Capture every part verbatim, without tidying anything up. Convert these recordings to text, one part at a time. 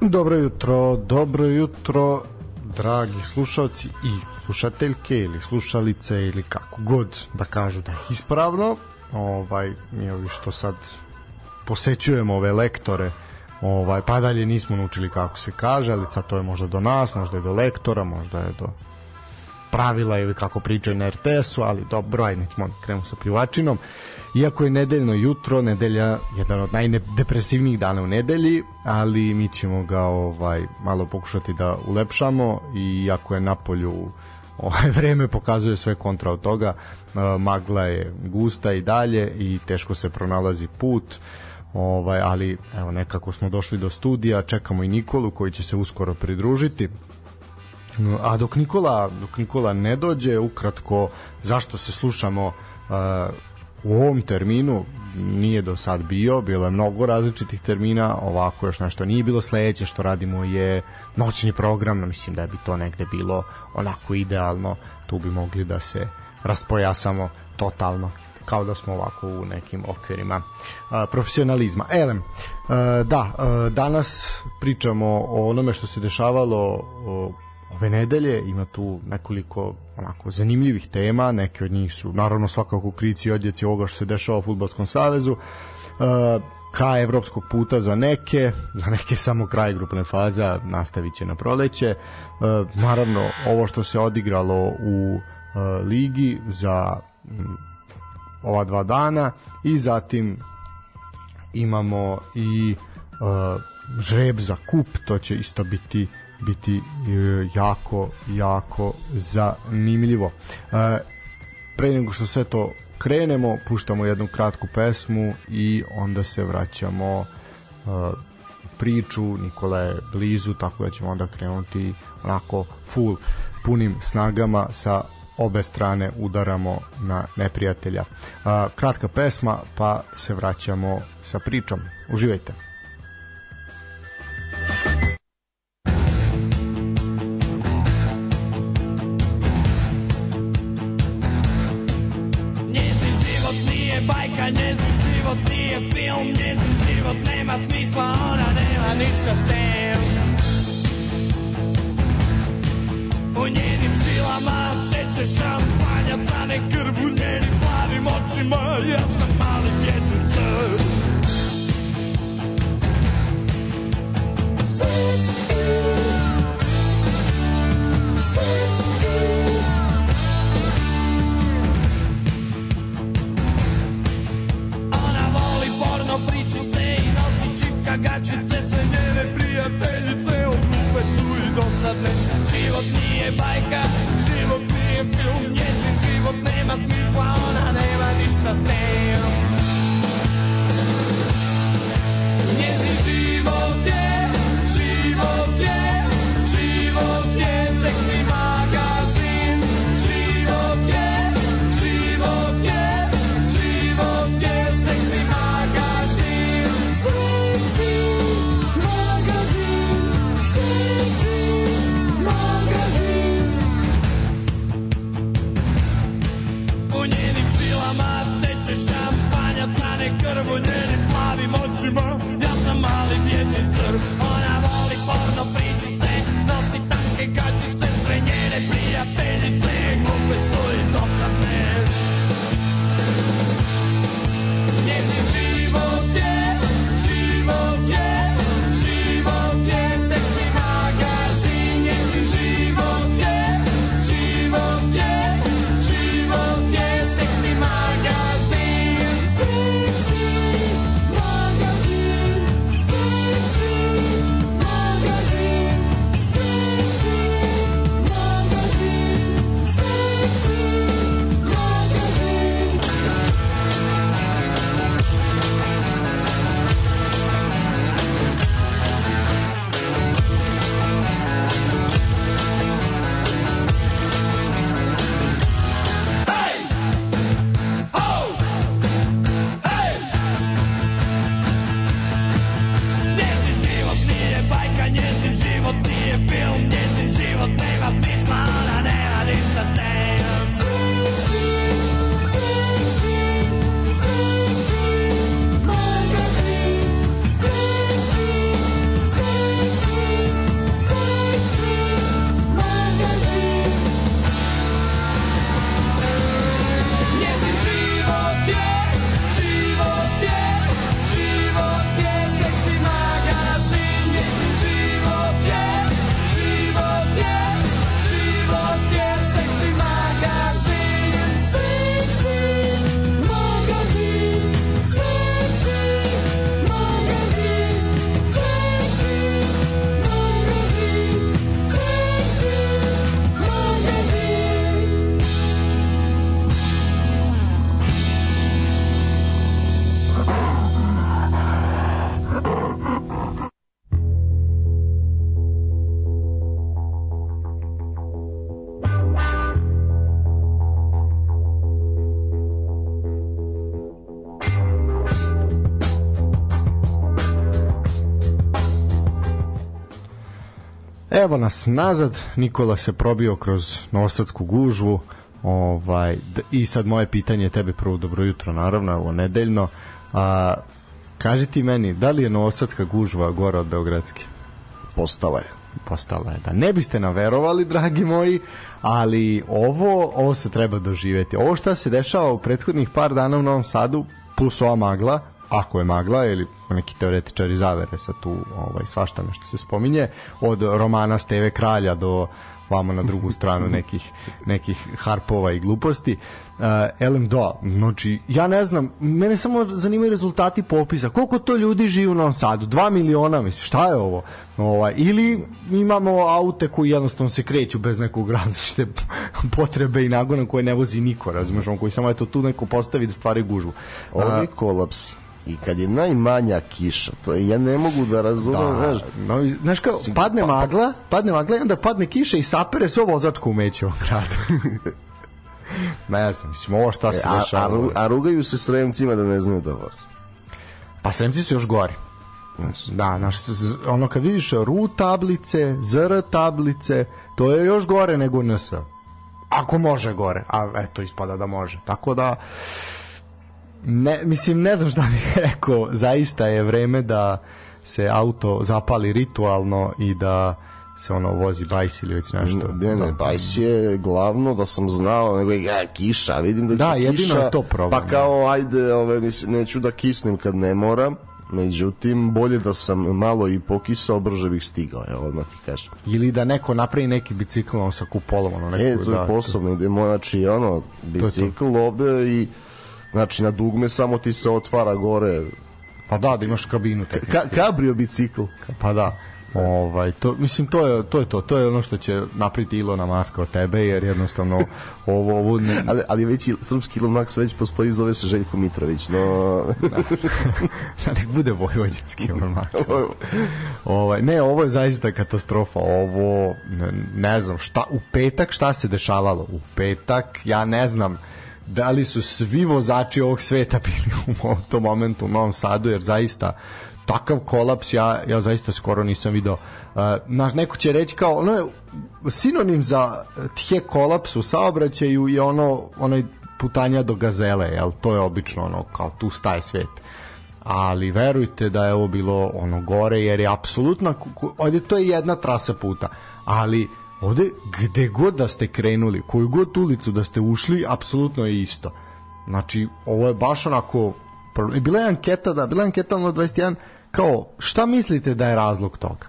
Dobro jutro, dobro jutro, dragi slušalci i slušateljke ili slušalice ili kako god da kažu da je ispravno. Ovaj, mi ovi što sad posećujemo ove lektore, ovaj, pa dalje nismo naučili kako se kaže, ali sad to je možda do nas, možda je do lektora, možda je do pravila ili kako pričaju na er te esu, ali dobro, aj nećemo krenemo sa plivačinom. Iako je nedeljno jutro, nedelja jedan od najdepresivnijih dana u nedelji, ali mi ćemo ga ovaj malo pokušati da ulepšamo, i iako je napolju ovaj vreme pokazuje sve kontra od toga, magla je gusta i dalje i teško se pronalazi put. Ovaj, ali evo, nekako smo došli do studija, čekamo i Nikolu koji će se uskoro pridružiti. A dok Nikola, dok Nikola ne dođe, ukratko zašto se slušamo uh, u ovom terminu. Nije do sad bio, bilo je mnogo različitih termina, ovako još nešto nije bilo. Sledeće što radimo je noćni program, mislim da bi to negde bilo onako idealno, tu bi mogli da se raspojasamo totalno, kao da smo ovako u nekim okvirima a, profesionalizma. Elem, a, da, a, danas pričamo o onome što se dešavalo o, ove nedelje. Ima tu nekoliko onako zanimljivih tema, neke od njih su naravno svakako krici i odjeci ovoga što se dešava u Fudbalskom savezu, a, kraj evropskog puta za neke, za neke samo kraj grupne faze, nastavit će na proleće. A, naravno ovo što se odigralo u a, ligi za m, ova dva dana, i zatim imamo i uh, žreb za kup, to će isto biti biti uh, jako, jako zanimljivo. Uh, pre nego što sve to krenemo, puštamo jednu kratku pesmu i onda se vraćamo uh, priču. Nikola je blizu, tako da ćemo onda krenuti onako full, punim snagama, sa obe strane udaramo na neprijatelja. A, kratka pesma, pa se vraćamo sa pričom. Uživajte. Njezin život nije bajka, njezin život nije film, njezin život nema smisla, ona nema ništa s tem. U njenim žilama teče šampanja, cane krv u njenim plavim očima, ja sam mali bjedni car. Sexy, sexy. Ona voli porno pričice i nosi čipka gačice, sve njene prijateljice od glupe su i dosadne. Život nije bajka, život nije film, njezin život nema smisla, ona nema ništa s tem. Njezin život je, život je, život je seksi magazin. Život je, život je, život je seksi magazin. Seksi magazin, seksi magazin. U njenim žilama teče šampanja, cane krv u njenim plavim očima, ja sam mali bjedni crv. Ona voli porno pričice, nosi tanke gačice, sve njene prijateljice glupe su i dosadne. Njezin život je, život je, život je seksi magazin. Njezin život je, život je, život je seksi magazin. Seksi evo nas nazad, Nikola se probio kroz novosadsku gužvu, ovaj, d- i sad moje pitanje je tebi prvo, dobro jutro naravno, ovo nedeljno, a, kaži ti meni, da li je novosadska gužva gora od beogradske? Postala je. Postala je, da ne biste naverovali, dragi moji, ali ovo, ovo se treba doživeti. Ovo šta se dešava u prethodnih par dana u Novom Sadu, plus ova magla, ako je magla, ili neki teoretičari zavere sa tu ovaj, svašta nešto se spominje, od romana Steve Kralja do vamo na drugu stranu nekih, nekih harpova i gluposti. Uh, elem da, znači, ja ne znam, mene samo zanimaju rezultati popisa. Koliko to ljudi živi u Novom Sadu? Dva miliona, mislim, šta je ovo? Ovaj, ili imamo aute koji jednostavno se kreću bez nekog različite potrebe i nagona koje ne vozi niko, razumiješ, on koji samo eto tu neko postavi da stvari gužvu. Ovo je kolaps. I kad je najmanja kiša, to je, ja ne mogu da razumem, da, znaš. No, znaš kao, padne magla, padne magla i onda padne kiša i sapere sve vozačko umeće u ovom gradu. Ne znam, mislim, ovo šta se e, a, dešava. A, a rugaju se Sremcima da ne znaju da voze. Pa Sremci su još gori. Znaš. Da, znaš, ono kad vidiš R U tablice, Z R tablice, to je još gore nego N S. Ako može gore, a eto, ispada da može. Tako da, ne, mislim, ne znam šta bih rekao, zaista je vreme da se auto zapali ritualno i da se ono vozi bajs ili već nešto. Ne, ne, bajs je glavno da sam znao, nego je ja, kiša, vidim da će da, kiša. Da, jedino je to problem. Pa kao, ajde, ove, mislim, neću da kisnem kad ne moram, međutim, bolje da sam malo i pokisao, brže bih stigao, evo, odmah ti kažem. Ili da neko napravi neki bicikl ono, sa kupolom. Ono, neko, e, to je da, posebno, idemo, znači, ono, bicikl ovde i, znači, na dugme samo ti se otvara gore. Pa da, da imaš kabinu. Ka, kabrio bicikl. Pa da. Ovaj to mislim to je to je to to je ono što će napraviti Ilona Maska od tebe, jer jednostavno ovo ovo ne... ali ali već srpski Elon Musk već postoji, zove se Željko Mitrović, no da nek bude vojvođanski Elon Musk. Ovaj ne, ovo je zaista katastrofa. Ovo ne, ne znam šta u petak šta se dešavalo u petak, ja ne znam da li su svi vozači ovog sveta bili u tom momentu u Novom Sadu, jer zaista takav kolaps ja, ja zaista skoro nisam video. Uh, naš, neko će reći kao ono je sinonim za tje kolaps u saobraćaju je ono onaj putanja do Gazele, jel? To je obično ono kao tu staje svet. Ali verujte da je ovo bilo ono gore, jer je apsolutno ovdje to je jedna trasa puta, ali ovdje gde god da ste krenuli, koju god ulicu da ste ušli, apsolutno je isto. Znači, ovo je baš onako. Bila je anketa, da, bila je anketa na dvadeset jedan, kao, šta mislite da je razlog toga?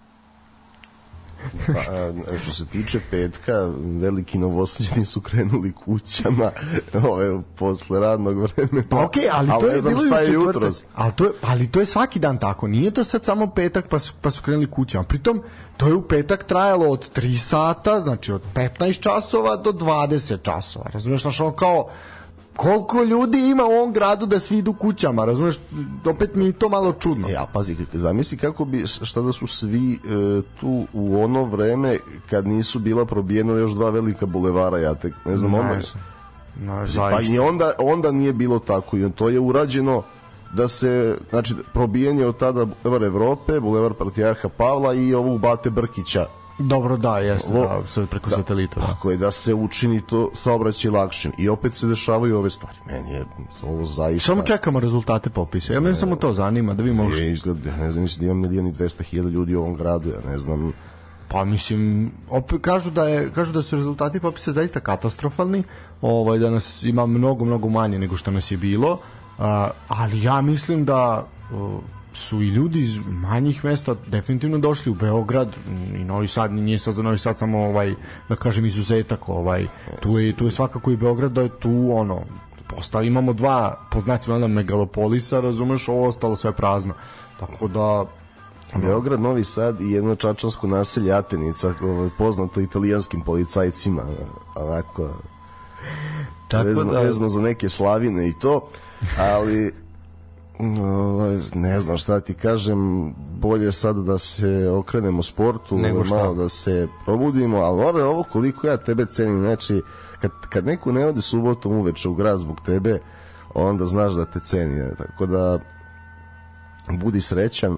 Pa, što se tiče petka, veliki Novosađani su krenuli kućama ove, posle radnog vremena. Pa okej, okay, ali, ali to je bilo je četvrtak. Ali to je, ali to je svaki dan tako. Nije to sad samo petak pa su, pa su krenuli kućama. Pritom, to je u petak trajalo od tri sata, znači od petnaest časova do dvadeset časova. Razumiješ, znači ono kao koliko ljudi ima u ovom gradu da svi idu kućama, razumiješ, opet mi je to malo čudno. Ja, pazi, zamisli kako bi, šta da su svi e, tu u ono vreme kad nisu bila probijena još dva velika bulevara, ja tek ne znam, onda, no, pa i onda, onda nije bilo tako i to je urađeno da se, znači, probijenje od tada Bulevar Evrope, Bulevar Patrijarha Pavla i ovog Bate Brkića. Dobro, da, jeste, Lo, da, sve preko da, satelita. Da. Tako je, da se učini to saobraćaj lakšim. I opet se dešavaju ove stvari. Meni je ovo zaista... Samo čekamo rezultate popisa. Ja meni samo to zanima, da vi možete... Je, izgled, ne znam, mislim da ima milijon i dvesta hiljada ljudi u ovom gradu, ja ne znam... Pa mislim, opet kažu da je kažu da su rezultati popisa zaista katastrofalni, ovaj da nas ima mnogo mnogo manje nego što nas je bilo, a, ali ja mislim da o, su i ljudi iz manjih mesta definitivno došli u Beograd i Novi Sad, nije sad za Novi Sad samo ovaj da kažem izuzetak, ovaj tu je tu je svakako i Beograd, da je tu ono postali, imamo dva poznacima megalopolisa, razumeš, ovo ostalo sve prazno. Tako da Beograd, Novi Sad i jedno čačansko naselje Atenica, poznato italijanskim policajcima, onako vezno, da... vezno za neke slavine i to, ali ne znam šta ti kažem, bolje sad da se okrenemo sportu, malo da se probudimo, ali ore, ovo koliko ja tebe cenim, znači kad, kad neko ne ode subotom uveče u grad zbog tebe, onda znaš da te ceni, tako da budi srećan.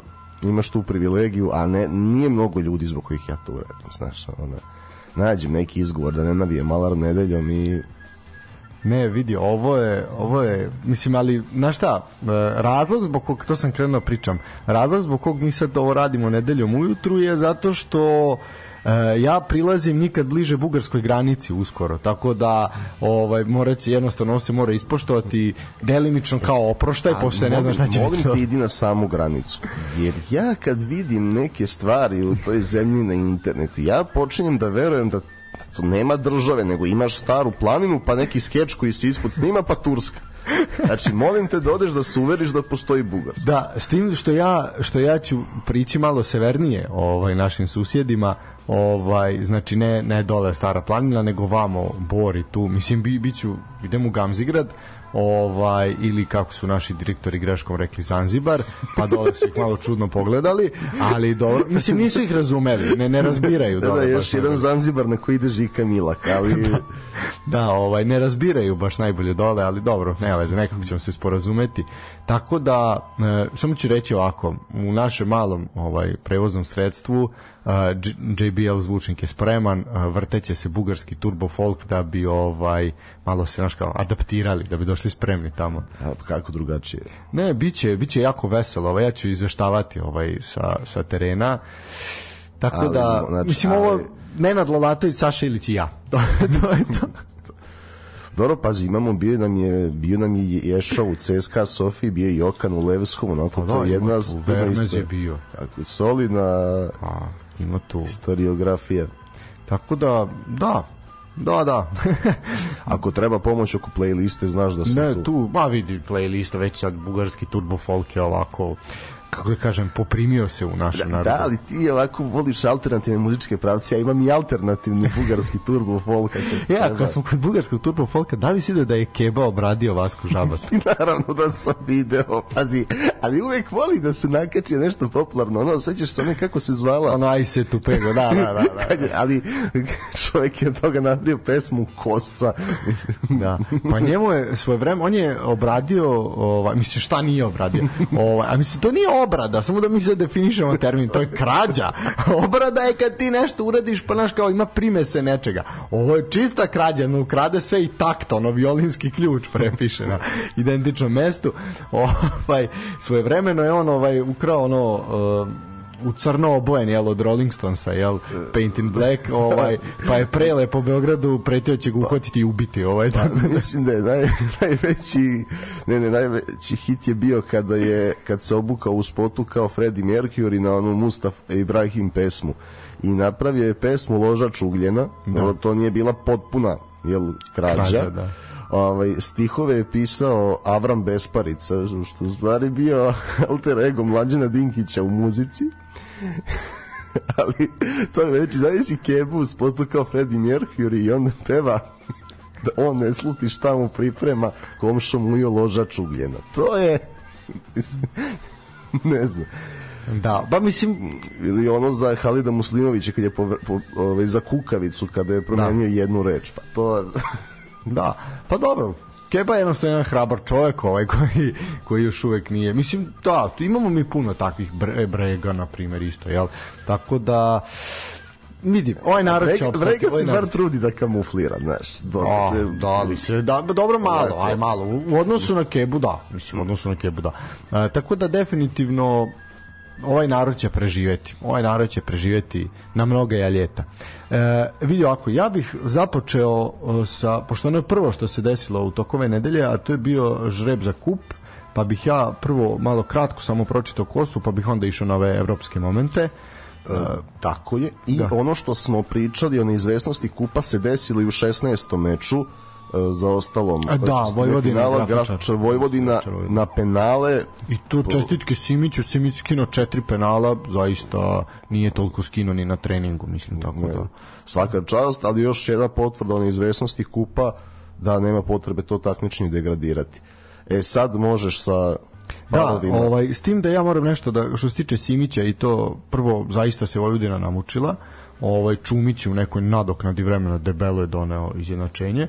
imaš tu privilegiju, a ne, nije mnogo ljudi zbog kojih ja to uradim, znaš, ona, nađem neki izgovor da ne navijem alarm nedeljom i ne, vidi, ovo je, ovo je, mislim, ali, znaš šta, razlog zbog kog, to sam krenuo pričam, razlog zbog kog mi sad ovo radimo nedeljom ujutru je zato što ja prilazim nikad bliže bugarskoj granici uskoro, tako da ovaj, morat će, jednostavno ovo se mora ispoštovati delimično kao oproštaj, pošto ne znam šta će molim ti idi na samu granicu, jer ja kad vidim neke stvari u toj zemlji na internetu, ja počinjem da verujem da to nema države, nego imaš staru planinu, pa neki skeč koji se ispod snima, pa Turska. Znači, molim te da odeš da se uveriš da postoji Bugarska. Da, s tim što ja, što ja ću prići malo severnije ovaj, našim susjedima, ovaj, znači ne, ne dole Stara planina, nego vamo Bor i tu, mislim, bi, biću, idem u Gamzigrad, ovaj, ili kako su naši direktori greškom rekli Zanzibar, pa dole su ih malo čudno pogledali, ali dobro, mislim nisu ih razumeli, ne, ne razbiraju dole. Da, da, još jedan Zanzibar na koji ide Žika Milak, ali da, da, ovaj, ne razbiraju baš najbolje dole, ali dobro, ne veze, nekako ćemo se sporazumeti. Tako da, e, samo ću reći ovako, u našem malom ovaj, prevoznom sredstvu uh, J B L zvučnik je spreman, uh, vrteće se bugarski turbo folk da bi ovaj malo se naš kao adaptirali, da bi došli spremni tamo. A kako drugačije? Ne, biće, biće jako veselo, ovaj, ja ću izveštavati ovaj, sa, sa terena, tako ali, da, znači, mislim, ali... ovo Nenad Lalatović, Saša Ilić i ja. to, to je to. Dobro, pazi, imamo, bio nam je, bio nam je Ješao u C S K A Sofiji, bio je Jokan u Levskom, onako, pa to je jedna... Vermez je bio. Kako, solidna a, ima tu historiografija. Tako da, da, da, da. Ako treba pomoć oko playliste, znaš da sam ne, tu. Ne, tu, ba vidi, playlista, već sad bugarski turbo folk je ovako... kako da kažem, poprimio se u našem da, narodu. Da, ali ti ovako voliš alternativne muzičke pravce, ja imam i alternativni bugarski turbo folk. Ja, kad smo kod bugarskog turbo folka, da li si da je Keba obradio Vasku Žabat? Naravno da sam video, pazi, ali uvek voli da se nakači nešto popularno, ono, sećaš se one kako se zvala? Ono, aj se tu pego, da, da, da. da. Ali čovjek je od toga napravio pesmu Kosa. Da, pa njemu je svoje vreme, on je obradio, ovaj, mislim, šta nije obradio? Ovaj, a mislim, to nije obrada, samo da mi se definišemo termin, to je krađa. Obrada je kad ti nešto uradiš, pa znaš kao ima primese nečega. Ovo je čista krađa, no ukrade sve i takt, ono violinski ključ prepiše na identičnom mestu. Ovaj, svojevremeno je on ovaj, ukrao ono... Uh, u crno obojen, jel, od Rolling Stonesa, jel, Paint in Black, ovaj, pa je prele po Beogradu, pretio će ga uhvatiti i ubiti, ovaj, pa, mislim da je naj, najveći ne, ne, najveći hit je bio kada je, kad se obukao u spotu kao Freddie Mercury na onu Mustafa Ibrahim pesmu i napravio je pesmu Ložač ugljena, da. To nije bila potpuna, jel, krađa, krađa da. Ovaj, stihove je pisao Avram Besparica, što u stvari bio alter ego Mlađana Dinkića u muzici. Ali to je već, zavisi Kebu u spotu kao Freddie Mercury i onda peva da on ne sluti šta mu priprema komšom ujo ložač ugljena. To je ne znam. Da, ba mislim, ili ono za Halida Muslimovića kad je po, po, ovaj, za kukavicu kada je promenio da. jednu reč, pa to da, pa dobro, Keba je jednostavno jedan hrabar čovjek ovaj koji, koji još uvek nije, mislim, da, tu imamo mi puno takvih bre, brega, na primjer, isto, jel, tako da vidim, ovaj narod će opstati. Brega se bar trudi da kamuflira, znaš. Do, da, da, ali se, da, dobro malo, aj malo, u odnosu na Kebu, da, mislim, u odnosu na Kebu, da. E, tako da definitivno ovaj narod će preživjeti. Ovaj narod će preživjeti na mnoga ljeta. E, vidi ovako, ja bih započeo sa, pošto ono je prvo što se desilo u tokove nedelje, a to je bio žreb za kup, pa bih ja prvo malo kratko samo pročitao kosu, pa bih onda išao na ove evropske momente. E, tako je. I da. Ono što smo pričali o neizvesnosti kupa se desilo i u šesnaestom meču za ostalom da, Vojvodina, Grafičar Vojvodina na penale i tu čestitke Simiću, Simić skino četiri penala, zaista nije toliko skino ni na treningu, mislim, tako ne, da svaka čast, ali još jedna potvrda o neizvesnosti kupa da nema potrebe to takmičenje degradirati. E sad možeš sa da, ovaj, s tim da ja moram nešto da, što se tiče Simića i to prvo zaista se Vojvodina namučila, ovaj, Čumić u nekoj nadoknadi vremena debelo je doneo izjednačenje.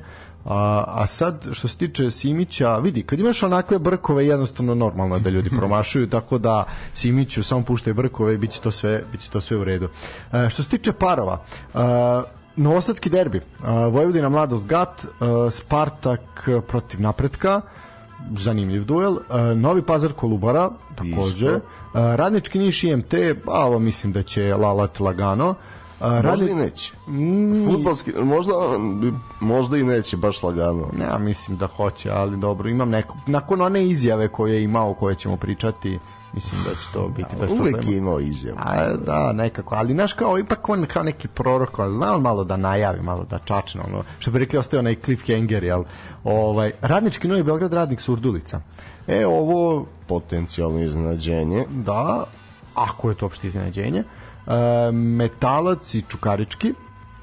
A, a sad što se tiče Simića, vidi, kad imaš onakve brkove, jednostavno normalno da ljudi promašuju, tako da Simiću samo puštaju brkove i bit će to sve, bit će to sve u redu. A, što se tiče parova, a, novosadski derbi, a, Vojvodina Mladost Gat, a, Spartak protiv Napretka, zanimljiv duel, a, Novi Pazar Kolubara, takođe, a, Radnički Niš I M T, pa ovo mislim da će lalat lagano. Možda Radnik... i neće. Mm, Fudbalski, možda, možda i neće, baš lagano. Ja mislim da hoće, ali dobro, imam neko, nakon one izjave koje je imao, o koje ćemo pričati, mislim da će to biti bez problema. Uvek je imao izjavu. A, da, nekako, ali znaš kao, ipak on kao neki prorok, zna on malo da najavi, malo da čačne, ono, što bi rekli, ostaje onaj cliffhanger, jel? Ovaj, Radnički Novi Beograd, Radnik Surdulica. E, ovo... Potencijalno iznenađenje. Da, ako je to opšte iznenađenje. E, Metalac I Čukarički,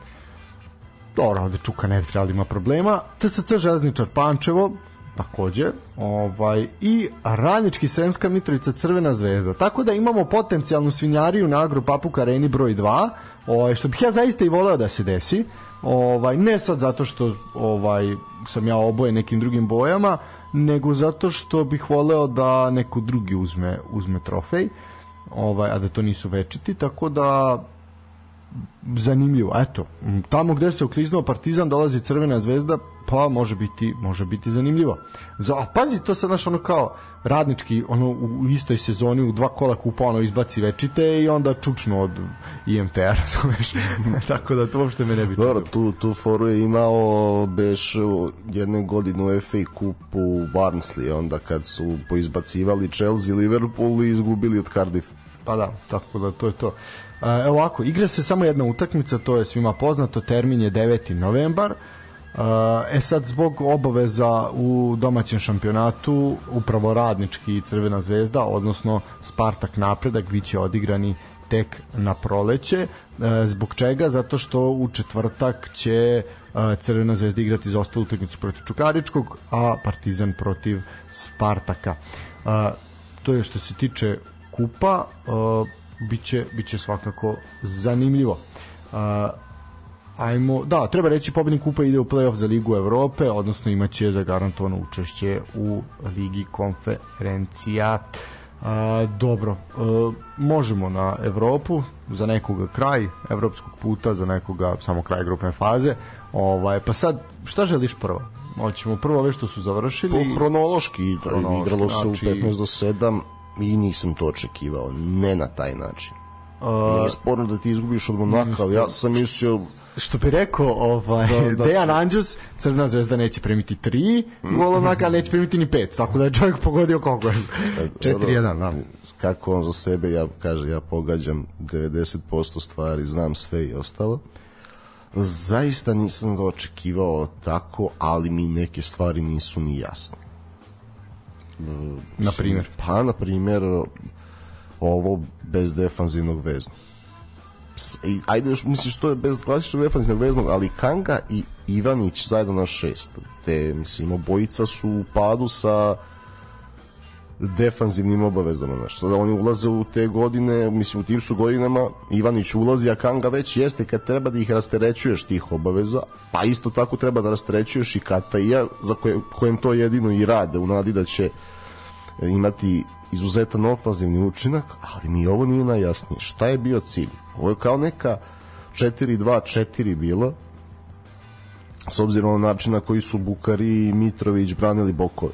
dobro, ovde Čuka ne bi trebali ima problema. T S C Železničar Pančevo, takođe, ovaj, i Radnički Sremska Mitrovica Crvena Zvezda, tako da imamo potencijalnu svinjariju na Agro Papuk Areni broj dva, ovaj, što bih ja zaista I voleo da se desi, ovaj, ne sad zato što ovaj, sam ja oboje nekim drugim bojama, nego zato što bih voleo da neko drugi uzme, uzme trofej, ovaj, a da to nisu večiti, tako da zanimljivo. Eto, tamo gde se ukliznuo Partizan dolazi Crvena Zvezda, pa može biti, može biti zanimljivo. Za, a pazi, to sad naš ono kao Radnički, ono u istoj sezoni u dva kola kupa ono izbaci večite I onda čučno od I M T-a, razumeš? Tako da to uopšte me ne bi. Dobro, tu, tu foru je imao beš jedne godine u F A kupu u Barnsley, onda kad su poizbacivali Chelsea, Liverpool I izgubili od Cardiff. Pa da, tako da to je to. Evo ovako, igra se samo jedna utakmica, to je svima poznato, termin je deveti novembar. E sad, zbog obaveza u domaćem šampionatu, upravo Radnički I Crvena Zvezda, odnosno Spartak Napredak, biće odigrani tek na proleće. Zbog čega? Zato što u četvrtak će Crvena Zvezda igrati za ostalu utakmicu protiv Čukaričkog, a Partizan protiv Spartaka. To je što se tiče kupa, biće, biće svakako zanimljivo. Ajmo, da, treba reći, pobednik kupa ide u play-off za Ligu Evrope, odnosno imaće zagarantovano učešće u Ligi konferencija. A, dobro, a, možemo na Evropu, za nekoga kraj evropskog puta, za nekoga samo kraj grupne faze. Ovaj, pa sad, šta želiš prvo? Hoćemo prvo ove što su završili? Po hronološki, hronološki igralo se znači... u petnaest do sedam I nisam to očekivao, ne na taj način. A... Nije sporno da ti izgubiš od Monaka, ali ja sam mislio... Što bi rekao ovaj, da, da Dejan Andžus, Crvena Zvezda neće primiti tri golovnaka, ali neće primiti ni pet, tako da je čovjek pogodio koliko četiri jedan, da. Kako on za sebe, ja kaže, ja pogađam devedeset posto stvari, znam sve I ostalo. Zaista nisam ga očekivao tako, ali mi neke stvari nisu ni jasne. Na primjer? Pa, na primjer, ovo bez defanzivnog veznog. Ajde, još misliš što je bez klasičnog defanzivnog veznog, ali Kanga I Ivanić zajedno na šest. Te, mislim, obojica su u padu sa defanzivnim obavezama. Znači, da oni ulaze u te godine, mislim, u tim su godinama, Ivanić ulazi, a Kanga već jeste kad treba da ih rasterećuješ tih obaveza, pa isto tako treba da rasterećuješ I Kataija, za koje, kojem to jedino I rade, u nadi da će imati izuzetan ofanzivni učinak, ali mi ovo nije najjasnije. Šta je bio cilj? Ovo je kao neka četiri dva četiri bila, s obzirom na način na koji su Bukari I Mitrović branili bokove.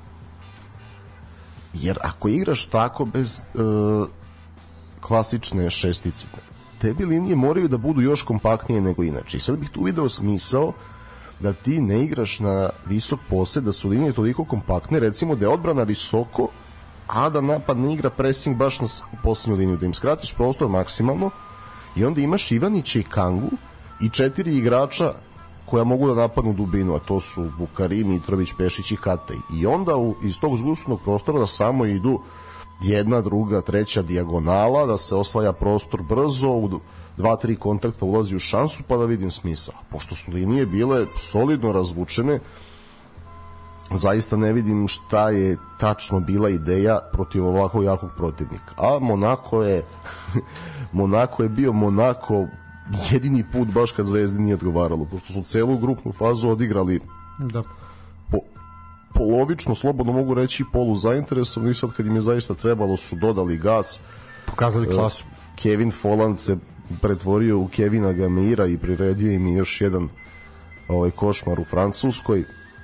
Jer ako igraš tako bez e, klasične šestice, tebi linije moraju da budu još kompaktnije nego inače. I sad bih tu video smisao da ti ne igraš na visok posed, da su linije toliko kompaktne, recimo da je odbrana visoko, a da napad ne igra pressing baš na poslednju liniju, da im skratiš prostor maksimalno I onda imaš Ivanića I Kangu I četiri igrača koja mogu da napadnu dubinu, a to su Bukari, Mitrović, Pešić I Kataj. I onda u, iz tog zgusnog prostora da samo idu jedna, druga, treća dijagonala, da se osvaja prostor brzo, u dva, tri kontakta ulazi u šansu, pa da vidim smisla. Pošto su linije bile solidno razvučene, zaista ne vidim šta je tačno bila ideja protiv ovakvog jakog protivnika. A Monako je Monako je bio Monako jedini put baš kad Zvezdi nije odgovaralo, pošto su celu grupnu fazu odigrali Da. Po, polovično, slobodno mogu reći, polu zainteresovani, i sad kad im je zaista trebalo su dodali gas. Pokazali klasu. Kevin Folland se pretvorio u Kevina Gamira i priredio im još jedan ovaj košmar u Francuskoj.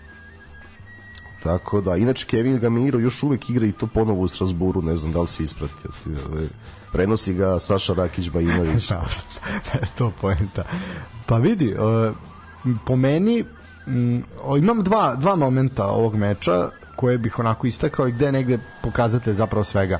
Tako da, inače Kevin Gamiro još uvek igra i to ponovo u Strasburu, ne znam da li si ispratio. Prenosi ga Saša Rakić-Bajinović. Da, to poenta. Pa vidi, po meni imam dva, dva momenta ovog meča koje bih onako istakao i gde negde pokazate zapravo svega.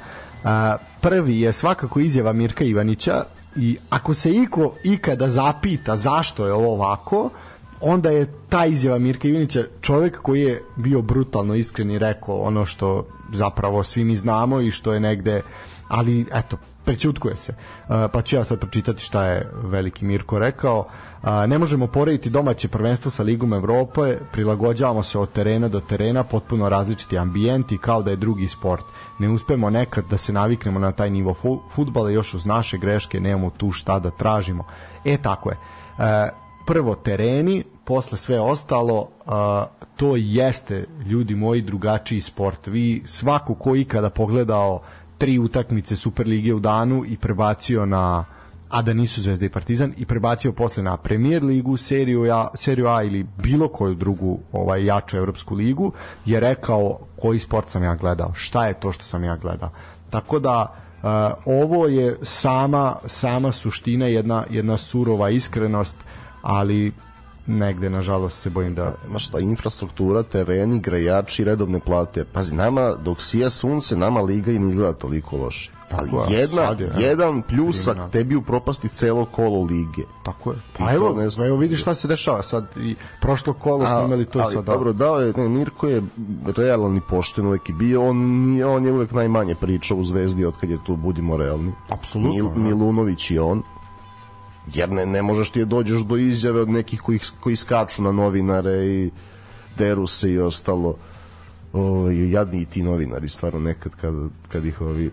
Prvi je svakako izjava Mirka Ivanića i ako se iko ikada zapita zašto je ovo ovako, onda je ta izjava Mirka Ivanića čovjek koji je bio brutalno iskren i rekao ono što zapravo svi mi znamo i što je negde, ali eto, prećutkuje se. Pa ću ja sad pročitati šta je veliki Mirko rekao. Ne možemo porediti domaće prvenstvo sa Ligom Evrope, prilagođavamo se od terena do terena, potpuno različiti ambijenti, kao da je drugi sport. Ne uspemo nekad da se naviknemo na taj nivo fudbala, još uz naše greške nemamo tu šta da tražimo. E, tako je. Prvo tereni, posle sve ostalo, to jeste, ljudi moji, drugačiji sport. Vi, svako ko ikada pogledao tri utakmice Superlige u danu i prebacio na, a da nisu Zvezda i Partizan, i prebacio posle na Premier ligu, seriju A, seriju A ili bilo koju drugu ovaj, jaču evropsku ligu, je rekao koji sport sam ja gledao, šta je to što sam ja gledao. Tako da uh, ovo je sama, sama suština, jedna, jedna surova iskrenost, ali negde, nažalost, se bojim da... Ma šta, infrastruktura, tereni, grejači, redovne plate. Pazi, nama, dok sija sunce, nama liga i ne izgleda toliko loše. Ali tako, jedna, je, jedan pljusak primjena. Tebi upropasti celo kolo lige. Tako je. Pa evo, ne evo vidi šta se dešava sad. I prošlo kolo smo imali to ali, sad. Dobro, dao je, ne, Mirko je realan i pošten uvek i bio. On, on je uvek najmanje pričao u Zvezdi od kad je tu, budimo realni. Apsolutno. Mil, Milunović i on. Jer ne, ne možeš ti je dođeš do izjave od nekih koji, koji skaču na novinare i deru se i ostalo. O, jadni i ti novinari stvarno nekad kad, kad ih ovi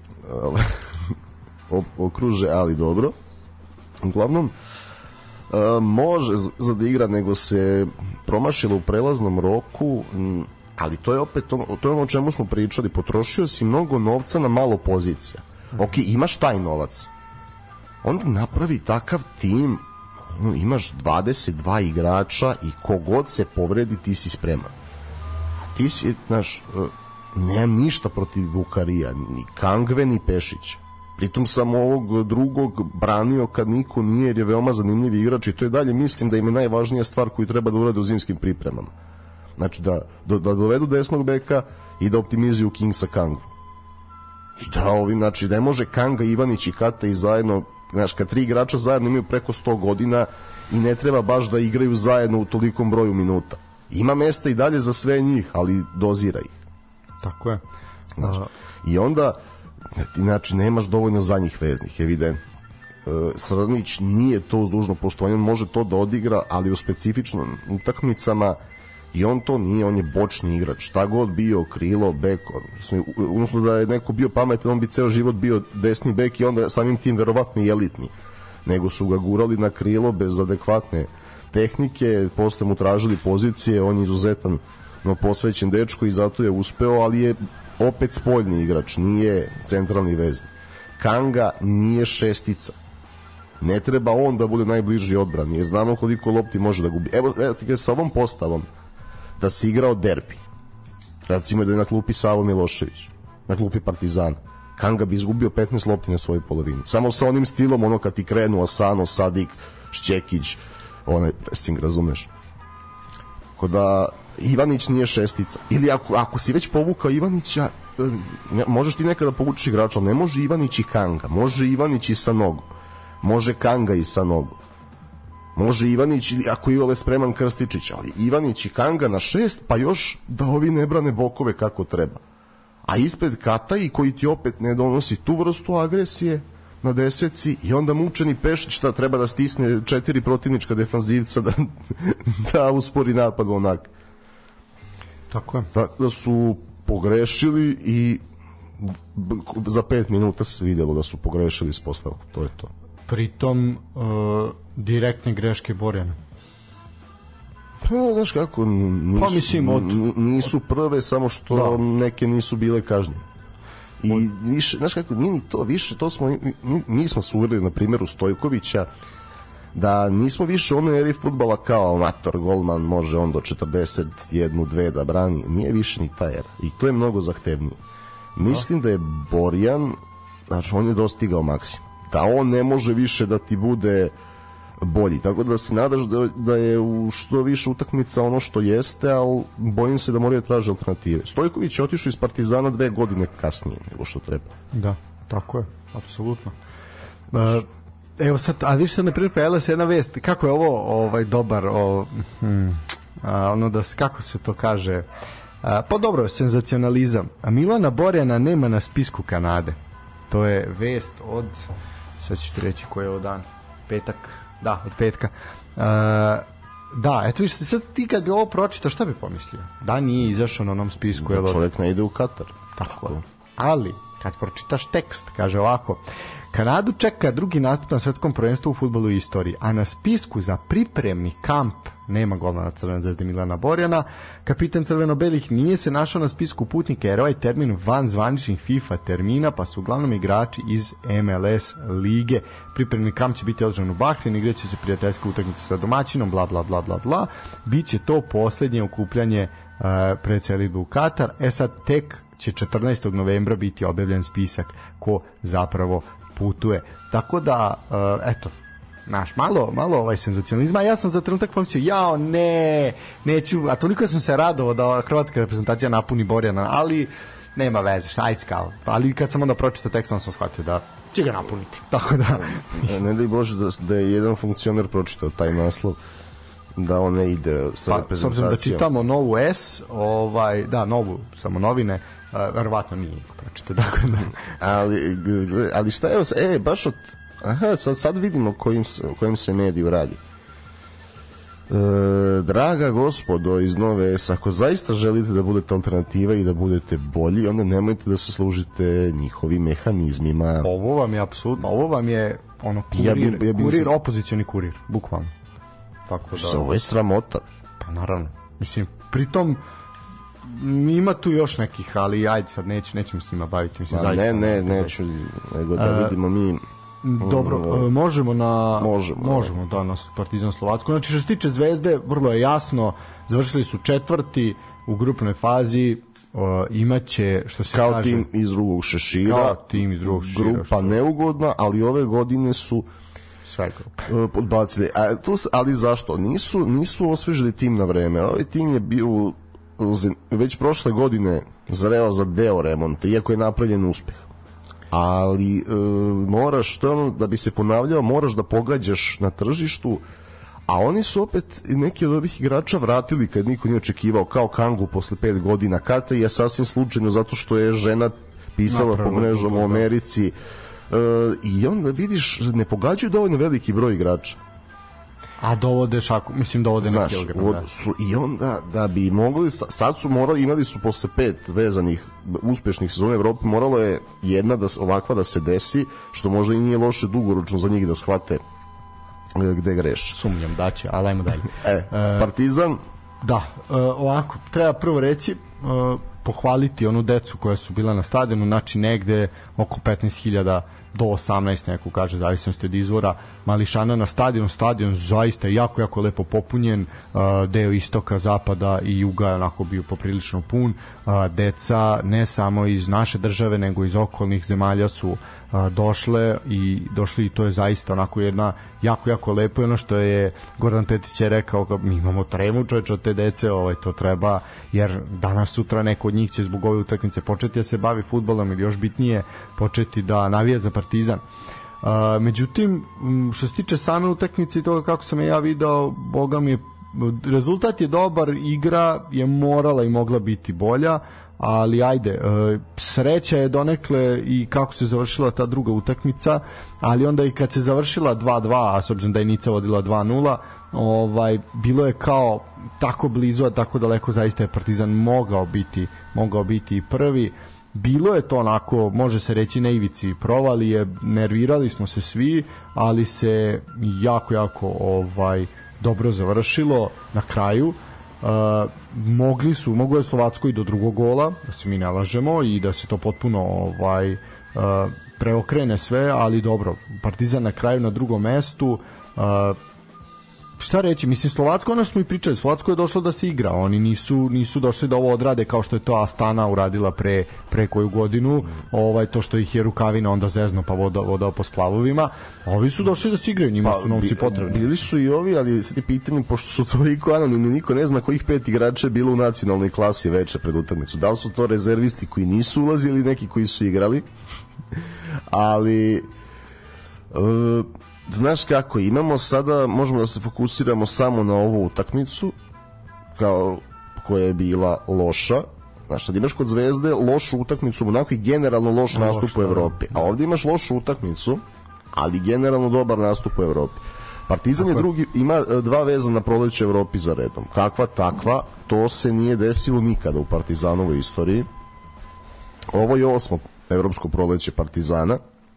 o, okruže, ali dobro. Uglavnom a, može za da igra, nego se promašilo u prelaznom roku, m, ali to je opet ono, to je ono o čemu smo pričali. Potrošio si mnogo novca na malo pozicija. Ok, imaš taj novac, onda napravi takav tim, imaš dvadeset dva igrača i kogod se povredi ti si spreman. Ti si, znaš, nemam ništa protiv Bukarija, ni Kangve ni Pešić. Pritom sam ovog drugog branio kad niko nije, jer je veoma zanimljiv igrač i to je dalje, mislim da im je najvažnija stvar koju treba da urade u zimskim pripremama. Znači da, da, da dovedu desnog beka i da optimizuju Kingsa Kangvu. I da ovim, znači, ne može Kanga, Ivanić i Kata i zajedno, znaš, kad tri igrača zajedno imaju preko sto godina i ne treba baš da igraju zajedno u tolikom broju minuta. Ima mesta i dalje za sve njih, ali dozira ih. Tako je. Znači, i onda, znači, nemaš dovoljno za njih veznih, evidentno. E, Srnić nije to uz dužno poštovanje, on može to da odigra, ali u specifičnim utakmicama i on to nije, on je bočni igrač. Šta god bio, krilo, bek, odnosno da je neko bio pametan, on bi ceo život bio desni bek i onda samim tim verovatno i elitni. Nego su ga gurali na krilo bez adekvatne tehnike, posle mu tražili pozicije, on je izuzetan, no, posvećen dečko i zato je uspeo, ali je opet spoljni igrač, nije centralni vezni. Kanga nije šestica. Ne treba on da bude najbliži odbrani, jer znamo koliko lopti može da gubi. Evo, evo ti sa ovom postavom da si igrao derbi, recimo da je na klupi Savo Milošević, na klupi Partizana, Kanga bi izgubio petnaest lopti na svojoj polovini. Samo sa onim stilom, ono kad ti krenu Asano, Sadik, Šćekić, onaj pressing, razumeš? Tako da Ivanić nije šestica. Ili ako, ako si već povukao Ivanića, možeš ti nekada povučeš igrača, ali ne može Ivanić i Kanga, može Ivanić i sa nogu, može Kanga i sa nogu, može Ivanić, ako je Ole spreman, Krstičić, ali Ivanić i Kanga na šest, pa još da ovi ne brane bokove kako treba. A ispred Kataj, koji ti opet ne donosi tu vrstu agresije na deseci, i onda mučeni Pešić da treba da stisne četiri protivnička defanzivca da, da uspori napad onak. Tako je. Tako da su pogrešili i za pet minuta se vidjelo da su pogrešili s postavkom. To je to. Pritom uh, direktne greške Borjana. Pa, znaš kako, nisu, pa, mislim, od... nisu prve, samo što da. Neke nisu bile kažnjene. I od... više, znaš kako, nije ni to, više to smo, mi, mi smo suvrili na primjeru Stojkovića, da nismo više u onoj eri fudbala kao amator, golman, može on do četrdeset jedan dve da brani, nije više ni ta era. I to je mnogo zahtevnije. Mislim da je Borjan, znači on je dostigao maksimum. Da on ne može više da ti bude bolji, tako da se nadaš da, da je u što više utakmica ono što jeste, ali bojim se da moraju traži alternative. Stojković je otišao iz Partizana dve godine kasnije nego što treba. Da, tako je, apsolutno. Uh, evo sad, a viš sad ne pripremila se jedna vest, kako je ovo ovaj dobar, o, hm, a, ono da, kako se to kaže, a, pa dobro, senzacionalizam. A Milana Borjana nema na spisku Kanade. To je vest od, sad ću ti reći koji je ovo dan, petak, da, od petka. Uh, da, eto viš, sad ti kad bi ovo pročitao, šta bi pomislio? Da nije izašao na onom spisku. Da čovjek ne ide u Katar. Tako. Ali, kad pročitaš tekst, kaže ovako: Kanadu čeka drugi nastup na svetskom prvenstvu u fudbalu u istoriji, a na spisku za pripremni kamp nema golmana Crvene zvezde Milana Borjana. Kapitan crveno-belih nije se našao na spisku putnika jer ovaj termin van zvaničnih FIFA termina, pa su uglavnom igrači iz M L S lige. Pripremni kamp će biti održan u Bahreinu, igraće se prijateljska utakmica sa domaćinom, bla bla bla bla bla. Biće to poslednje okupljanje uh, pred selidbu u Katar. E sad tek će četrnaestog novembra biti objavljen spisak ko zapravo putuje. Tako da, uh, eto, znaš, malo, malo ovaj senzacionalizma. Ja sam za trenutak pomislio, jao, ne, neću, a toliko sam se radovao da hrvatska reprezentacija napuni Borjana, ali nema veze, šta, ajde kao. Ali kad sam onda pročitao tekst, sam shvatio da će ga napuniti. Tako da... ne, ne daj Bože da, da je jedan funkcioner pročitao taj naslov, da on ne ide sa pa, reprezentacijom. S obzirom da čitamo novu S, ovaj, da, novu, samo novine, Uh, verovatno nije pročito, tako da. ali, ali šta je, e, baš od, aha, sad, sad vidimo kojim, kojim se mediju radi. E, draga gospodo iz Nove S, ako zaista želite da budete alternativa i da budete bolji, onda nemojte da se služite njihovim mehanizmima. Ovo vam je apsolutno, ovo vam je ono kurir, ja bi, ja bi kurir, se... opozicioni kurir, bukvalno. Tako da. Ovo je sramota. Pa naravno, mislim, pritom ima tu još nekih, ali ajde sad neću, nećemo s njima baviti, mislim, zaista. Ne, ne, neću, nego da vidimo mi... Dobro, um, možemo na... Možemo. Možemo, da, na Partizan Slovacko. Znači, što se tiče Zvezde, vrlo je jasno, završili su četvrti u grupnoj fazi, uh, imaće, što se kao kaže... Kao tim iz drugog šešira. Kao tim iz drugog šešira. Grupa što... neugodna, ali ove godine su... Sve grupe. Uh, podbacili. A, tu, ali zašto? Nisu, nisu osvežili tim na vreme. Ovaj tim je bio... već prošle godine zreo za deo remonta, iako je napravljen uspeh. Ali e, moraš, to ono, da bi se ponavljao, moraš da pogađaš na tržištu, a oni su opet neki od ovih igrača vratili kad niko nije očekivao, kao Kangu posle pet godina. Kata je sasvim slučajno zato što je žena pisala Napravno, po mrežom u Americi. E, I onda vidiš, ne pogađaju dovoljno veliki broj igrača. A dovode šaku, mislim dovode neki kilogram. I onda da bi mogli, sad su morali, imali su posle pet vezanih uspešnih sezona Evrope, moralo je jedna da, ovakva da se desi, što možda i nije loše dugoročno za njih da shvate gde greše. Sumnjam da će, ali ajmo dalje. E, Partizan? Da, ovako, treba prvo reći, pohvaliti onu decu koja su bila na stadionu, znači negde oko petnaest hiljada do osamnaest, neko kaže, zavisnosti od izvora, mališana na stadion. Stadion zaista jako, jako lepo popunjen, deo istoka, zapada i juga je onako bio poprilično pun. Deca ne samo iz naše države, nego iz okolnih zemalja su došle i došli i to je zaista onako jedna jako, jako lepo. I ono što je Gordan Tetić je rekao, mi imamo tremu, čoveče, od te dece, ovaj, to treba, jer danas sutra neko od njih će zbog ove utakmice početi da se bavi fudbalom ili još bitnije početi da navija za Partizan. Uh, međutim, što se tiče same utakmice i toga kako sam je ja video, boga mi je, rezultat je dobar, igra je morala i mogla biti bolja, ali ajde, uh, sreća je donekle i kako se završila ta druga utakmica, ali onda i kad se završila dva dva, a s obzirom da je Nica vodila dva nula, ovaj, bilo je kao tako blizu, a tako daleko, zaista je Partizan mogao biti, mogao biti i prvi. bilo je to onako, može se reći na ivici provalije, nervirali smo se svi, ali se jako, jako ovaj, dobro završilo na kraju. Uh, mogli su, moglo je Slovacko i do drugog gola, da se mi ne lažemo i da se to potpuno ovaj, uh, preokrene sve, ali dobro, Partizan na kraju na drugom mestu. Uh, šta reći, mislim Slovacko, ono što smo i pričali, Slovacko je došlo da se igra, oni nisu, nisu došli da ovo odrade kao što je to Astana uradila pre, pre koju godinu, ovaj, to što ih je Rukavina onda zezno pa vodao, vodao po splavovima, ovi su došli da se igraju, njima pa, su novci potrebni. Bili su i ovi, ali sad je pitanje, pošto su toliko anonimni, niko ne zna kojih pet igrača je bilo u nacionalnoj klasi veče pred utakmicu, da li su to rezervisti koji nisu ulazili, neki koji su igrali, ali uh, znaš kako, imamo sada, možemo da se fokusiramo samo na ovu utakmicu, kao koja je bila loša. Znaš, sad imaš kod Zvezde lošu utakmicu, onako i generalno loš no, nastup u Evropi. A ovdje imaš lošu utakmicu, ali generalno dobar nastup u Evropi. Partizan je drugi, ima dva vezana proleće u Evropi za redom. Kakva takva, to se nije desilo nikada u Partizanovoj istoriji. Ovo je osmo evropsko proleće Partizana.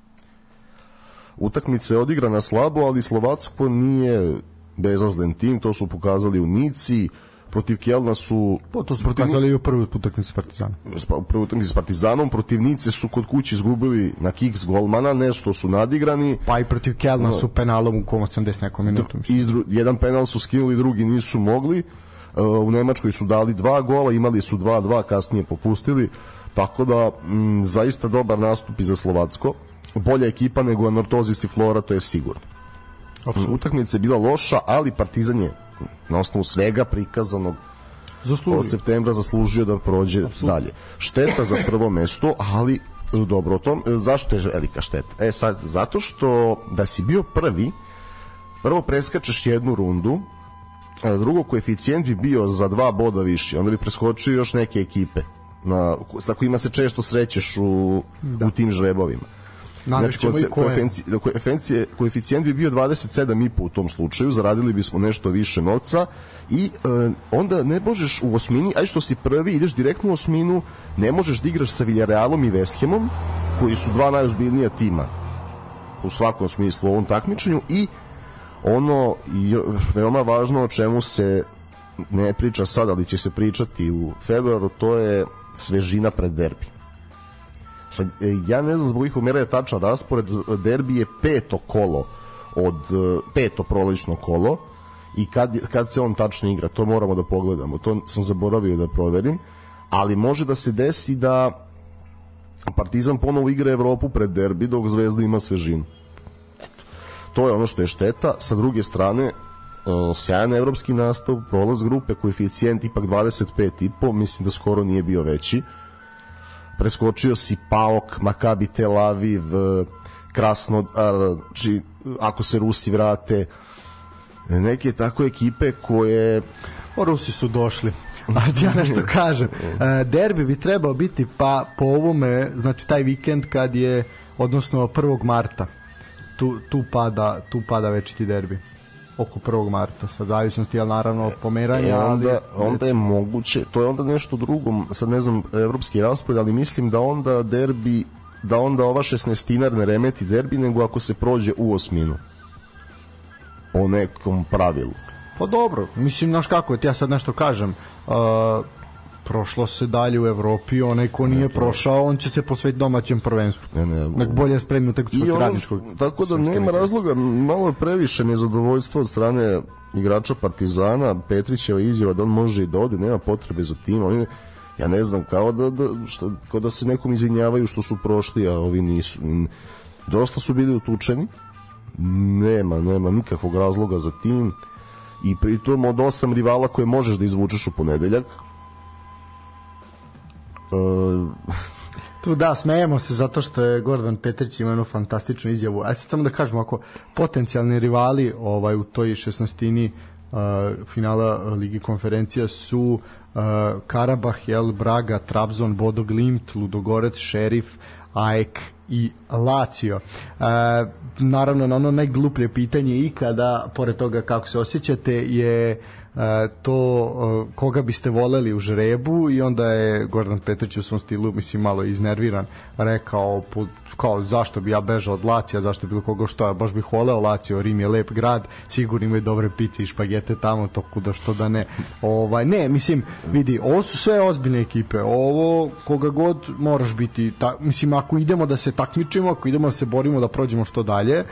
Utakmica je odigrana slabo, ali Slovacko nije bezazlen tim, to su pokazali u Nici, protiv Kjelna su... Pa to su protiv... pokazali i u prvoj utakmici Partizanom. U prvoj utakmici s Partizanom, protiv Nice su kod kuće izgubili na kiks golmana, nešto su nadigrani. Pa i protiv Kjelna no, su penalom u kom osamdeset nekom minutu. Izdru, jedan penal su skinuli, drugi nisu mogli. U Nemačkoj su dali dva gola, imali su dva dva, kasnije popustili. Tako da, m, zaista dobar nastup i za Slovacko. Bolja ekipa nego Anortozis i Flora, to je sigurno. Absolutno. Utakmica je bila loša, ali Partizan je na osnovu svega prikazanog zaslužio. Od septembra zaslužio da prođe Absolutno. Dalje. Šteta za prvo mesto, ali dobro o tom. Zašto je velika šteta? E sad, zato što da si bio prvi, prvo preskačeš jednu rundu, a drugo koeficijent bi bio za dva boda više, onda bi preskočio još neke ekipe na, sa kojima se često srećeš u, u tim žrebovima. Znači, koeficijent, koeficijent bi bio dvadeset sedam i po u tom slučaju, zaradili bismo nešto više novca i e, onda ne možeš u osmini, aj što si prvi, ideš direktno u osminu, ne možeš da igraš sa Villarrealom i West Hamom, koji su dva najozbiljnija tima u svakom smislu u ovom takmičenju, i ono veoma važno o čemu se ne priča sad, ali će se pričati u februaru, to je svežina pred derbi. Sad, ja ne znam zbog ih umera je tačan raspored, derbi je peto kolo od peto prolećno kolo i kad, kad se on tačno igra, to moramo da pogledamo, to sam zaboravio da proverim, ali može da se desi da Partizan ponovo igra Evropu pred derbi dok Zvezda ima svežinu. To je ono što je šteta. Sa druge strane, sjajan evropski nastav, prolaz grupe, koeficijent ipak dvadeset pet i po, mislim da skoro nije bio veći. Preskočio si PAOK, Maccabi Tel Aviv, Krasnodar, či, ako se Rusi vrate, neke tako ekipe koje... O, Rusi su došli. A ja nešto kažem. Derbi bi trebao biti pa po ovome, znači taj vikend kad je, odnosno prvog marta, tu, tu, pada, tu pada večiti derbi. Oko prvog marta, sa zavisnosti, ali naravno pomeranja, e, onda, ali... onda je moguće, to je onda nešto drugo, sad ne znam evropski raspored, ali mislim da onda derbi, da onda ova šesnaestinar ne remeti derbi, nego ako se prođe u osminu po nekom pravilu. Pa dobro, mislim, znaš kako, ja sad nešto kažem, uh, prošlo se dalje u Evropi, onaj ko nije ne, prošao, on će se posvetiti domaćem prvenstvu. Ne, ne, nek bolje spremni utakmicu protiv Radničkog. Tako da nema razloga, malo je previše nezadovoljstva od strane igrača Partizana, Petrićeva izjava da on može i da ode, nema potrebe za tim. Oni, ja ne znam, kao da, da, što, kao da se nekom izvinjavaju što su prošli, a ovi nisu. Dosta su bili utučeni, nema, nema nikakvog razloga za tim, i pritom od osam rivala koje možeš da izvučeš u ponedeljak. Uh, tu da, smejemo se zato što je Gordan Petrić ima jednu fantastičnu izjavu. A sad samo da kažemo, ako potencijalni rivali ovaj, u toj šesnaestini uh, finala Ligi konferencija su uh, Karabah, Jel, Braga, Trabzon, Bodo Glimt, Ludogorec, Šerif, A E K i Lazio. E, naravno, na ono najgluplje pitanje ikada, pored toga kako se osjećate, je E, to e, koga biste voleli u žrebu, i onda je Gordon Petrić u svom stilu, mislim, malo iznerviran, rekao po, kao zašto bi ja bežao od Lacija, zašto bilo koga, što ja baš bih voleo Lazio, Rim je lep grad, sigurno imaju dobre pice i špagete tamo, to kuda što da ne. Ovaj, ne, mislim, vidi, ovo su sve ozbiljne ekipe, ovo koga god moraš biti, ta, mislim, ako idemo da se takmičimo, ako idemo da se borimo da prođemo što dalje,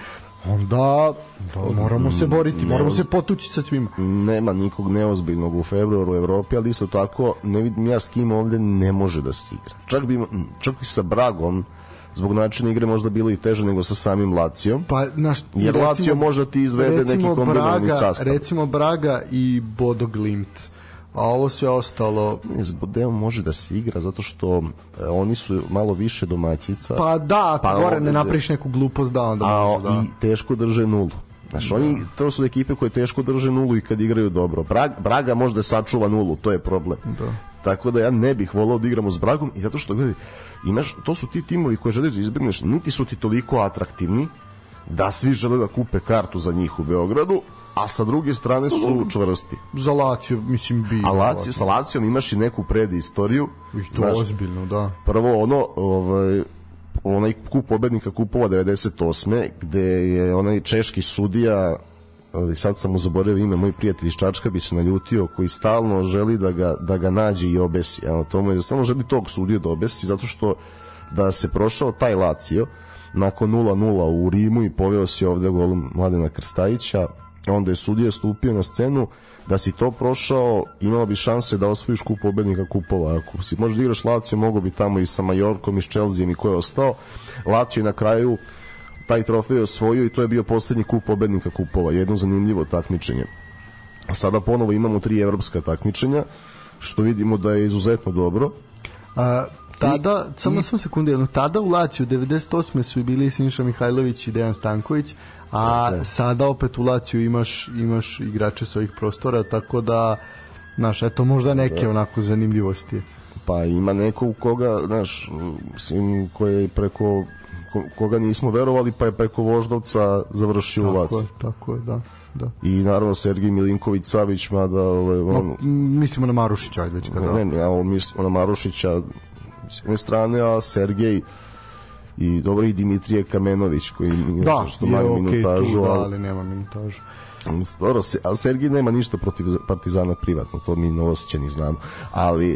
onda da, moramo se boriti, ne, moramo se potući sa svima. Nema nikog neozbiljnog u februaru u Evropi, ali isto tako ne vidim ja s kim ovde ne može da se igra. Čak, bi, čak i sa Bragom, zbog načina igre možda bilo i teže nego sa samim Lacijom. Pa, naš, jer recimo, Lazio možda ti izvede neki kombinovani sastav. Recimo Braga i Bodo Glimt, a ovo sve ostalo... Ne, s Bodeo može da se igra zato što e, oni su malo više domaćica. Pa da, ako pa gore ovde, ne napriš neku glupost, da, onda a, može, da. I teško drže nulu. Znaš, da. Oni, to su ekipe koje teško drže nulu i kad igraju dobro. Braga, Braga možda sačuva nulu, to je problem. Da. Tako da ja ne bih volao da igramo s Bragom, i zato što, gledaj, imaš, to su ti timovi koji žele da izbjegneš, niti su ti toliko atraktivni da svi žele da kupe kartu za njih u Beogradu, a sa druge strane su čvrsti. Za Lazio, mislim, bi. A Lazio, sa Lazijom imaš i neku predistoriju. I to znaš, ozbiljno, da. Prvo ono, ovaj, onaj kup pobednika kupova devedeset osme gde je onaj češki sudija, sad sam mu zaboravio ime, moj prijatelj iz Čačka bi se naljutio, koji stalno želi da ga, da ga nađe i obesi. Ano, to mu je, stalno želi tog sudiju da obesi, zato što da se prošao taj Lazio nakon nula nula u Rimu i poveo si ovde golom Mladena Krstajića, onda je sudija stupio na scenu, da si to prošao, imao bi šanse da osvojiš kup pobednika kupova. Ako si možda igraš Lazio, mogo bi tamo i sa Majorkom i s Chelseaom i ko je ostao. Lazio je na kraju taj trofej osvojio i to je bio poslednji kup pobednika kupova. Jedno zanimljivo takmičenje. Sada ponovo imamo tri evropska takmičenja, što vidimo da je izuzetno dobro. A, tada, I, samo sam sekundu jedno, tada u Laziju devedeset osme su i bili Siniša Mihajlović i Dejan Stanković, a okay. Sada opet u Laziju imaš, imaš igrače svojih prostora, tako da, znaš, eto možda neke da. Onako zanimljivosti. Pa ima neko u koga, znaš, mislim, koje je preko ko, koga nismo verovali, pa je preko Voždovca završio u Laziju. Tako je, da. Da. I naravno Sergij Milinković Savić, mada ovaj, on, no, mislimo na Marušića, ajde već kada. Ne, ne, ja mislimo na Marušića s jedne strane, a Sergej i dobro i Dimitrije Kamenović koji da, što manje okay, minutažu, tu, da, ali, ali nema minutažu. Dobro, ali Sergej nema ništa protiv Partizana privatno, to mi Novosećani znamo, ali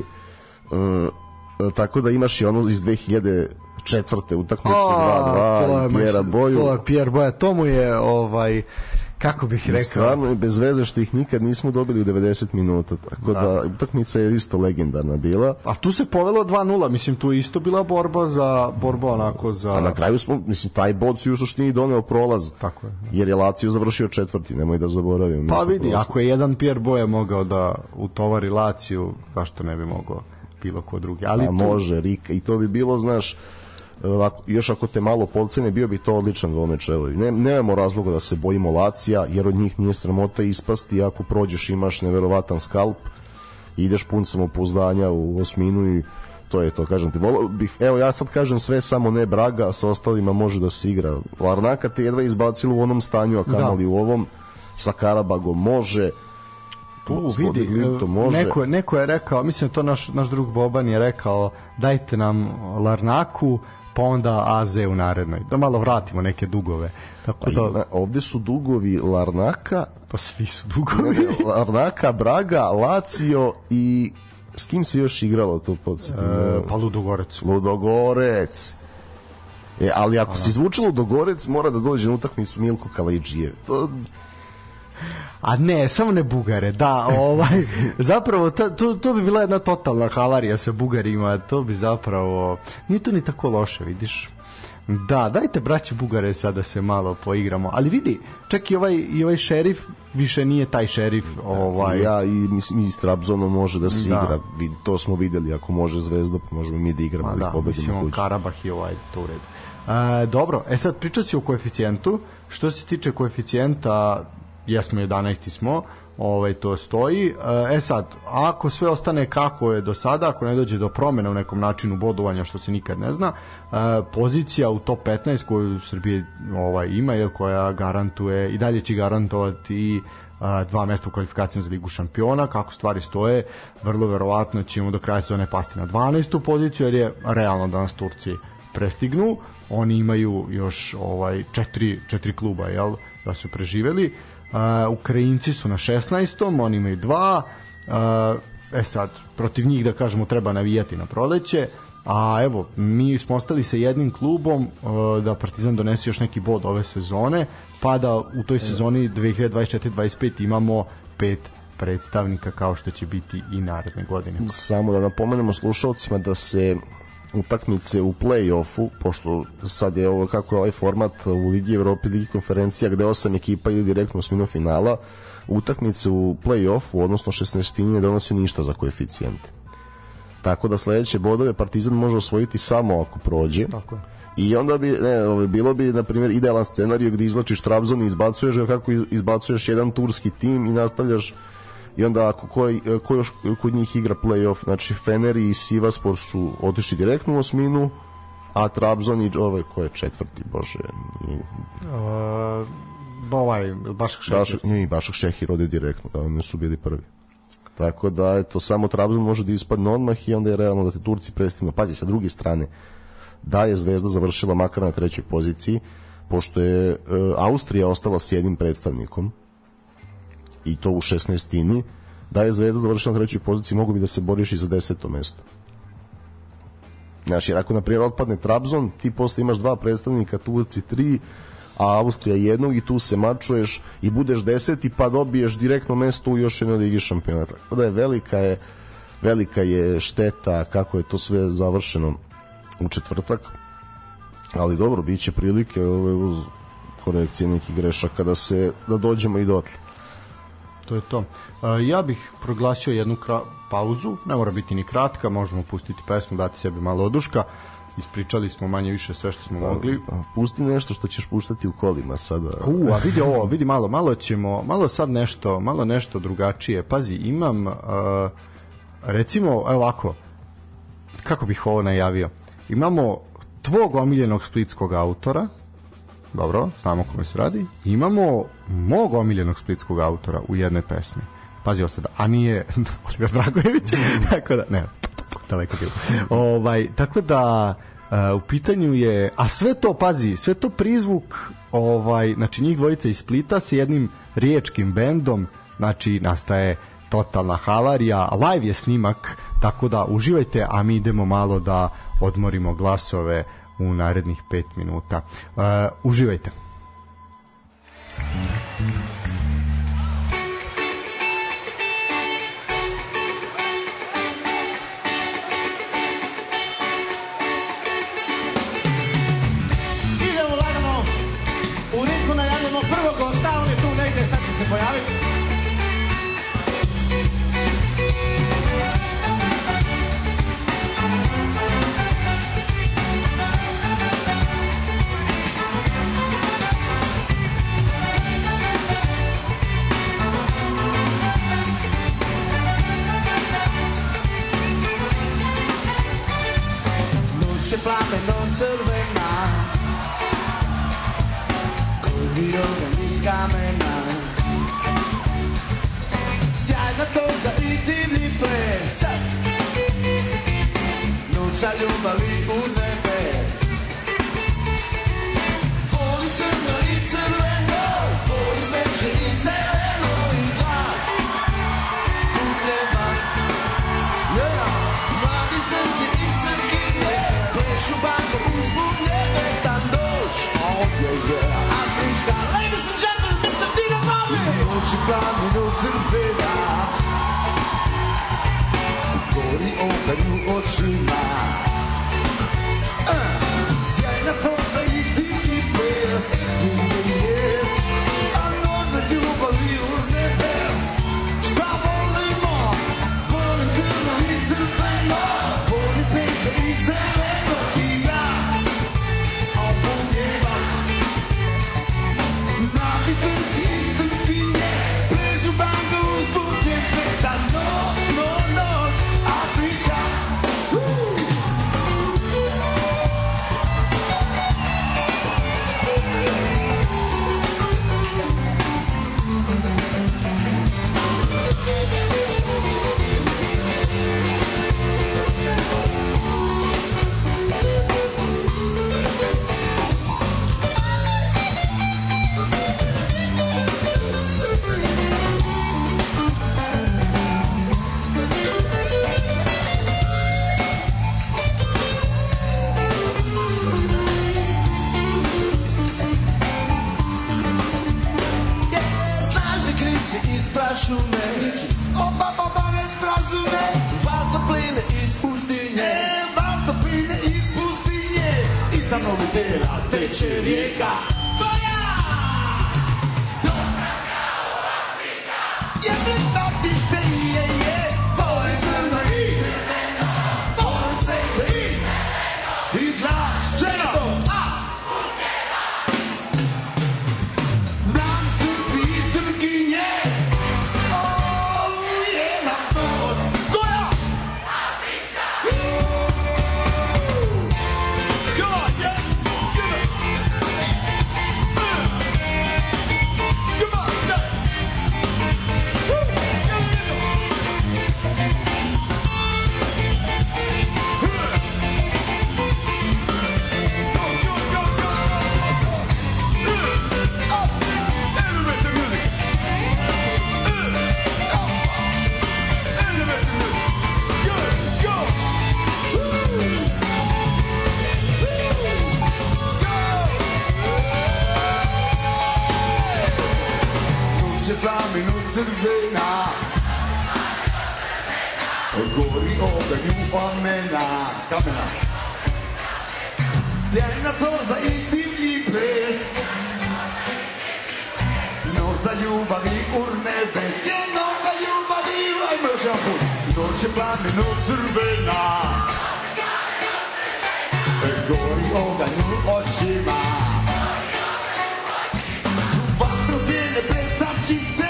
uh, tako da imaš i ono iz dve hiljade četvrte utakmicu dva dva i Pjera Boju. To je Pjer Boja, to mu je ovaj, kako bih rekao, stvarno je bez veze što ih nikad nismo dobili u devedeset minuta, tako da, da utakmica je isto legendarna bila. A tu se povelo dva nula, mislim, tu je isto bila borba za borba onako za... A na kraju smo, mislim, taj bod su još što nije doneo prolaz, tako je, jer je Lazio završio četvrti, nemoj da zaboravim. Pa vidi, prošli. Ako je jedan Pjer Boja mogao da utovari Lazio, zašto ne bi mogao bilo ko drugi. Ali a tu... može, Rika, i to bi bilo, znaš, još ako te malo podcene, bio bi to odličan za ome čevovi. Ne, nemamo razloga da se bojimo Lacija, jer od njih nije sramota ispasti, ako prođeš imaš neverovatan skalp, ideš pun samopouzdanja u osminu i to je to, kažem ti. Volio bih, evo ja sad kažem sve, samo ne Braga, sa ostalima može da se igra. Larnaka te jedva izbacilo u onom stanju, a kamali u ovom, sa Karabagom može. Tu vidi, neko, neko je rekao, mislim to naš, naš drug Boban je rekao, dajte nam Larnaku, pa onda A Z u narednoj, da malo vratimo neke dugove. Tako da... Ima, ovde su dugovi Larnaka, pa svi su dugovi. Ne, Larnaka, Braga, Lazio i s kim se još igralo to podsjetim? E, pa Ludogorec. Ludogorec. E, ali ako se izvuče Ludogorec, mora da dođe na utakmicu Milko Kalajđijev. To... A ne, samo ne Bugare, da, ovaj, zapravo to, to, to bi bila jedna totalna havarija sa Bugarima, to bi zapravo, nije to ni tako loše, vidiš. Da, dajte braće Bugare sad da se malo poigramo, ali vidi, čak i ovaj, i ovaj šerif više nije taj šerif. Ovaj... Ja i mislim i s Trabzonom može da se da. Igra, to smo videli, ako može Zvezda, možemo mi da igramo. Ma, da, mislim, Karabah i ovaj, to u redu. E, dobro, e sad pričao si o koeficijentu, što se tiče koeficijenta, jesmo jedanaesti smo, ovaj, to stoji. E sad, ako sve ostane kako je do sada, ako ne dođe do promjena u nekom načinu bodovanja, što se nikad ne zna, pozicija u top petnaest koju Srbije ovaj, ima, je, koja garantuje i dalje će garantovati i dva mesta u kvalifikacijama za Ligu šampiona. Kako stvari stoje, vrlo verovatno ćemo do kraja sezone pasti na dvanaestu poziciju, jer je realno da nas Turci prestignu. Oni imaju još ovaj četiri, četiri kluba, jel, da su preživeli. Uh, Ukrajinci su na šesnaestom, oni imaju dva. Uh, e sad, protiv njih, da kažemo, treba navijati na proleće. A evo, mi smo ostali sa jednim klubom, uh, da Partizan donese još neki bod ove sezone, pa da u toj sezoni dve hiljade dvadeset četiri dvadeset pet imamo pet predstavnika, kao što će biti i naredne godine. Samo da napomenemo slušalcima da se utakmice u play-offu, pošto sad je ovo kako je ovaj format u Ligi Evrope, Ligi konferencija, gde osam ekipa ide direktno u osminu finala, utakmice u play-offu, odnosno šesnaestini, ne donose ništa za koeficijente. Tako da sledeće bodove Partizan može osvojiti samo ako prođe. Tako je. I onda bi, ne, bilo bi, na primjer, idealan scenarij gde izlačiš Trabzon i izbacuješ ga kako izbacuješ jedan turski tim i nastavljaš. I onda ako ko, ko još kod njih igra play-off, znači Fener i Sivaspor su otišli direktno u osminu, a Trabzon i ovaj, ko je četvrti, bože? I... Uh, ovaj, Başak Šehir. Başak, i Başak Šehir ode direktno, da oni su bili prvi. Tako da, eto, samo Trabzon može da ispadne odmah i onda je realno da te Turci prestignu. Pazi, sa druge strane, da je Zvezda završila makar na trećoj poziciji, pošto je e, Austrija ostala s jednim predstavnikom, i to u šesnaestini, da je Zvezda završila na trećoj poziciji, mogu bi da se boriš i za deseto mesto. Znači, jer ako na primjer otpadne Trabzon, ti posle imaš dva predstavnika, Turci tri, a Austrija jednog, i tu se mačuješ i budeš deseti, pa dobiješ direktno mesto u još jednoj Ligi šampiona. Tako da je velika je velika je šteta kako je to sve završeno u četvrtak, ali dobro, bit će prilike ove, uz korekcije nekih grešaka da se da dođemo i dotle. To je to. Uh, ja bih proglasio jednu kra- pauzu, ne mora biti ni kratka, možemo pustiti pesmu, dati sebi malo oduška. Ispričali smo manje više sve što smo da, mogli. Pusti nešto što ćeš puštati u kolima sada. U, a vidi ovo, vidi malo, malo ćemo, malo sad nešto, malo nešto drugačije. Pazi, imam, uh, recimo, evo ovako, kako bih ovo najavio? Imamo tvog omiljenog splitskog autora, dobro, znamo kome se radi, imamo mog omiljenog splitskog autora u jednoj pesmi. Pazi ovo sada, a nije Oliver Dragojević, tako da, ne, daleko bilo. Ovaj, tako da, uh, u pitanju je, a sve to, pazi, sve to prizvuk, ovaj, znači njih dvojica iz Splita sa jednim riječkim bendom, znači nastaje totalna havarija, live je snimak, tako da uživajte, a mi idemo malo da odmorimo glasove u narednih pet minuta. Uh, uživajte. Idemo lagano, u ritmu najavljamo prvog gosta, on je tu negdje, sad će se pojaviti. Flamme non crvena, koji organizka mena, sjajna doza i divni ples, noća ljubavi u nebes. Voli crno i crveno, voli sveće i zeleno i glas puteva, yeah. Mladi crnci i crkinje plešu banko uzbunjene tam doć, oh yeah yeah, Afrička. Ladies and gentlemen, mister Dino Mali. Noći plamenu crvena, gori okanju očima, teče rijeka tvoja. Dobra kao Afrika. Everybody say yeah yeah. Voli crno i crveno. Voli sveće i crveno. I glas čeno. A puteva. Blancu ti crkinje. Oh yeah, na noć. Koja? Afrička. Come on, yeah. Give it. Uh. Come on, yeah. Woo. Go, go, go, go. Uh. Up. Elevate the music. Uh. Up. Elevate the music. Good, go. Woo. Noć je plamenu crvena, gori oganju plamena, kamena. Sjajna torza i divlji ples, noć za ljubav i urnebes, je noć za ljubav i ajmo još jedan put. Noć je plamenu crvena, gori oganju očima. Vatra sjene plesačice,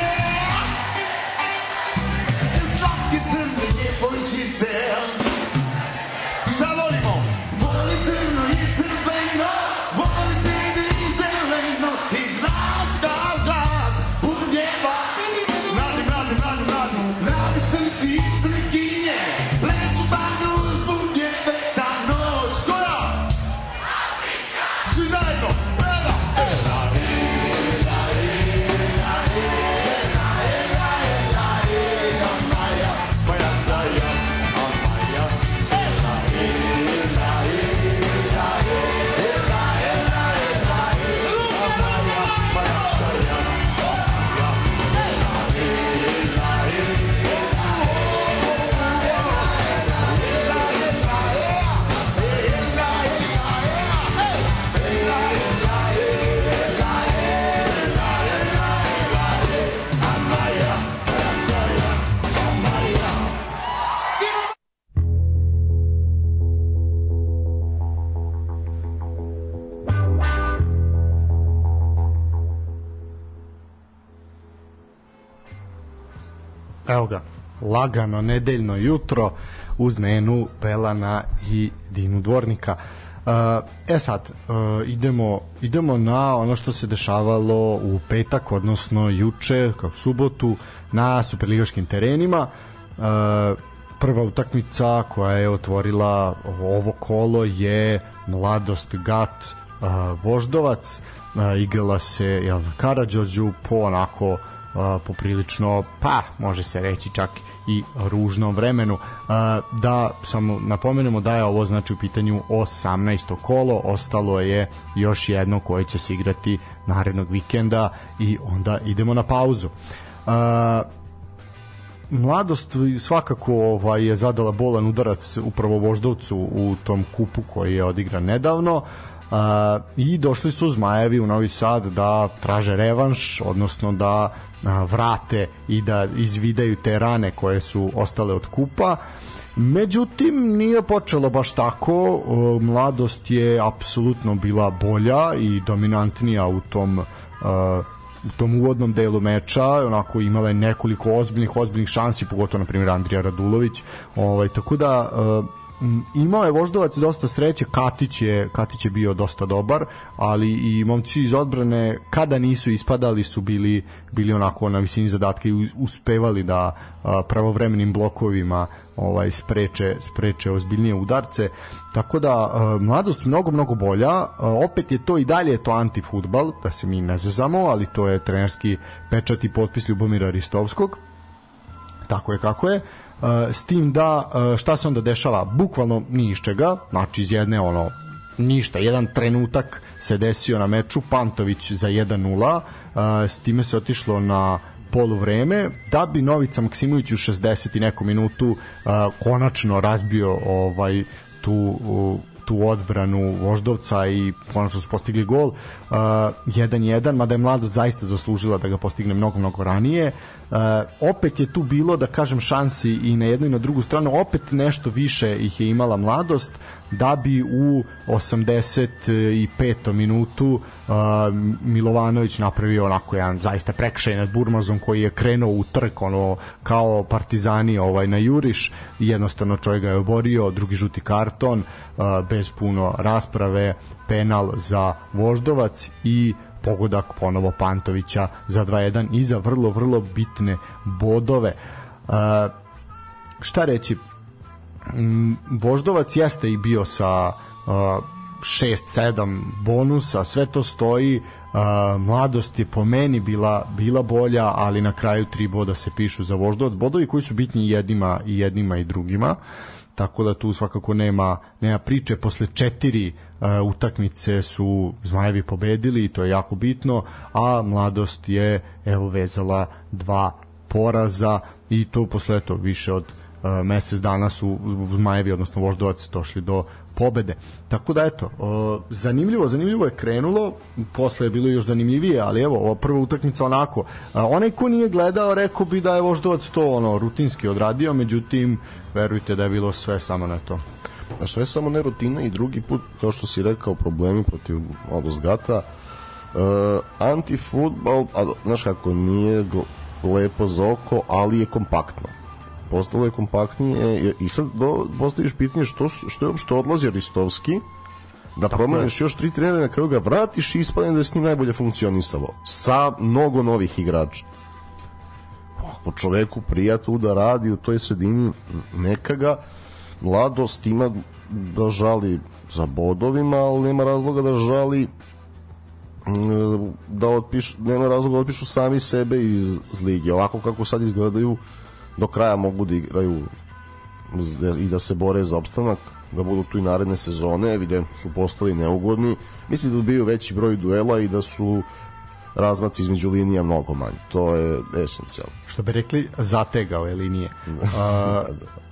slatke crne djevojčice. Šta volimo? Voli crno i crveno, voli sviježe i zeleno, i glas, glas, glas, pun njeba. Mladi, mladi, mladi, mladi, mladi crci i crkinje, plešu bandu uz pun njebe, ta noć koja? Afrička. Svi zajedno, ela, ela, ela, ela, ela, ela, ela, ela, Maja, Maja, Maja, Maja, ela, ela, ela, ela, ela, ela, ela, Maja, Maja, Maja, Evo ga, lagano nedeljno jutro uz Nenu, Pelana i Dinu Dvornika. Uh, e sad, uh, idemo, idemo na ono što se dešavalo u petak, odnosno juče, kao subotu, na superligaškim terenima. Uh, prva utakmica koja je otvorila ovo kolo je Mladost Gat uh, Voždovac. Uh, igrala se jel, Karađorđu po onako uh, poprilično, pa može se reći čak i ružnom vremenu. Uh, da samo napomenemo da je ovo znači u pitanju osamnaesto kolo, ostalo je još jedno koje će se igrati narednog vikenda i onda idemo na pauzu. Uh, Mladost svakako ovaj, je zadala bolan udarac upravo Voždovcu u tom kupu koji je odigran nedavno. Uh, i došli su Zmajevi u Novi Sad da traže revanš, odnosno da uh, vrate i da izvidaju te rane koje su ostale od kupa. Međutim, nije počelo baš tako. Uh, Mladost je apsolutno bila bolja i dominantnija u tom uh, u tom uvodnom delu meča, onako imala je nekoliko ozbiljnih ozbiljnih šansi, pogotovo na primjer Andrija Radulović. Ovaj tako da uh, imao je Voždovac dosta sreće, Katić je, Katić je bio dosta dobar, ali i momci iz odbrane kada nisu ispadali su bili, bili onako na visini zadatka i uspevali da a, pravovremenim blokovima ovaj spreče, spreče ozbiljnije udarce, tako da a, Mladost mnogo, mnogo bolja. A, opet je to i dalje to antifudbal, da se mi ne zezamo, ali to je trenerski pečat i potpis Ljubomira Ristovskog, tako je kako je. Uh, s tim da uh, šta se onda dešava bukvalno ni iz čega, znači iz jedne ono ništa, jedan trenutak se desio na meču, Pantović za jedan nula, uh, s time se otišlo na poluvreme da bi Novica Maksimović u šezdeset i neku minutu uh, konačno razbio ovaj tu uh, tu odbranu Voždovca i konačno su postigli gol jedan jedan, mada je Mladost zaista zaslužila da ga postigne mnogo, mnogo ranije. Uh, opet je tu bilo, da kažem, šansi i na jednu i na drugu stranu, opet nešto više ih je imala Mladost, da bi u osamdeset petom minutu uh, Milovanović napravio onako jedan zaista prekršaj nad Burmazom, koji je krenuo u trk ono, kao partizani ovaj, na juriš, jednostavno čovjek ga je oborio, drugi žuti karton, uh, bez puno rasprave, penal za Voždovac i pogodak ponovo Pantovića za dva jedan i za vrlo, vrlo bitne bodove. Uh, šta reći, um, Voždovac jeste i bio sa uh, šest sedam bonusa, sve to stoji. Uh, Mladost je po meni bila, bila bolja, ali na kraju tri boda se pišu za Voždovac, bodovi koji su bitni jednima i jednima i drugima, tako da tu svakako nema, nema priče. Posle četiri uh, utakmice su Zmajevi pobedili i to je jako bitno, a Mladost je evo vezala dva poraza i to posle to više od uh, mesec dana su Zmajevi, odnosno Voždovac, došli do pobede. Tako da eto, uh, zanimljivo, zanimljivo je krenulo, posle je bilo još zanimljivije, ali evo, ova prva utakmica onako, uh, onaj ko nije gledao rekao bi da je Voždovac to ono rutinski odradio, međutim verujte da je bilo sve samo na to. A sve samo ne rutina i drugi put, kao što si rekao, problemi protiv Mladozgata, uh, antifutbal, a znaš kako, nije lepo za oko, ali je kompaktno. Postalo je kompaktnije i sad do, postaviš pitanje što, što je uopšte odlazio Ristovski, da promeniš još tri trenera, na kraju ga vratiš i ispadne da je s njim najbolje funkcionisalo sa mnogo novih igrača. Po čoveku prija tu da radi u toj sredini, neka ga. Mladost ima da žali za bodovima, ali nema razloga da žali da otpišu, nema razloga da otpišu sami sebe iz lige. Ovako kako sad izgledaju, do kraja mogu da igraju i da se bore za opstanak, da budu tu i naredne sezone. Evidentno su postali neugodni, mislim da dobiju veći broj duela i da su razmaci između linija mnogo manji, to je esencijalno. Što bi rekli, zategao je linije. A,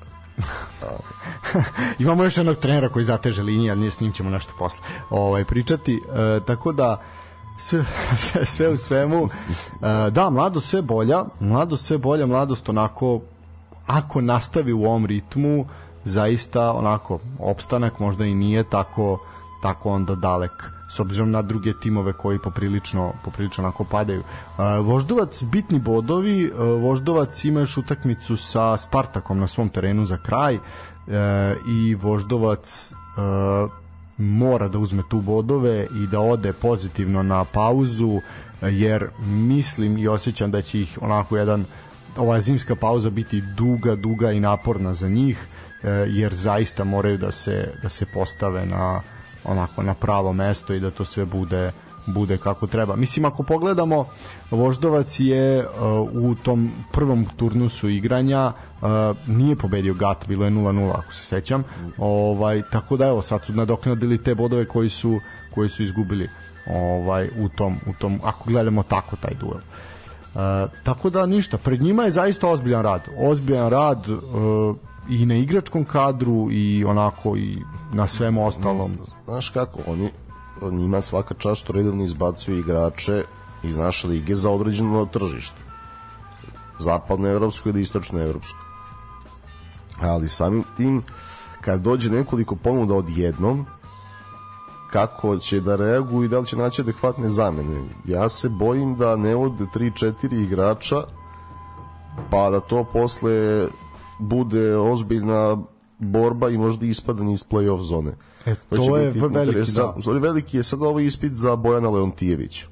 imamo još jednog trenera koji zateže linije, ali nije, s njim ćemo nešto posle ovaj, pričati, e, tako da sve, sve u svemu, e, da, Mladost sve bolja, Mladost sve bolja, Mladost onako, ako nastavi u ovom ritmu, zaista onako, opstanak možda i nije tako, tako onda dalek, s obzirom na druge timove koji poprilično, poprilično onako padaju. Uh, Voždovac, bitni bodovi, uh, Voždovac ima još utakmicu sa Spartakom na svom terenu za kraj, uh, i Voždovac uh, mora da uzme tu bodove i da ode pozitivno na pauzu, jer mislim i osjećam da će ih onako jedan, ova zimska pauza biti duga, duga i naporna za njih, uh, jer zaista moraju da se, da se postave na onako na pravo mesto i da to sve bude bude kako treba. Mislim, ako pogledamo, Voždovac je uh, u tom prvom turnusu igranja uh, nije pobedio Gat, bilo je nula nula ako se sećam. Ovaj, tako da evo, sad su nadoknadili te bodove koji su koji su izgubili ovaj u tom u tom ako gledamo tako taj duel. Uh, tako da ništa, pred njima je zaista ozbiljan rad. Ozbiljan rad uh, i na igračkom kadru i onako i na svemu ostalom. Znaš kako, oni njima svaka čast što redovno izbacuju igrače iz naše lige za određeno tržište, zapadnoevropsko ili istočnoevropsko, ali samim tim kad dođe nekoliko ponuda odjednom, kako će da reaguju i da li će naći adekvatne zamene. Ja se bojim da ne ode tri četiri igrača pa da to posle bude ozbiljna borba i možda ispadanje iz play-off zone. E, to, to je veliki, da. Veliki je sad ovo ispit za Bojana Leontijevića.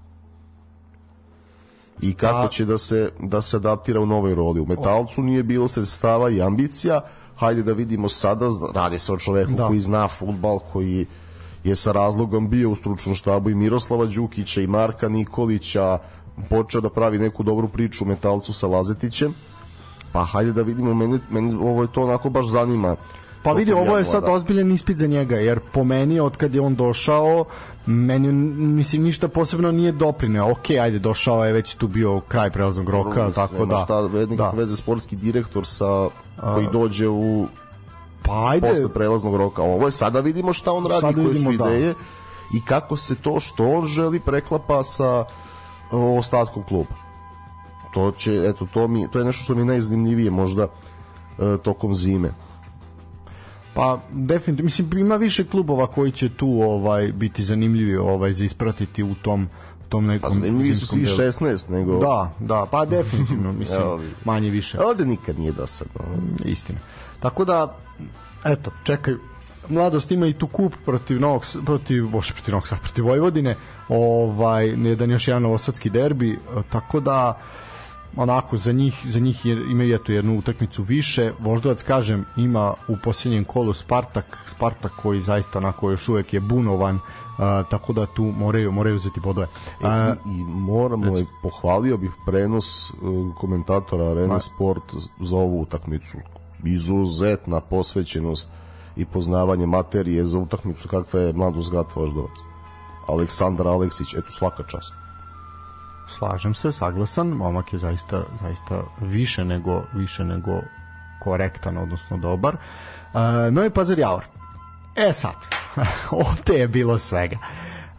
I kako A... će da se, da se adaptira u novoj roli. U Metalcu nije bilo sredstava i ambicija, hajde da vidimo sada, radi se o čoveku da. koji zna fudbal, koji je sa razlogom bio u stručnom štabu i Miroslava Đukića i Marka Nikolića, počeo da pravi neku dobru priču u Metalcu sa Lazetićem. Pa hajde da vidimo, meni, meni ovo je to onako baš zanima. Pa vidi, ovo je sad ozbiljan ispit za njega, jer po meni, od kad je on došao, meni, mislim, ništa posebno nije doprineo. Ok, ajde, došao je, već tu bio kraj prelaznog roka, Rus, tako da. Šta, da. Šta, veze sportski direktor sa, koji dođe u pa ajde, posle prelaznog roka. Ovo je sada vidimo šta on radi, koje su ideje da. I kako se to što on želi preklapa sa o, ostatkom kluba. To će, eto, to mi to je nešto što mi je najzanimljivije možda e, tokom zime. Pa definitivno, mislim, ima više klubova koji će tu ovaj biti zanimljivi ovaj za ispratiti u tom tom nekom. Pa zanimljivi su svi šesnaest nego. Da, da, pa definitivno, mislim, manje više. Ovde nikad nije dosadno. Istina. Tako da, eto, čekaju. Mladost ima i tu kup protiv Novog, protiv Bože, protiv Novog Sada, protiv Vojvodine, ovaj, jedan još jedan novosadski derbi, tako da onako za njih, za njih imaju eto jednu utakmicu više. Voždovac, kažem, ima u posljednjem kolu Spartak, Spartak koji zaista onako još uvek je bunovan, Uh, tako da tu moraju moraju uzeti bodove. Uh, e, i, i moramo reci. Pohvalio bih prenos uh, komentatora Arena Ma. Sport za ovu utakmicu. Izuzetna posvećenost i poznavanje materije za utakmicu kakva je Mladost Grad Voždovac. Aleksandar Aleksić, eto, svaka čast. Slažem se, saglasan, momak je zaista zaista više nego više nego korektan, odnosno dobar. Uh, Novi Pazar Javor. E sad, ovde je bilo svega. Uh,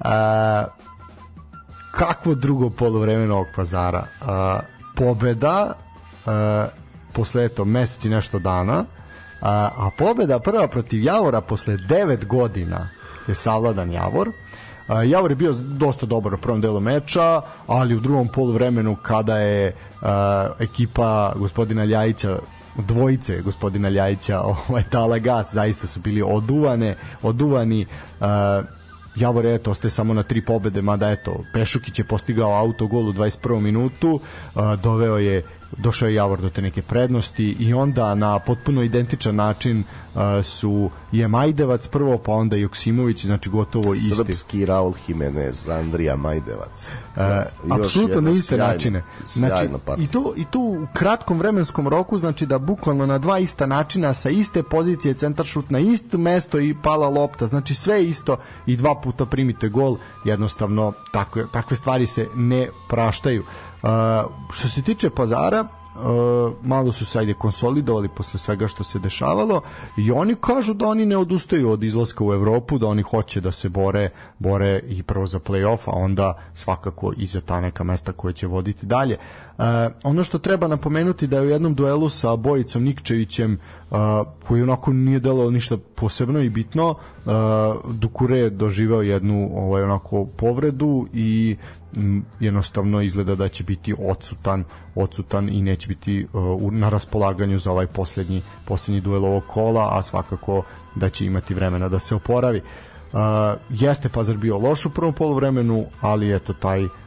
kakvo drugo poluvreme Novog Pazara? Uh, pobeda uh, posle eto mesec i nešto dana, uh, a pobeda prva protiv Javora posle devet godina je savladan Javor. Uh, Javor je bio dosta dobar u prvom delu meča, ali u drugom poluvremenu kada je uh, ekipa gospodina Ljajića, dvojice gospodina Ljajića ovaj, dala gas, zaista su bili oduvane, oduvani. Uh, Javor je eto ostaje samo na tri pobede, mada eto Pešukić je postigao autogol u dvadeset prvom minutu, uh, doveo je došao je Javor do te neke prednosti i onda na potpuno identičan način uh, su je Majdevac prvo, pa onda Joksimović, znači gotovo isti. Srpski Raul Jimenez, Andrija Majdevac. Uh, apsolutno na iste sjajno, načine. Znači, i, to, I to u kratkom vremenskom roku, znači da bukvalno na dva ista načina, sa iste pozicije centar šut na isto mesto i pala lopta, znači sve isto i dva puta primite gol, jednostavno takve, takve stvari se ne praštaju. Uh, što se tiče Pazara, uh, malo su se ajde konsolidovali posle svega što se dešavalo i oni kažu da oni ne odustaju od izlaska u Evropu, da oni hoće da se bore bore i prvo za play-off, a onda svakako i za ta neka mesta koje će voditi dalje. Uh, ono što treba napomenuti da je u jednom duelu sa Bojicom Nikčevićem, uh, koji onako nije delao ništa posebno i bitno, uh, Dukure je doživeo jednu ovaj, onako povredu i jednostavno izgleda da će biti odsutan, odsutan i neće biti uh, na raspolaganju za ovaj posljednji, posljednji duel ovog kola, a svakako da će imati vremena da se oporavi. Uh, jeste Pazar bio loš u prvom poluvremenu, ali eto taj uh,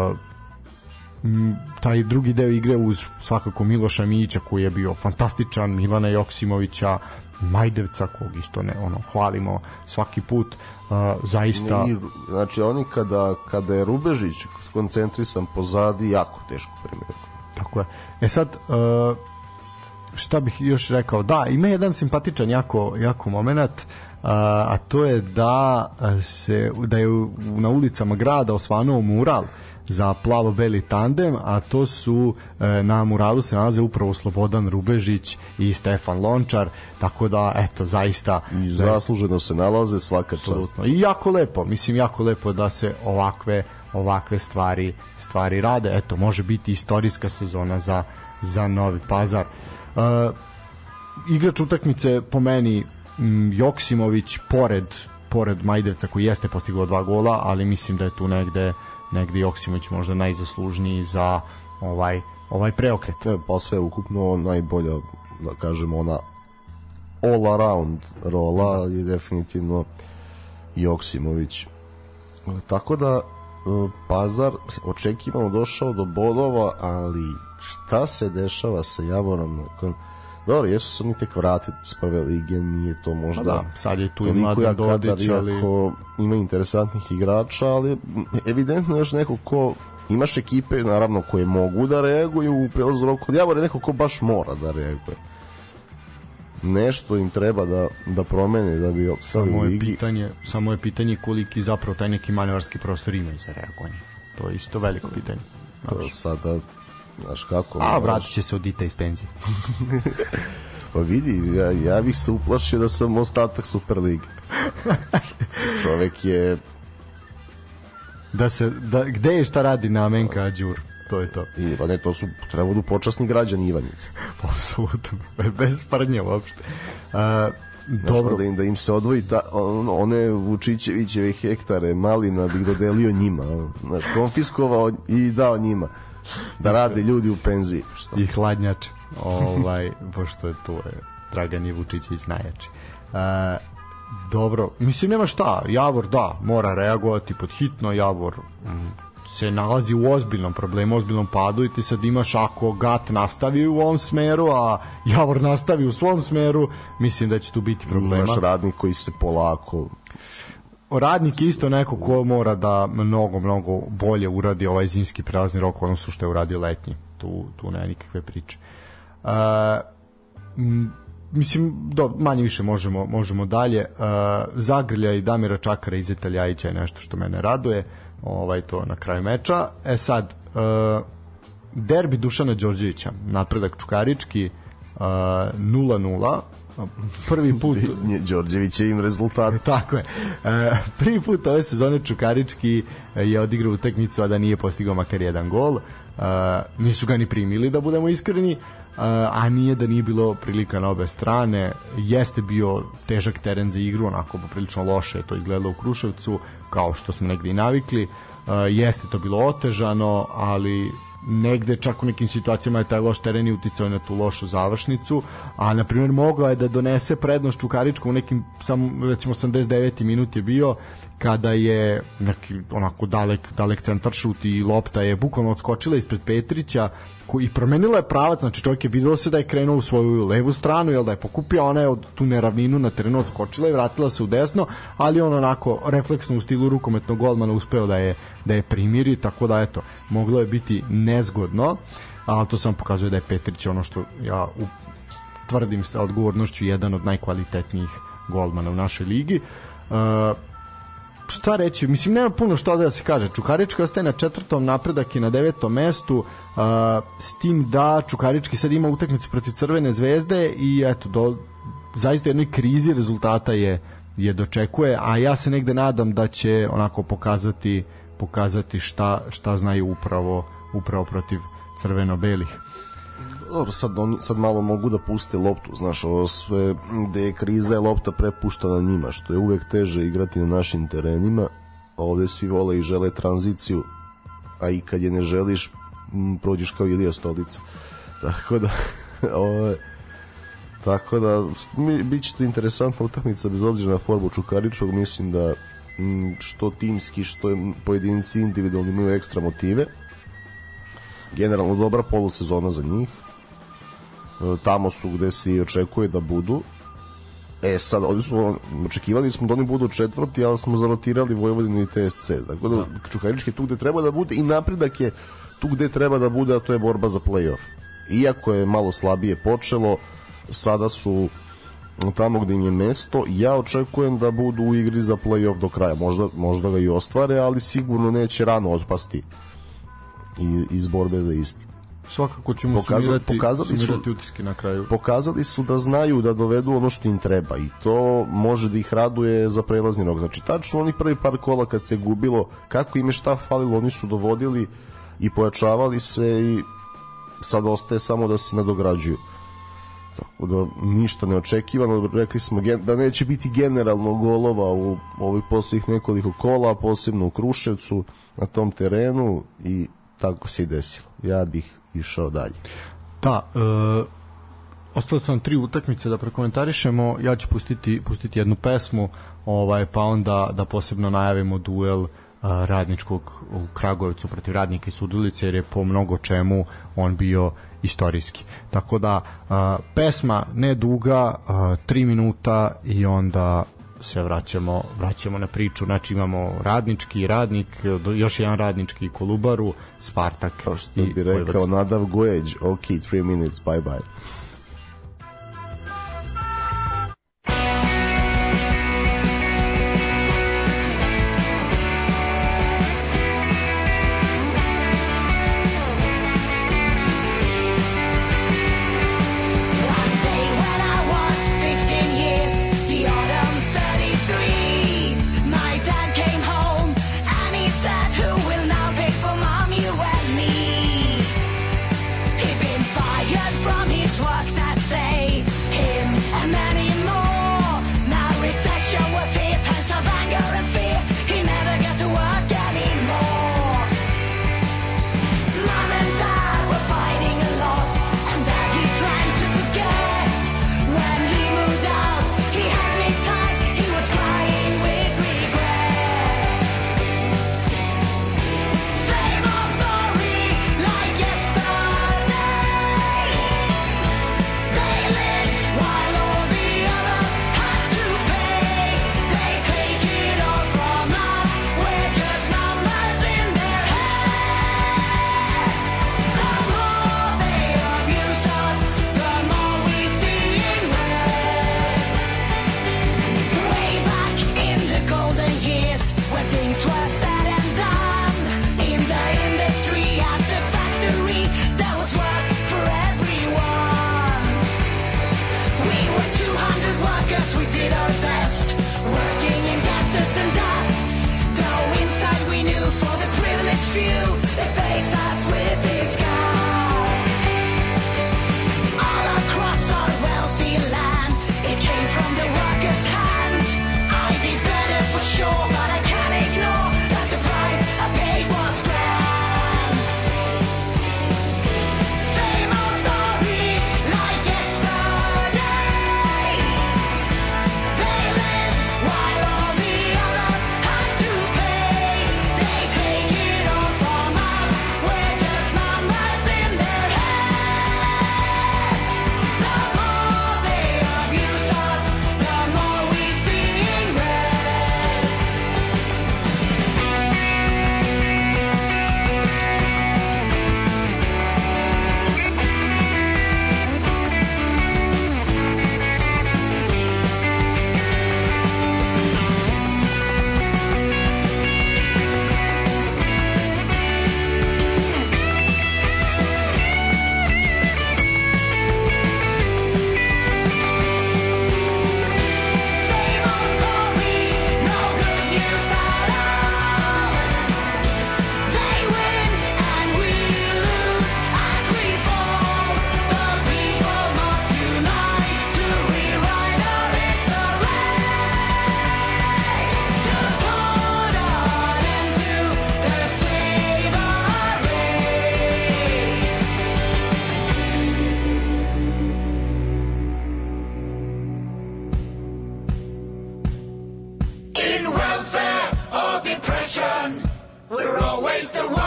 taj drugi deo igre uz svakako Miloša Mijića koji je bio fantastičan, Milana Joksimovića, Majdevca kog isto ne ono hvalimo svaki put, uh, zaista ne, znači oni kada, kada je Rubežić skoncentrisan pozadi, jako teško primjer. Tako je. E sad uh, šta bih još rekao, da, ima jedan simpatičan jako, jako moment, uh, a to je da se da je na ulicama grada osvanuo mural za plavo-beli tandem, a to su e, na muralu se nalaze upravo Slobodan Rubežić i Stefan Lončar, tako da eto zaista i zasluženo se nalaze, svaka čast. I jako lepo, mislim jako lepo da se ovakve ovakve stvari stvari rade. Eto, može biti istorijska sezona za za Novi Pazar. E, igrač utakmice po meni m, Joksimović, pored pored Majdevca koji jeste postigao dva gola, ali mislim da je tu negde negde Joksimović možda najzaslužniji za ovaj ovaj preokret. E, pa sve ukupno najbolja, da kažemo, ona all around rola je definitivno Joksimović. Tako da Pazar očekivano došao do bodova, ali šta se dešava sa Javorom? Dobro, jesu se oni tek vratiti s prve lige, nije to možda da, sad je tu i Mladen Dodić, ali ima interesantnih igrača, ali evidentno još neko ko imaš ekipe naravno koje mogu da reaguju u prelazu roka. Kod Javora je neko ko baš mora da reaguje. Nešto im treba da, da promene da bi opstali u ligi. Pitanje, samo je pitanje koliki zapravo taj neki manevarski prostor imaju za reagovanje. To je isto veliko pitanje. To sada, znaš kako... A, vratit će se od Dita iz penzije. Pa vidi, ja, ja bih se uplašio da sam ostatak Superlige. Čovek je... Da se, da, gde je šta radi namenka Ađur? To je to. I, pa ne, to su, treba budu počasni građani Ivanjice. Apsolutno, bez sprnje uopšte. Uh, dobro. Da im, da im se odvoji ta, on, one Vučićevićeve hektare malina bih dodelio njima. Znaš, konfiskovao i dao njima. Da rade ljudi u penziji. Šta? I hladnjače. Ovaj, pošto je tu je Dragan i Vučićević najjači. Uh, dobro, mislim nema šta. Javor da, mora reagovati pod hitno. Javor mm, se nalazi u ozbiljnom problemu, ozbiljnom padu i ti sad imaš, ako Gat nastavi u ovom smeru, a Javor nastavi u svom smeru, mislim da će tu biti problema. Imaš Radnik koji se polako... Radnik je isto neko ko mora da mnogo, mnogo bolje uradi ovaj zimski prelazni rok, odnosno što je uradio letnji. Tu, tu nema nikakve priče. Uh, m, mislim, do, manje više možemo, možemo dalje. Uh, Zagrlja i Damira Čakara iz Italjajića je nešto što mene raduje. Ovaj, to na kraju meča. E sad, uh, derbi Dušana Đorđevića, napredak Čukarički, uh, nula nula. Prvi put Đorđević je im rezultat. Tako je. E, prvi put ove sezone Čukarički je odigrao utakmicu, a da nije postigao makar jedan gol. E, nisu ga ni primili, da budemo iskreni, e, a nije da nije bilo prilika na obe strane. Jeste bio težak teren za igru, onako poprilično loše to izgledalo u Kruševcu, kao što smo negde i navikli. E, jeste to bilo otežano, ali negde čak u nekim situacijama je taj loš teren i uticao na tu lošu završnicu, a na primjer mogao je da donese prednost Čukaričkom u nekim, samo recimo osamdeset deveti minut je bio, kada je neki onako dalek, dalek centar šut i lopta je bukvalno odskočila ispred Petrića i promenila je pravac, znači čovjek je videlo se da je krenuo u svoju levu stranu, jel da je pokupio, ona je od tu neravninu na terenu odskočila i vratila se u desno, ali on onako refleksno u stilu rukometnog golmana uspeo da je, da je primiri, tako da eto, moglo je biti nezgodno, ali to samo pokazuje da je Petrić ono što ja u, tvrdim sa odgovornošću jedan od najkvalitetnijih golmana u našoj ligi. Uh, šta reći, mislim nema puno što da se kaže. Čukarički ostaje na četvrtom, napredak je na devetom mestu, uh, s tim da Čukarički sad ima utakmicu protiv Crvene zvezde i eto, do, zaista jednoj krizi rezultata je, je dočekuje, a ja se negde nadam da će onako pokazati pokazati šta, šta znaju upravo, upravo protiv crveno-belih. Dobro, sad, oni, sad malo mogu da puste loptu, znaš, ovo sve gde je kriza je lopta prepuštana njima, što je uvek teže igrati na našim terenima. Ovde svi vole i žele tranziciju, a i kad je ne želiš, prođeš kao Ilija Stolica. Tako da ovo, tako da bit će to interesantna utakmica bez obzira na formu Čukaričkog. Mislim da što timski, što pojedinci individualni imaju ekstra motive. Generalno dobra polusezona za njih, tamo su gde se i očekuje da budu. E sad, ovdje su, očekivali smo da oni budu četvrti, ali smo zarotirali Vojvodinu i T S C, tako da Čukarički je tu gde treba da bude i napredak je tu gde treba da bude, a to je borba za play-off. Iako je malo slabije počelo, sada su tamo gde im je mesto. Ja očekujem da budu u igri za play-off do kraja, možda, možda ga i ostvare, ali sigurno neće rano otpasti i iz borbe za isti. Svakako ćemo Pokazali, sumirati, pokazali sumirati su, utiske na kraju. Pokazali su da znaju da dovedu ono što im treba i to može da ih raduje za prelazni rok. Znači, tačno oni prvi par kola kad se gubilo, kako im je šta falilo, oni su dovodili i pojačavali se i sad ostaje samo da se nadograđuju. Tako da ništa neočekivano, rekli smo da neće biti generalno golova u ovih posljednjih nekoliko kola, posebno u Kruševcu na tom terenu i tako se i desilo. Ja bih išao dalje. Da, e, ostalo su nam tri utakmice da prekomentarišemo. Ja ću pustiti, pustiti jednu pesmu, ovaj, pa onda da posebno najavimo duel a, Radničkog u Kragujevcu protiv Radnika i Sudulice, jer je po mnogo čemu on bio istorijski. Tako da a, pesma ne duga, a, tri minuta i onda se vraćamo, vraćamo na priču. Znači imamo Radnički, Radnik, još jedan Radnički, Kolubaru, Spartak. Kao što bi rekao Nadav Gojeć, ok, three minutes, bye bye. One day when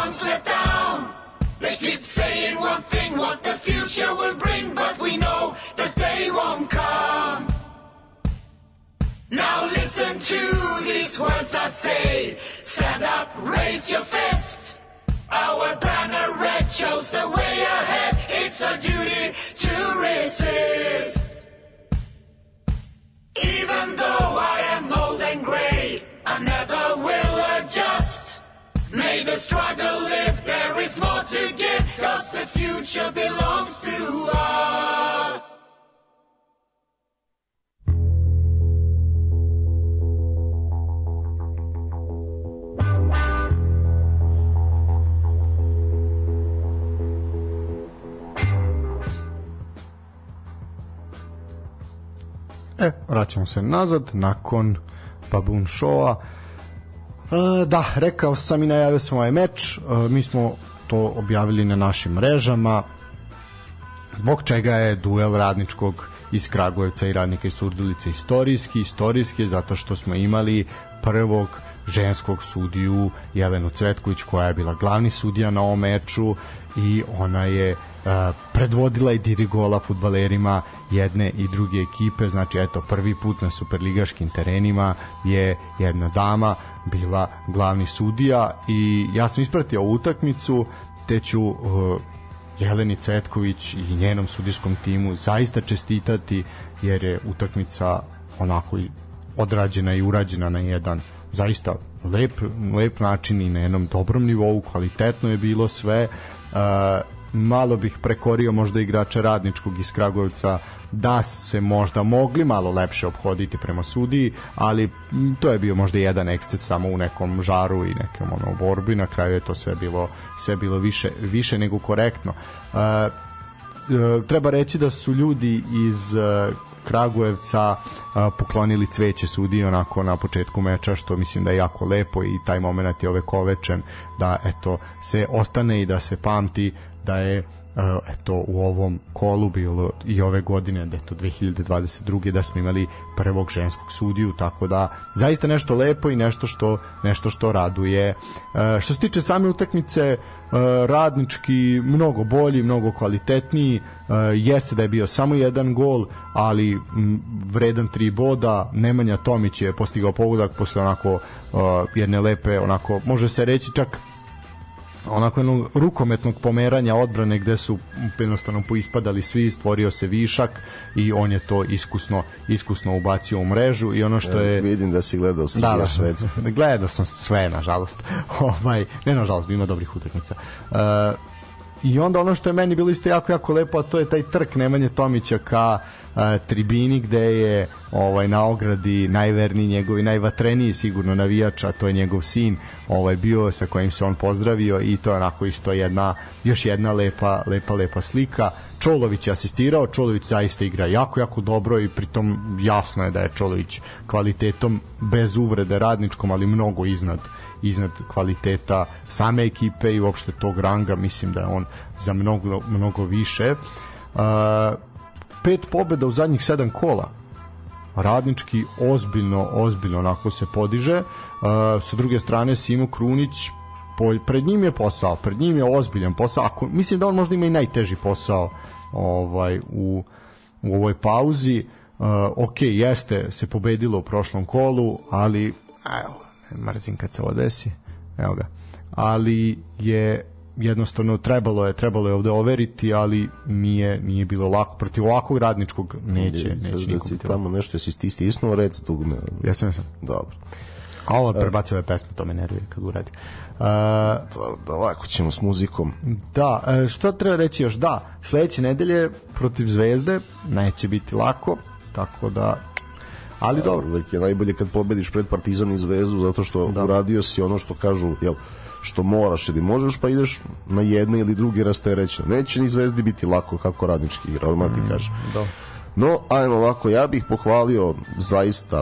one's let down. They keep saying one thing, what the future will bring, but we know the day won't come. Now listen to these words I say. Stand up, raise your fist. Our banner red shows the way ahead. It's our duty to resist. Even though I am old and gray, I never will adjust. May the struggle live, there is more to give, 'cause the future belongs to us. E, vraćamo se nazad nakon Baboon Showa. E, da, rekao sam i najavio sam ovaj meč, e, mi smo to objavili na našim mrežama, zbog čega je duel Radničkog iz Kragujevca i Radnika iz Surdulice istorijski, istorijski zato što smo imali prvog ženskog sudiju Jelenu Cvetković, koja je bila glavni sudija na ovom meču i ona je Uh, predvodila i dirigovala fudbalerima jedne i druge ekipe. Znači eto, prvi put na superligaškim terenima je jedna dama bila glavni sudija i ja sam ispratio ovu utakmicu, te ću uh, Jeleni Cvetković i njenom sudijskom timu zaista čestitati, jer je utakmica onako odrađena i urađena na jedan zaista lep, lep način i na jednom dobrom nivou, kvalitetno je bilo sve. uh, malo bih prekorio možda igrača Radničkog iz Kragujevca da se možda mogli malo lepše ophoditi prema sudiji, ali to je bio možda jedan eksces samo u nekom žaru i nekom ono borbi. Na kraju je to sve bilo sve bilo više više nego korektno. Uh, uh, treba reći da su ljudi iz uh, Kragujevca uh, poklonili cveće sudiji onako na početku meča, što mislim da je jako lepo i taj moment je ovekovečen, da eto se ostane i da se pamti da je uh, eto u ovom kolu bilo i ove godine, da eto dve hiljade dvadeset druge da smo imali prvog ženskog sudiju, tako da zaista nešto lepo i nešto što nešto što raduje. Uh, što se tiče same utakmice, uh, Radnički mnogo bolji, mnogo kvalitetniji. Uh, jeste da je bio samo jedan gol, ali m, vredan tri boda. Nemanja Tomić je postigao pogodak posle onako uh, jedne lepe, onako može se reći čak onako jednog rukometnog pomeranja odbrane gde su jednostavno poispadali svi, stvorio se višak i on je to iskusno iskusno ubacio u mrežu. I ono što je, vidim da si gledao sve da, da, Švedska. Gledao sam sve, nažalost. Ovaj, ne nažalost, ima dobrih utakmica. Uh, I onda ono što je meni bilo isto jako, jako lepo, a to je taj trk Nemanje Tomića ka uh, tribini, gde je ovaj na ogradi najverniji njegovi, najvatreniji sigurno navijač, a to je njegov sin, ovaj bio sa kojim se on pozdravio, i to je onako isto jedna, još jedna lepa, lepa, lepa slika. Čolović je asistirao, Čolović zaista igra jako, jako dobro i pritom jasno je da je Čolović kvalitetom bez uvrede Radničkom, ali mnogo iznad iznad kvaliteta same ekipe i uopšte tog ranga, mislim da je on za mnogo, mnogo više. Uh, pet pobjeda u zadnjih sedam kola. Radnički ozbiljno, ozbiljno onako se podiže. Uh, sa druge strane Simo Krunić, po, pred njim je posao, pred njim je ozbiljan posao. Ako, mislim da on možda ima i najteži posao ovaj, u, u ovoj pauzi. Uh, ok, jeste se pobedilo u prošlom kolu, ali evo, mrzim kad se ovo desi, evo ga, ali je jednostavno trebalo je trebalo je ovde overiti, ali nije nije bilo lako protiv ovakvog Radničkog, neće neće niko biti tamo lako. Nešto si ti stisnuo red stugme. Ja sam sam. Dobro. A ovo prebacio ove pesme, to me nervira kad uradi. Uh, da, da lako ćemo s muzikom. Da, što treba reći još, da, sledeće nedelje protiv Zvezde neće biti lako, tako da ali ja, dobro. Uvijek je najbolje kad pobediš pred Partizan i Zvezdu, zato što da. Uradio si ono što kažu, jel, što moraš ili možeš, pa ideš na jedne ili druge rasterećene. Neće ni Zvezdi biti lako kako Radnički igra, odmah ti kaže. Da. No, ajmo ovako, ja bih pohvalio zaista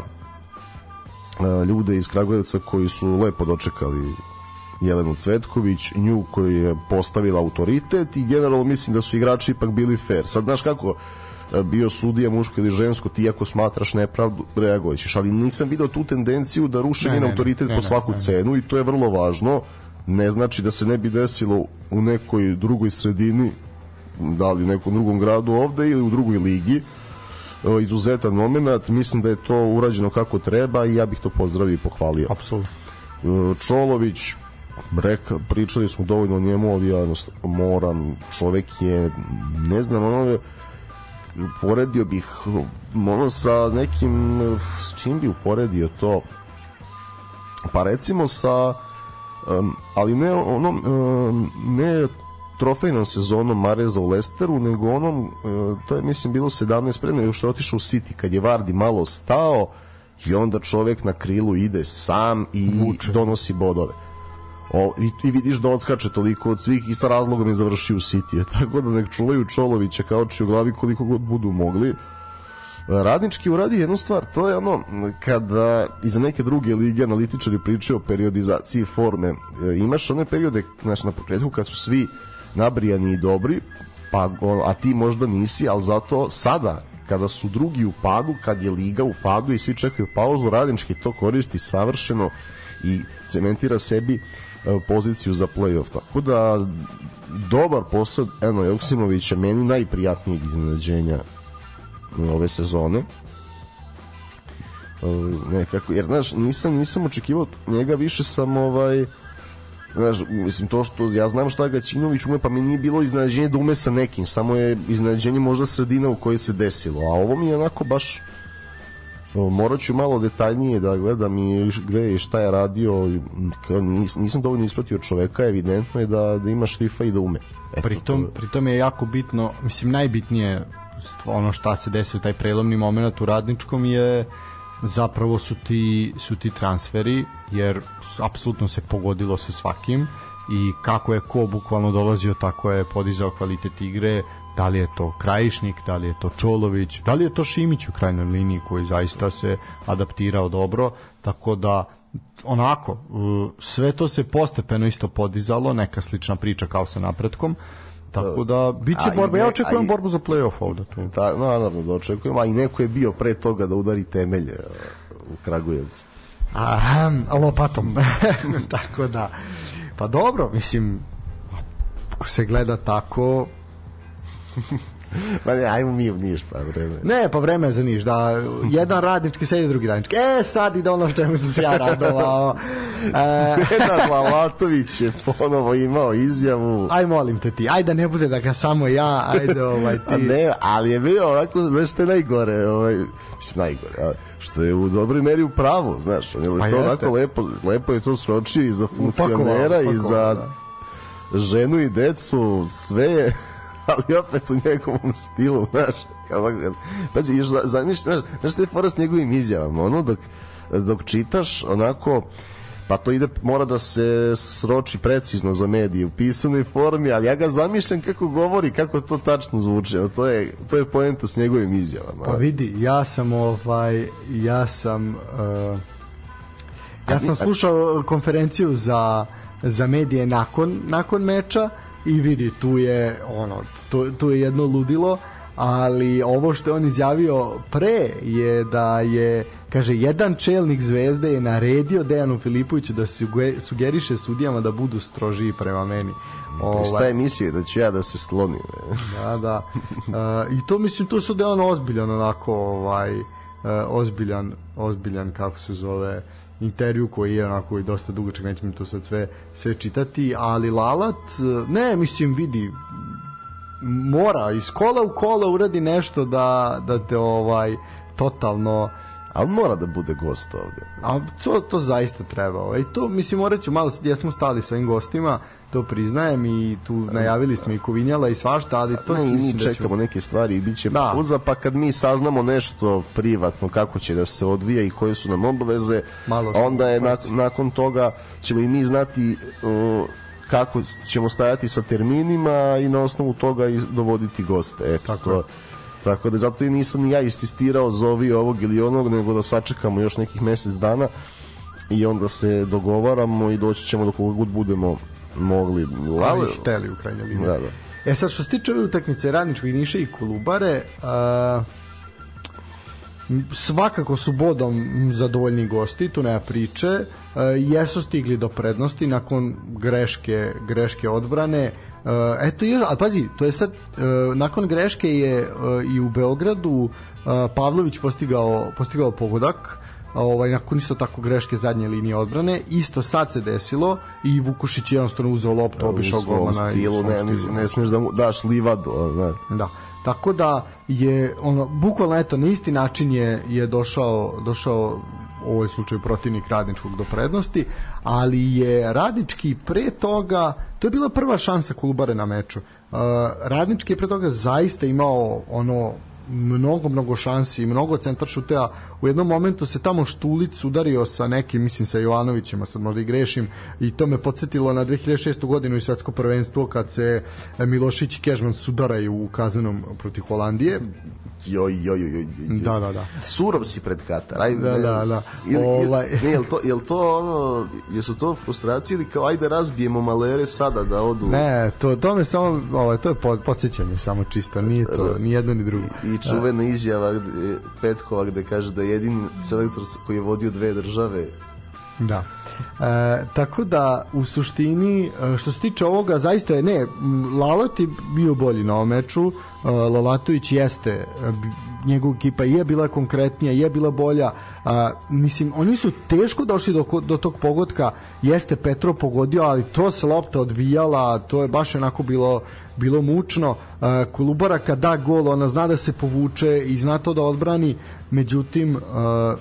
uh, ljude iz Kragujevca koji su lepo dočekali Jelenu Cvetković, nju koju je postavila autoritet, i generalno mislim da su igrači ipak bili fair. Sad, znaš kako, bio sudija muško ili žensko, ti ako smatraš nepravdu, reagovat ćeš, ali nisam video tu tendenciju da ruše njen autoritet ne, po svaku ne, ne. cenu, i to je vrlo važno. ne znači da se ne bi desilo u nekoj drugoj sredini, da li u nekom drugom gradu ovde ili u drugoj ligi. Izuzetan moment, mislim da je to urađeno kako treba i ja bih to pozdravio i pohvalio. Apsolutno. Čolović, reka, pričali smo dovoljno o njemu, ali ja moram, čovek je, ne znam, ono, poredio bih ono sa nekim, s čim bi uporedio to, pa recimo sa um, ali ne onom um, ne trofejnom sezonom Mareza u Lesteru, nego onom uh, to je mislim bilo sedamnaest pre nego što je otišao u City, kad je Vardy malo stao i onda čovek na krilu ide sam i Vuče. Donosi bodove. O, i ti vidiš da odskače toliko od svih i sa razlogom je završio u City, tako da nek čuvaju Čolovića kao oči u glavi koliko god budu mogli. Radnički uradi jednu stvar, to je ono kada iza neke druge lige analitičari pričaju o periodizaciji forme, imaš one periode, znači na početku kad su svi nabrijani i dobri, pa, a ti možda nisi, ali zato sada kada su drugi u padu, kad je liga u padu i svi čekaju pauzu, Radnički to koristi savršeno i cementira sebi poziciju za play-off. Tako da dobar posao Eno Joksimovića, meni najprijatnijeg iznenađenja ove sezone. Nekako, jer znaš, nisam, nisam očekivao njega, više sam ovaj znaš, mislim to što ja znam šta Gaćinović ume, pa mi nije bilo iznenađenje da ume sa nekim, samo je iznenađenje možda sredina u kojoj se desilo, a ovo mi je onako baš morat ću malo detaljnije da gledam i gde i šta je radio, nis, nisam dovoljno ispratio čoveka, evidentno je da, da ima štifa i da ume. Eto, pritom, to... pritom je jako bitno, mislim najbitnije ono šta se desilo, taj prelomni moment u Radničkom je zapravo su ti, su ti transferi, jer apsolutno se pogodilo sa svakim i kako je ko bukvalno dolazio, tako je podizao kvalitet igre. Da li je to Krajišnik, da li je to Čolović, da li je to Šimić u krajnjoj liniji koji zaista se adaptirao dobro, tako da onako sve to se postepeno isto podizalo, neka slična priča kao sa napretkom, tako da biće borba, ja očekujem borbu za play-off ovde tu. Ta, naravno da očekujem, a i neko je bio pre toga da udari temelje u Kragujevcu. Aha, lopatom. Tako da, pa dobro, mislim, ako se gleda tako, pa ne, ajmo mi u Niš, pa vreme. Ne, pa vreme je za Niš, da jedan Radnički sedi, drugi Radnički. E, sad ide ono što sam se ja radovao. E, Nenad Lalatović je ponovo imao izjavu. Aj, molim te ti, ajde ne bude da ga samo ja, ajde ovaj ti. A ne, ali je bio ovako, znaš što je najgore, ovaj, mislim najgore, ali što je u dobroj meri u pravu, znaš, on je pa to onako lepo, lepo je to sročio i za funkcionera upakovao, upakovao, i za da. Ženu i decu, sve je, ali opet u njegovom stilu, znaš, pazi, još zamišljaš, znaš, znaš što je fora s njegovim izjavama, ono, dok, dok čitaš, onako, pa to ide, mora da se sroči precizno za medije u pisanoj formi, ali ja ga zamišljam kako govori, kako to tačno zvuči, to je, to je poenta s njegovim izjavama. Pa vidi, ja sam ovaj, ja sam uh, ja sam slušao konferenciju za, za medije nakon, nakon meča i vidi, tu je ono, tu, tu je jedno ludilo, ali ovo što je on izjavio pre je da je, kaže, jedan čelnik Zvezde je naredio Dejanu Filipoviću da sugeriše sudijama da budu strožiji prema meni. Ovaj, šta je mislio, da ću ja da se sklonim? Da, da. Uh, I to mislim, to su da je on ozbiljan, onako, ovaj, uh, ozbiljan, ozbiljan, kako se zove, intervju koji je onako i dosta dugačak, nećemo mi to sad sve, sve čitati, ali Lalat, ne, mislim, vidi, mora iz kola u kola uradi nešto da, da te ovaj totalno, ali mora da bude gost ovde. A to, to zaista treba. Ovaj. To, mislim, morat ću malo, gdje smo stali sa ovim gostima, to priznajem i tu najavili smo i Kovinjala i svašta, ali to... Ne, i mi čekamo ću... neke stvari i bit će da. Uza, pa kad mi saznamo nešto privatno, kako će da se odvija i koje su nam obaveze, malo onda je na, nakon toga ćemo i mi znati... Uh, kako ćemo stajati sa terminima i na osnovu toga i dovoditi goste. E, tako, tako da zato i nisam ni ja insistirao zovi ovog ili onog, nego da sačekamo još nekih mesec dana i onda se dogovaramo i doći ćemo do koga god budemo mogli. Ali hteli u krajnjoj liniji. Da, da. E sad, što se tiče ove utakmice Radničkog, Niša i Kolubare, uh, svakako su bodom zadovoljni gosti, tu nema priče. E, jesu stigli do prednosti nakon greške greške odbrane. E, eto je, a pazi, to je sad e, nakon greške je e, i u Beogradu e, Pavlović postigao postigao pogodak. Ovaj, nakon isto tako greške zadnje linije odbrane, isto sad se desilo i Vukušić je jednostavno uzeo loptu, obišao golmana i ne, ne, ne smiješ da mu daš livadu, ne. Da. Tako da je ono bukvalno eto na isti način je je došao došao u ovoj slučaju protivnik Radničkog do prednosti, ali je Radnički pre toga, to je bila prva šansa Kolubare na meču. Uh, Radnički je pre toga zaista imao ono mnogo, mnogo šansi, mnogo centar šutea. U jednom momentu se tamo Štulic udario sa nekim, mislim sa Jovanovićima, sad možda i grešim, i to me podsjetilo na dve hiljade šestu godinu i svetsko prvenstvo kad se Milošić i Kežman sudaraju u kaznenom protiv Holandije. Joj, joj, joj, joj. Da, da, da. Surov si pred Katar. Aj, da, da, da. Ili, ovaj... ne, jel to, jel to ono, jesu to frustracije ili kao ajde razbijemo malere sada da odu? Ne, to, to me samo, ovaj, to je podsjećanje samo čisto, nije to, ni jedno ni drugo. I čuvena izjava gde, Petkova gde kaže da je jedini selektor koji je vodio dve države. Da. E, tako da u suštini što se tiče ovoga zaista je ne, Lalat je bio bolji na ovom meču, Lalatović jeste, njegova ekipa je bila konkretnija, je bila bolja. A, mislim, oni su teško došli do, do tog pogotka, jeste Petro pogodio, ali to se lopta odbijala, to je baš onako bilo bilo mučno. A, Kolubara kad da gol, ona zna da se povuče i zna to da odbrani, međutim a,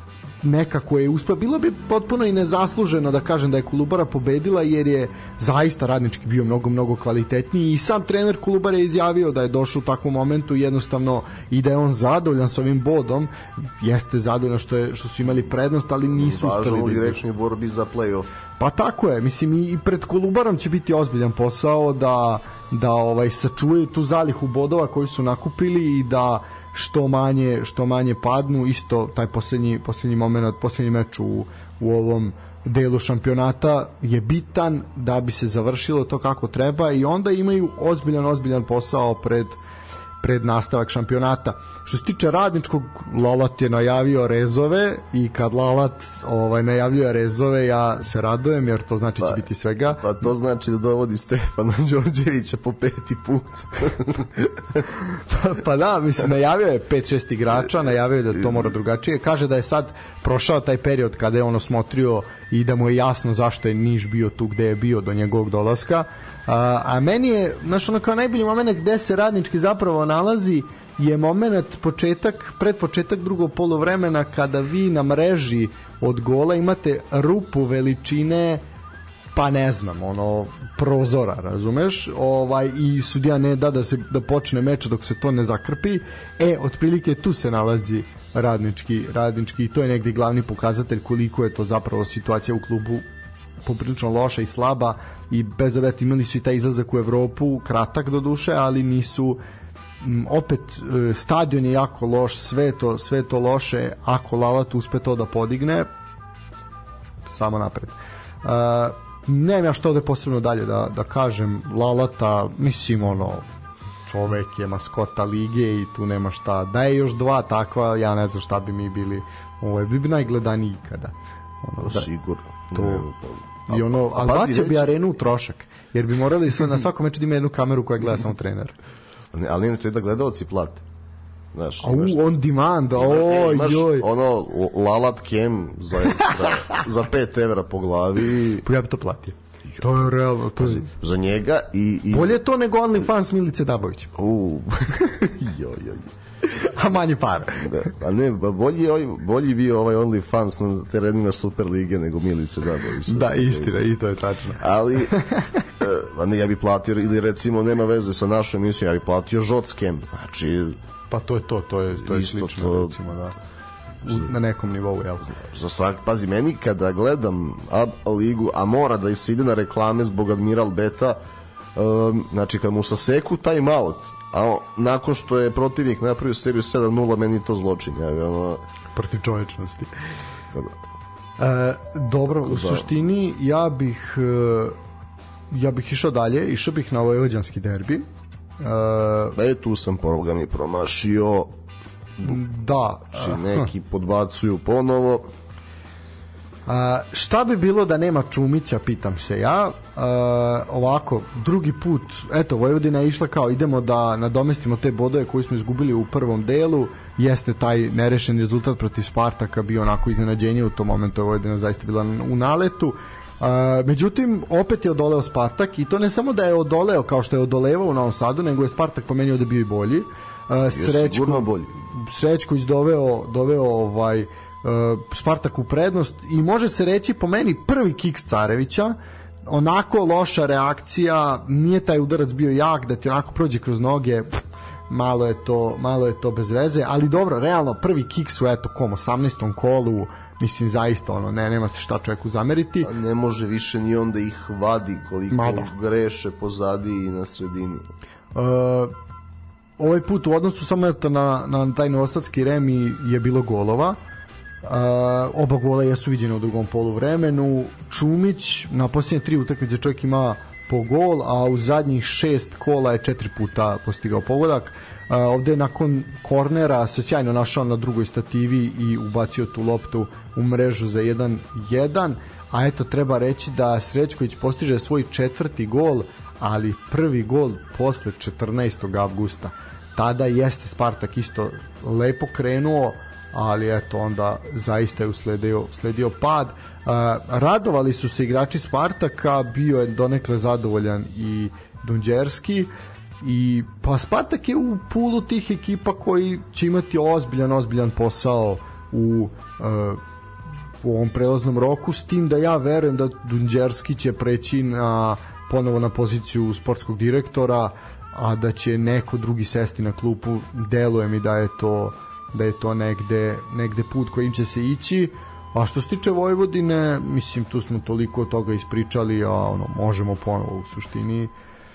nekako je uspeo, bilo bi potpuno i nezasluženo da kažem da je Kolubara pobedila, jer je zaista Radnički bio mnogo, mnogo kvalitetniji i sam trener Kolubare je izjavio da je došao u takvom momentu jednostavno i da je on zadovoljan s ovim bodom, jeste zadovoljan što, je, što su imali prednost, ali nisu uspeli. Važno u direktnoj borbi za play-off. Pa tako je, mislim i pred Kolubarom će biti ozbiljan posao da, da ovaj sačuvaju tu zalihu bodova koju su nakupili i da što manje što manje padnu. Isto taj poslednji poslednji momenat, poslednji meč u, u ovom delu šampionata je bitan da bi se završilo to kako treba i onda imaju ozbiljan ozbiljan posao pred pred nastavak šampionata. Što se tiče Radničkog, Lalat je najavio rezove i kad Lalat ovaj, najavljuje rezove, ja se radujem jer to znači pa, će biti svega. Pa to znači da dovodi Stefana Đorđevića po peti put. pa, pa da, mislim, najavio je pet šest igrača, najavio je da to mora drugačije. Kaže da je sad prošao taj period kada je on osmotrio i da mu je jasno zašto je Niš bio tu gde je bio do njegovog dolaska. A, a meni je, znaš, ono kao najbolji moment gde se Radnički zapravo nalazi je moment početak, pred početak drugog poluvremena kada vi na mreži od gola imate rupu veličine pa ne znam, ono prozora, razumeš? Ovaj i sudija ne da da se da počne meč dok se to ne zakrpi. E, otprilike tu se nalazi Radnički, Radnički i to je negdje glavni pokazatelj koliko je to zapravo situacija u klubu poprilično loša i slaba i bez obzira imali su i taj izlazak u Evropu, kratak do duše, ali nisu m, opet stadion je jako loš, sve to, sve to loše, ako Lalat uspe to da podigne samo napred. Uh, nemam ja što ovde posebno dalje da, da kažem. Lalata, mislim ono čovek je maskota lige i tu nema šta, da je još dva takva, ja ne znam šta bi mi bili, ovo je bi, bi najgledaniji ikada ono, da, sigurno to, i ono, ali bacio bi arenu u trošak, jer bi morali sve na svakom meču da ima jednu kameru koja gleda samo trener. Ne, ali ne, to je da gledaoci plate. Znaš, a u, on demand, oj, joj. Ono, Lalat Kem za, za, za pet evra po glavi. Ja bi to platio. To je realno. To je... Za njega i... i... Bolje to nego OnlyFans Milice Dabović. Uuu, joj, joj. A manje para. Da, a ne, bolji, bolji bio ovaj OnlyFans na terenima Super lige nego Milice Dabović. Da, istina, i to je tačno. Ali, a ne, ja bi platio, ili recimo nema veze sa našom emisijom, ja bi platio Žockem, znači... Pa to je to, to je, to je slično, to, recimo, da. Na nekom nivou, jel? Za svak, pazi, meni kada gledam A ligu, a mora da se ide na reklame zbog Admiral Beta, um, znači kad mu saseku time out, a nakon što je protivnik napravio seriju sedam nula, meni to zločin, ja, ono... protiv čovečnosti. E, dobro, u suštini ja bih ja bih išao dalje, išao bih na vojvođanski derbi. E, e tu sam program i promašio. Da. Či neki podbacuju ponovo. A, šta bi bilo da nema Čumića, pitam se ja. A, ovako, drugi put, eto, Vojvodina je išla kao idemo da nadomestimo te bodove koje smo izgubili u prvom delu. Jeste taj nerešen rezultat protiv Spartaka bio onako iznenađenje u tom momentu, je Vojvodina zaista bila u naletu. A, međutim, opet je odoleo Spartak i to ne samo da je odoleo kao što je odolevao u Novom Sadu, nego je Spartak pomenio da bio i bolji. A, Srećko, bolji. Srećković doveo, doveo ovaj Spartak u prednost i može se reći po meni prvi kiks Carevića, onako loša reakcija, nije taj udarac bio jak da ti onako prođe kroz noge, pff, malo je to malo je to bez veze, ali dobro, realno prvi kiks u eto kom osamnaestom kolu, mislim zaista ono, ne, nema se šta čovjeku zameriti. A ne može više ni onda ih vadi koliko greše pozadi i na sredini. Uh, ovaj put u odnosu samo eto na, na taj novosadski Remi je bilo golova. Uh, oba gola jesu viđene u drugom poluvremenu. Čumić na posljednje tri utakmice čovjek ima po gol, a u zadnjih šest kola je četiri puta postigao pogodak. Uh, ovde je nakon kornera se sjajno našao na drugoj stativi i ubacio tu loptu u mrežu za jedan jedan, a eto treba reći da Srećković postiže svoj četvrti gol, ali prvi gol posle četrnaestog avgusta. Tada jeste Spartak isto lepo krenuo, ali eto onda zaista je usledio, sledio pad. Uh, radovali su se igrači Spartaka, bio je donekle zadovoljan i Dunđerski i pa Spartak je u pulu tih ekipa koji će imati ozbiljan, ozbiljan posao u, uh, u ovom prelaznom roku, s tim da ja verujem da Dunđerski će preći na, ponovo na poziciju sportskog direktora, a da će neko drugi sesti na klupu. Deluje mi da je to da je to negde, negde put kojim će se ići. A što se tiče Vojvodine, mislim tu smo toliko toga ispričali, a ono, možemo ponovo u suštini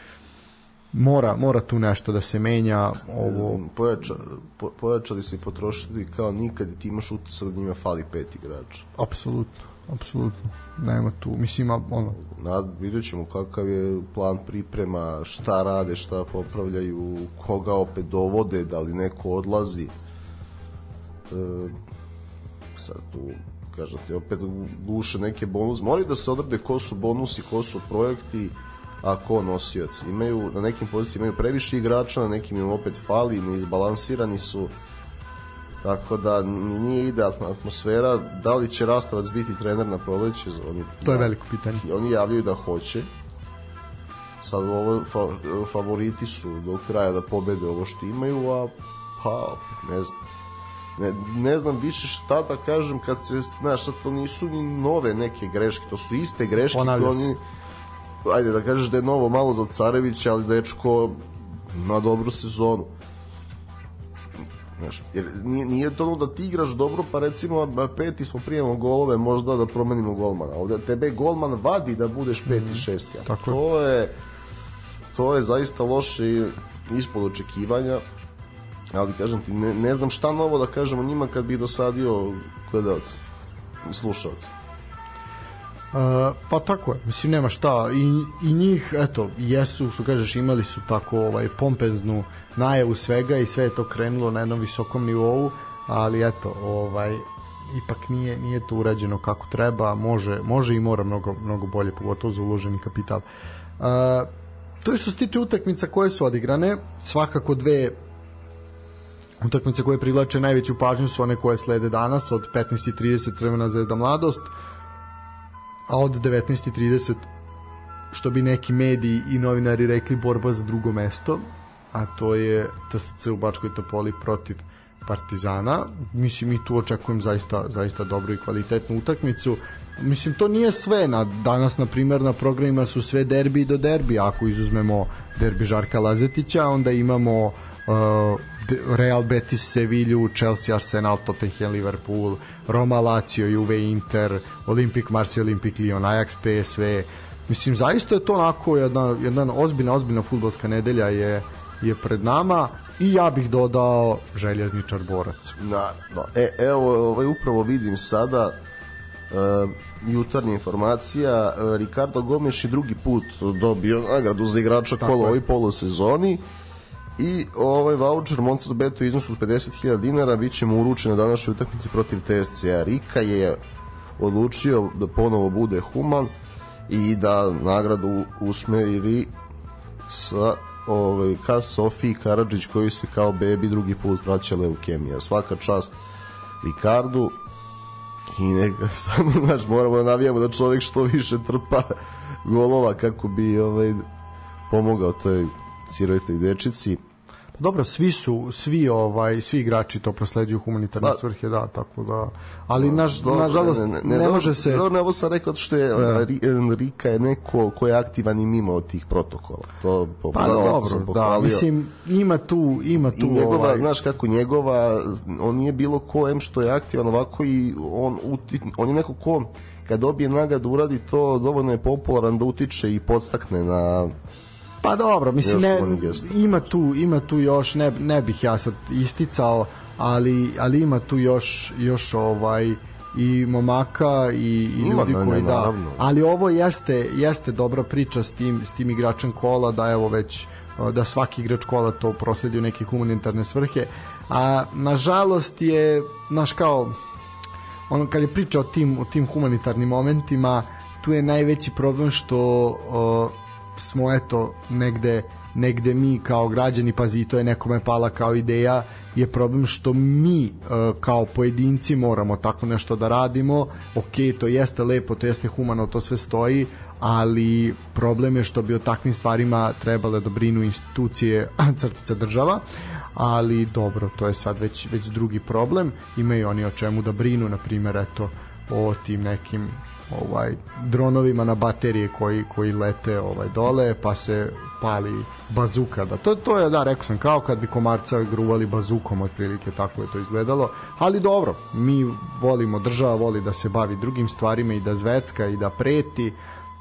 mora, mora tu nešto da se menja. Ovo... Pojača, po, pojačali su i potrošili kao nikad i ti imaš utisak da njima fali pet igrača. Apsolutno, apsolutno. Nema tu, mislim, ono... Nad, vidjet ćemo kakav je plan priprema, šta rade, šta popravljaju, koga opet dovode, da li neko odlazi. E, sad tu kažete opet guše neke bonus, mora da se odrede ko su bonusi, ko su projekti, a ko nosioci. Imaju, na nekim pozicijama imaju previše igrača, na nekim im opet fali, neizbalansirani su, tako da nije idealna atmosfera. Da li će Rastavac biti trener na proleće? Oni, to je veliko pitanje. Oni javljaju da hoće. Sad ovo fa, favoriti su do kraja da pobede ovo što imaju, a pa ne znam Ne, ne znam više šta da kažem kad se, znaš, sad to nisu ni nove neke greške, to su iste greške koje oni, ajde da kažeš da je novo malo za Carevića, ali dečko na dobru sezonu, znaš, jer nije, nije to ono da ti igraš dobro pa recimo peti smo prijemamo golove, možda da promenimo golmana, ovde tebe golman vadi da budeš peti, šesti, a tako to je to je zaista loše i ispod očekivanja. Ali kažem ti, ne, ne znam šta novo da kažemo njima kad bi dosadio gledalci i slušalci. Uh, pa tako je, mislim nema šta i, i njih, eto, jesu, što kažeš, imali su tako ovaj pompeznu najavu svega i sve je to krenulo na jednom visokom nivou, ali eto, ovaj ipak nije, nije to urađeno kako treba, može, može i mora mnogo, mnogo bolje, pogotovo za uloženi kapital. Uh, to je što se tiče utakmica koje su odigrane, svakako dve utakmice koje privlače najveću pažnju su one koje slede danas od petnaest i trideset Crvena Zvezda Mladost, a od devetnaest i trideset, što bi neki mediji i novinari rekli, borba za drugo mesto, a to je T S C u Bačkoj Topoli protiv Partizana. Mislim, i tu očekujem zaista, zaista dobru i kvalitetnu utakmicu. Mislim, to nije sve. Na, danas, na primjer, na programima su sve derbi do derbi. Ako izuzmemo derbi Žarka Lazetića, onda imamo uh, Real Betis Sevilju, Chelsea Arsenal, Tottenham Liverpool, Roma Lazio, Juve Inter, Olimpik Marseille, Olimpik Lyon, Ajax P S V. Mislim, zaista je to onako jedna, jedna ozbiljna, ozbiljna fudbalska nedelja je, je pred nama i ja bih dodao Željezničar Borac. Na, no, e, evo, ovaj, upravo vidim sada uh, jutarnja informacija, uh, Ricardo Gomes je drugi put dobio nagradu za igrača kola ovoj polosezoni I ovaj voucher Mozart Bet u iznosu od pedeset hiljada dinara bit će mu uručen na današnjoj utakmici protiv T S C-a. Rika je odlučio da ponovo bude human i da nagradu usmeri sa, ovaj, ka Sofiji Karadžić, koji se kao bebi drugi put vraća leukemija. Svaka čast Rikardu i neka samo, znaš, moramo da navijamo da čovjek što više trpa golova kako bi ovaj, pomogao toj siroitoj dečici. Dobro, svi su, svi ovaj, svi igrači to prosleđuju humanitarne svrhe, da, tako da, ali naž, dobro, nažalost ne, ne, ne, ne može se... Dobro, ne, ovo sam rekao što je, ja. Rika je neko ko je aktivan i mimo od tih protokola. To, pa dobro, da, mislim, ima tu, ima tu... I njegova, ovaj... znaš kako, njegova, on nije bilo ko em što je aktivan ovako i on, on je neko ko, kad dobije nagradu, uradi to, dovoljno je popularan da utiče i podstakne na... Pa dobro, mislim, ne, ima tu, ima tu još, ne, ne bih ja sad isticao, ali, ali ima tu još, još ovaj i momaka i, i ljudi ne, koji ne, da, ali ovo jeste, jeste dobra priča s tim, s tim igračem kola, da evo već, da svaki igrač kola to prosledi u neke humanitarne svrhe, a nažalost je, znaš kao, ono kad je priča o tim, o tim humanitarnim momentima, tu je najveći problem što o, smo eto negde, negde mi kao građani, pazi, to je nekome pala kao ideja, je problem što mi e, kao pojedinci moramo tako nešto da radimo. Ok, to jeste lepo, to jeste humano, to sve stoji, ali problem je što bi o takvim stvarima trebale da brinu institucije crtica država, ali dobro, to je sad već, već drugi problem. Imaju oni o čemu da brinu, na primjer, eto, o tim nekim ovaj dronovima na baterije koji koji lete ovaj dole, pa se pali bazuka. Da to to je, da, rekao sam, kao kad bi komarca gruvali bazukom, otprilike tako je to izgledalo. Ali dobro, mi volimo, država voli da se bavi drugim stvarima i da zvecka i da preti,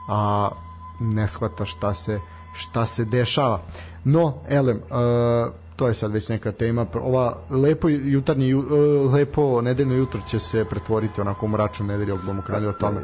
a ne shvata šta se šta se dešava. No, elem, uh, to je sad već neka tema. Ova lepo jutarnji, uh, lepo nedeljno jutro će se pretvoriti onako u mračnu nedelju, ako bomo krali o tome.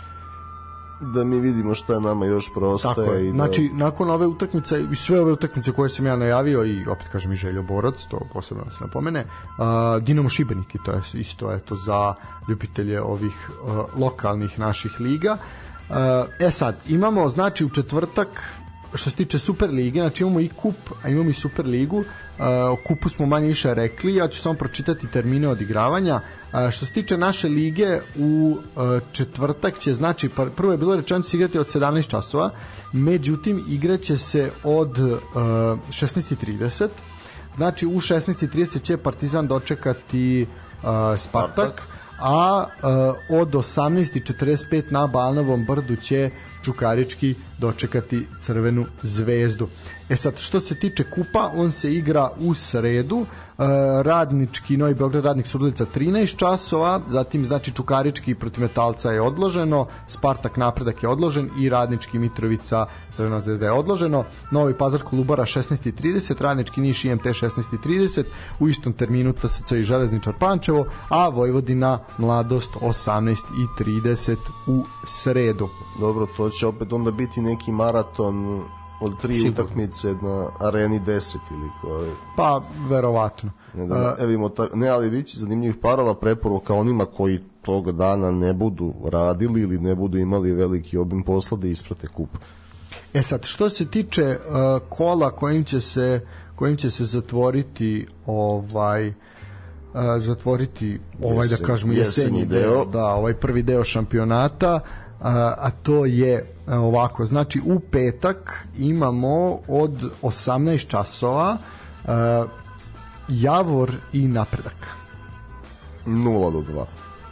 Da mi vidimo šta nama još prostaje. I da... Znači, nakon ove utakmice i sve ove utakmice koje sam ja najavio i opet kažem i Željo Borac, to posebno se napomene, uh, Dinamo Šibenik, i to je isto eto za ljubitelje ovih uh, lokalnih naših liga. Uh, e sad, imamo znači u četvrtak, što se tiče Super lige, znači imamo i kup, a imamo i Super ligu. Uh, o kupu smo manje više rekli, ja ću samo pročitati termine odigravanja. Uh, što se tiče naše lige, u uh, četvrtak će, znači, prvo je bilo rečeno da će igrati od sedamnaest časova, međutim igraće se od uh, šesnaest i trideset, znači u šesnaest i trideset će Partizan dočekati uh, Spartak, a uh, od osamnaest i četrdeset pet na Balnovom brdu će Čukarički dočekati Crvenu zvezdu. E sad, što se tiče kupa, on se igra u sredu, e, Radnički, Novi Beograd, Radnik Surdulica trinaest časova, zatim znači Čukarički protiv Metalca je odloženo, Spartak Napredak je odložen i Radnički Mitrovica Crvena zvezda je odloženo. Novi Pazar Kolubara šesnaest i trideset, Radnički Niš I M T šesnaest i trideset, u istom terminu T S C i Železničar Pančevo, a Vojvodina Mladost osamnaest i trideset u sredu. Dobro, to će opet onda biti neki maraton od tri Sigur. utakmice na Areni deset ili koje... Pa, verovatno. Ne, da, uh, evimo ta, ne, ali biće zanimljivih parova, preporuka onima koji tog dana ne budu radili ili ne budu imali veliki obim posla da isprate kup. E sad, što se tiče uh, kola kojim će se kojim će se zatvoriti ovaj uh, zatvoriti ovaj Jesen, da kažemo jesenji deo, da, ovaj prvi deo šampionata, a, a to je ovako, znači u petak imamo od osamnaest časova a, Javor i Napredak nula do dva.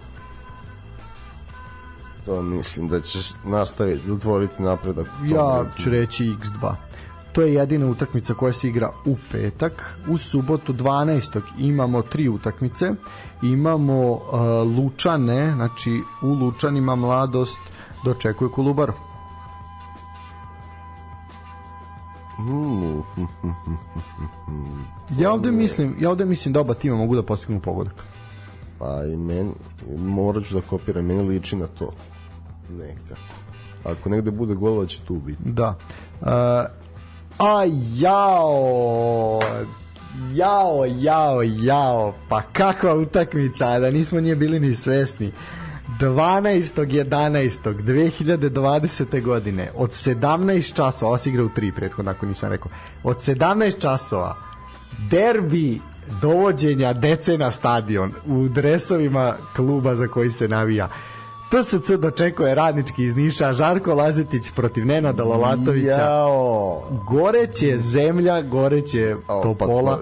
To mislim da će nastaviti otvoriti Napredak. Ja ću reći iks dva. To je jedina utakmica koja se igra u petak. U subotu dvanaestog imamo tri utakmice. Imamo uh, Lučane, znači u Lučanima Mladost dočekuje Kolubaru. Ja ovde mislim, ja ovde mislim da oba tima mogu da postignu pogodak. Pa i meni, morat ću da kopiram, meni liči na to. Nekako. Ako negde bude golova će tu biti. Da. Uh, A jao, jao, jao, jao, pa kakva utakmica, da nismo nije bili ni svesni. dvanaestog jedanaestog dve hiljade dvadesete godine od sedamnaest časova, ovo se igra u tri prethodno, ako nisam rekao, od sedamnaest časova derbi dovođenja dece na stadion u dresovima kluba za koji se navija. T S C dočekuje Radnički iz Niša, Žarko Lazetić protiv Nenada Lalatovića. Jao. Goreće zemlja, goreće Topola.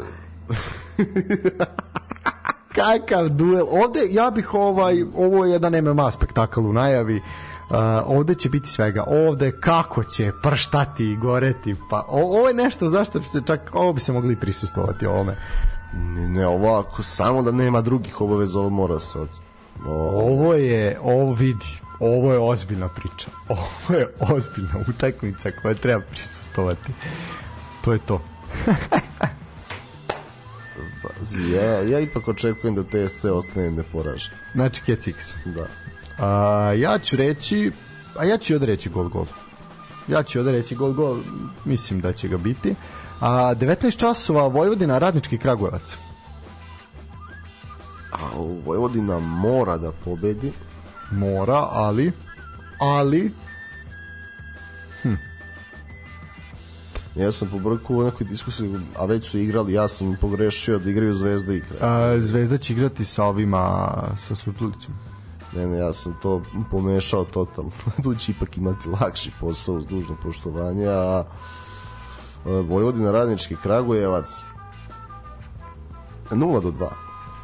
Kakav duel. Ovde ja bih ovaj, ovo je jedan M M A spektakl u najavi. Uh, ovde će biti svega. Ovde kako će prštati i goreti. Pa o, ovo je nešto zašto bi se čak ovo bi se mogli prisustvovati ovome. Ne, ne ovako, samo da nema drugih obaveza, ovo mora se od... O... Ovo je, ovo vidi, ovo je ozbiljna priča. Ovo je ozbiljna utakmica koja treba prisustvovati. To je to. Ja, ja ipak očekujem da T S C ostane neporažen. Znači Kec X. Da. A, ja ću reći, a ja ću odreći gol gol. Ja ću odreći gol gol, mislim da će ga biti. A devetnaest časova Vojvodina, Radnički Kragujevac. A Vojvodina mora da pobedi. Mora, ali ali hm. Ja sam pobrkao u nekoj diskusiji, a već su igrali, ja sam pogrešio da igraju Zvezda i Kragujevac. Zvezda će igrati sa ovima, sa Surdulicom. Ne, ne, ja sam to pomešao totalno. Tu će ipak imati lakši posao uz dužno poštovanje, a Vojvodina, Radnički Kragujevac nula do dva.